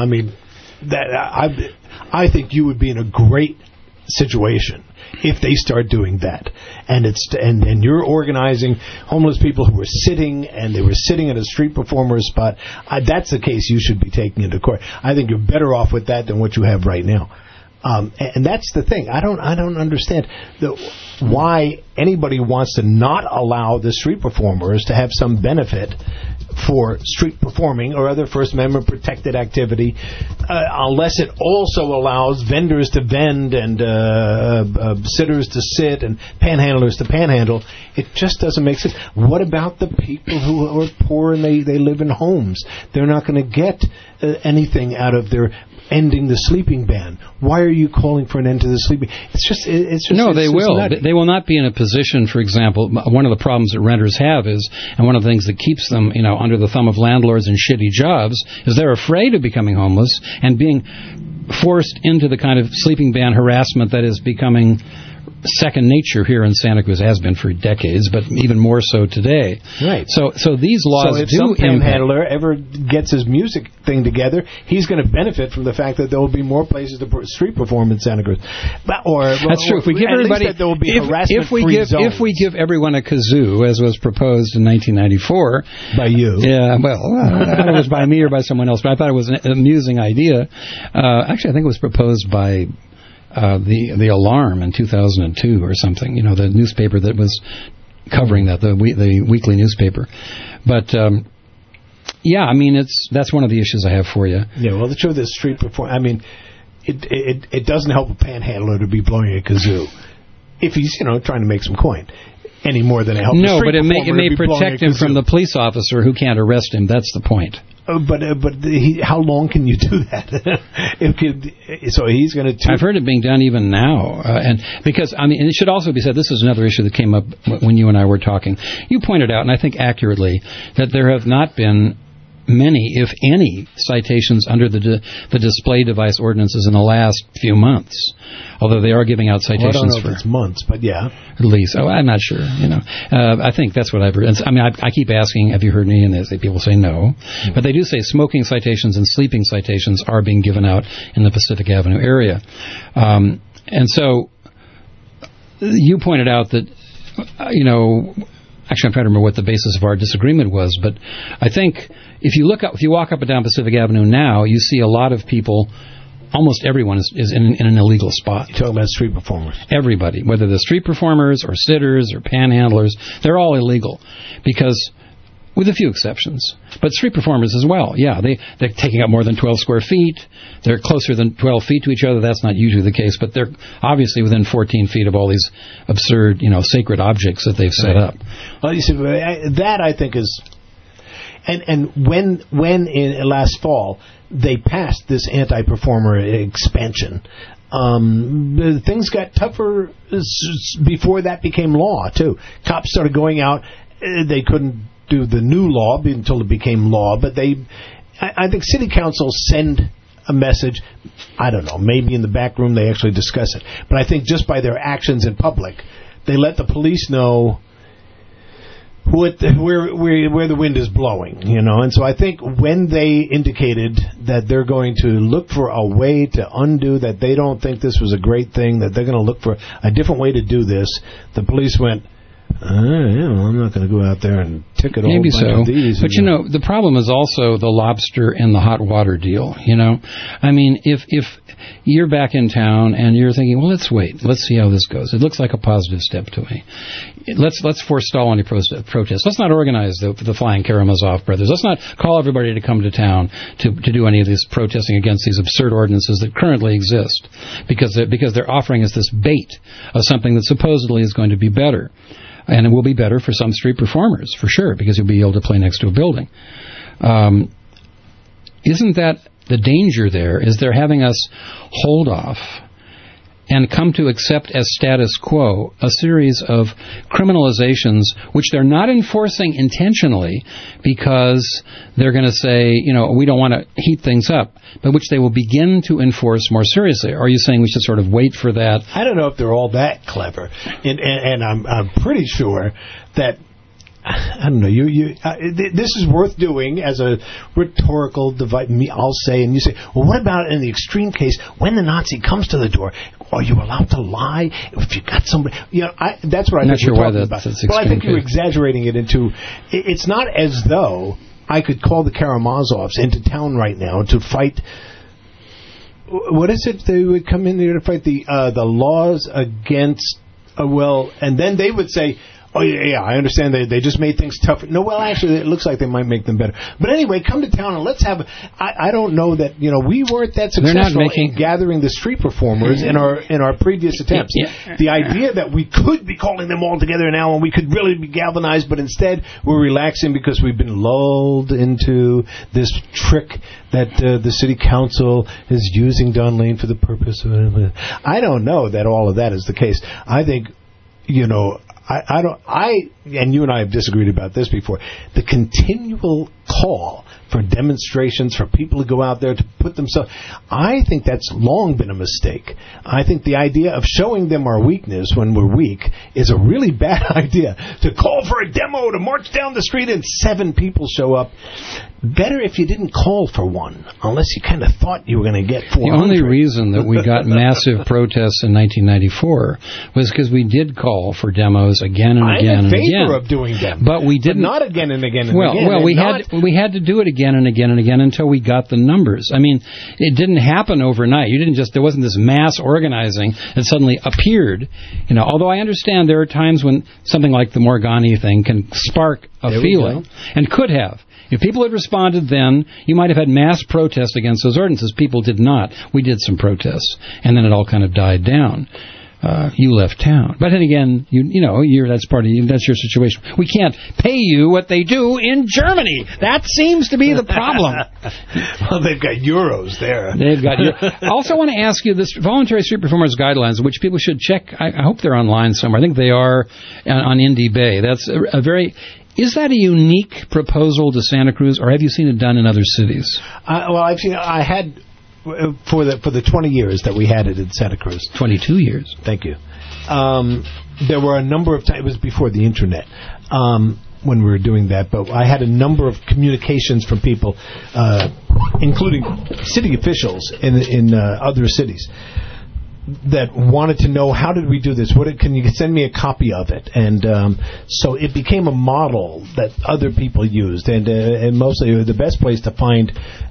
S7: think you would be in a great situation if they start doing that, and you're organizing homeless people who were sitting and they were sitting at a street performer's spot. That's the case you should be taking into court. I think you're better off with that than what you have right now. And that's the thing. I don't understand why anybody wants to not allow the street performers to have some benefit for street performing or other First Amendment protected activity, unless it also allows vendors to vend and sitters to sit and panhandlers to panhandle. It just doesn't make sense. What about the people who are poor and they live in homes? They're not going to get anything out of their ending the sleeping ban. Why are you calling for an end to the sleeping?
S3: No, they will. They will not be in a position, for example, one of the problems that renters have is, and one of the things that keeps them, under the thumb of landlords and shitty jobs, is they're afraid of becoming homeless and being forced into the kind of sleeping ban harassment that is becoming second nature here in Santa Cruz, has been for decades, but even more so today.
S7: Right.
S3: So these laws
S7: so if some panhandler ever gets his music thing together, he's going to benefit from the fact that there will be more places to street perform in Santa Cruz.
S3: That's true. If we give everybody,
S7: there will be harassment-free zones.
S3: If we give everyone a kazoo, as was proposed in 1994
S7: by you,
S3: yeah, well, I don't know if it was by me or by someone else, but I thought it was an amusing idea. Actually, I think it was proposed by the Alarm in 2002 or something, the newspaper that was covering that, the weekly newspaper. But that's one of the issues I have for you.
S7: Yeah, well, the truth is, street perform. It doesn't help a panhandler to be blowing a kazoo if he's trying to make some coin. Any more than it helps.
S3: No, but it may protect him from the police officer who can't arrest him. That's the point.
S7: But how long can you do that? So he's going to.
S3: I've heard it being done even now, and because and it should also be said, this is another issue that came up when you and I were talking. You pointed out, and I think accurately, that there have not been many, if any, citations under the display device ordinances in the last few months. Although they are giving out citations
S7: I don't know if it's months, but yeah.
S3: At least. Oh, I'm not sure. I think that's what I've heard. I keep asking, have you heard any? And people say no. Mm-hmm. But they do say smoking citations and sleeping citations are being given out in the Pacific Avenue area. And so you pointed out that, actually, I'm trying to remember what the basis of our disagreement was, but I think if you walk up and down Pacific Avenue now, you see a lot of people. Almost everyone is in an illegal spot.
S7: You're talking about street performers.
S3: Everybody, whether they're street performers or sitters or panhandlers, they're all illegal because with a few exceptions. But street performers as well, yeah. They're taking up more than 12 square feet. They're closer than 12 feet to each other. That's not usually the case, but they're obviously within 14 feet of all these absurd, sacred objects that they've set up.
S7: Well, you see, that I think is... And when in last fall they passed this anti-performer expansion, things got tougher before that became law, too. Cops started going out. They couldn't do the new law until it became law, but I think city councils send a message. I don't know, maybe in the back room they actually discuss it, but I think just by their actions in public, they let the police know where the wind is blowing, and so I think when they indicated that they're going to look for a way to undo that, they don't think this was a great thing, that they're going to look for a different way to do this, the police went, I'm not going to go out there and ticket a whole bunch of these.
S3: But the problem is also the lobster and the hot water deal. I mean, if you're back in town and you're thinking, well, let's wait, let's see how this goes. It looks like a positive step to me. Let's forestall any protests. Let's not organize the Flying Karamazov brothers. Let's not call everybody to come to town to do any of this protesting against these absurd ordinances that currently exist, because they're offering us this bait of something that supposedly is going to be better. And it will be better for some street performers, for sure, because you'll be able to play next to a building. Isn't that the danger there? Is they're having us hold off and come to accept as status quo a series of criminalizations which they're not enforcing intentionally because they're going to say, we don't want to heat things up, but which they will begin to enforce more seriously. Are you saying we should sort of wait for that?
S7: I don't know if they're all that clever, and I'm pretty sure that, I don't know. This is worth doing as a rhetorical device. I'll say, and you say, well, what about in the extreme case when the Nazi comes to the door? Are you allowed to lie if you got somebody? That's what I think we're talking about. Well, I think you're exaggerating it into. It's not as though I could call the Karamazovs into town right now to fight. What is it? They would come in there to fight the laws against. And then they would say, oh, yeah, I understand they just made things tougher. No, well, actually, it looks like they might make them better. But anyway, come to town and let's have... I don't know that, we weren't that successful in gathering the street performers in our previous attempts. Yeah. The idea that we could be calling them all together now and we could really be galvanized, but instead we're relaxing because we've been lulled into this trick that the city council is using Don Lane for the purpose of... I don't know that all of that is the case. I think, and you and I have disagreed about this before, the continual call for demonstrations, for people to go out there to put themselves, I think that's long been a mistake. I think the idea of showing them our weakness when we're weak is a really bad idea. To call for a demo, to march down the street and 7 people show up. Better if you didn't call for one, unless you kind of thought you were going to get 400.
S3: The only reason that we got massive protests in 1994 was because we did call for demos again and again and again.
S7: I'm in favor of doing them,
S3: but we didn't.
S7: But not again and again and again.
S3: Well, we had to do it again and again and again until we got the numbers. I mean, it didn't happen overnight. There wasn't this mass organizing that suddenly appeared. Although I understand there are times when something like the Morgani thing can spark a feeling, and could have. If people had responded then, you might have had mass protests against those ordinances. People did not. We did some protests, and then it all kind of died down. You left town. But then again, that's your situation. We can't pay you what they do in Germany. That seems to be the problem.
S7: Well, they've got euros there.
S3: I also want to ask you this Voluntary Street Performers Guidelines, which people should check. I hope they're online somewhere. I think they are on Indie Bay. That's a very... Is that a unique proposal to Santa Cruz, or have you seen it done in other cities?
S7: I've seen. I had for the 20 years that we had it in Santa Cruz.
S3: 22 years.
S7: Thank you. There were a number of times. It was before the internet when we were doing that, but I had a number of communications from people, including city officials in other cities, that wanted to know, how did we do this? Can you send me a copy of it? And so it became a model that other people used, and mostly the best place to find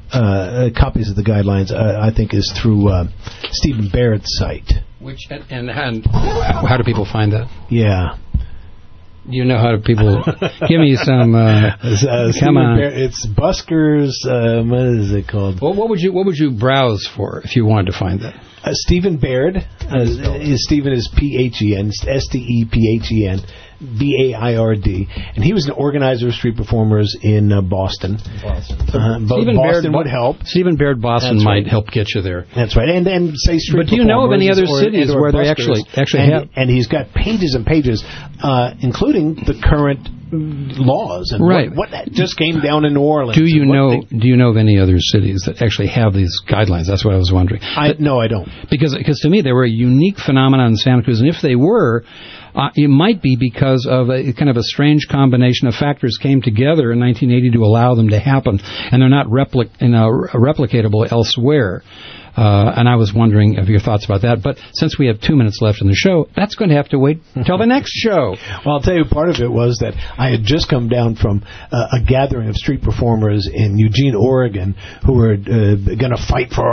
S7: copies of the guidelines, I think, is through Stephen Barrett's site.
S3: And how do people find that?
S7: Yeah.
S3: You know how to people... Give me some... come on.
S7: It's Buskers... what is it called?
S3: Well, what would you browse for if you wanted to find that?
S7: Stephen Baird. Stephen is P-H-E-N. S-T-E-P-H-E-N. B-A-I-R-D. And he was an organizer of street performers in Boston. Boston would help.
S3: Stephen Baird Boston might help get you there.
S7: That's right. And say street
S3: But do you know of any other cities where they actually have...
S7: And he's got pages and pages, including the current laws. And what just came down in New Orleans.
S3: Do you know of any other cities that actually have these guidelines? That's what I was wondering.
S7: No, I don't.
S3: Because to me, they were a unique phenomenon in Santa Cruz. And if they were... it might be because of a kind of a strange combination of factors came together in 1980 to allow them to happen, and they're not replicatable elsewhere. And I was wondering of your thoughts about that. But since we have 2 minutes left in the show, that's going to have to wait until the next show.
S7: Well, I'll tell you, part of it was that I had just come down from a gathering of street performers in Eugene, Oregon, who were going to fight for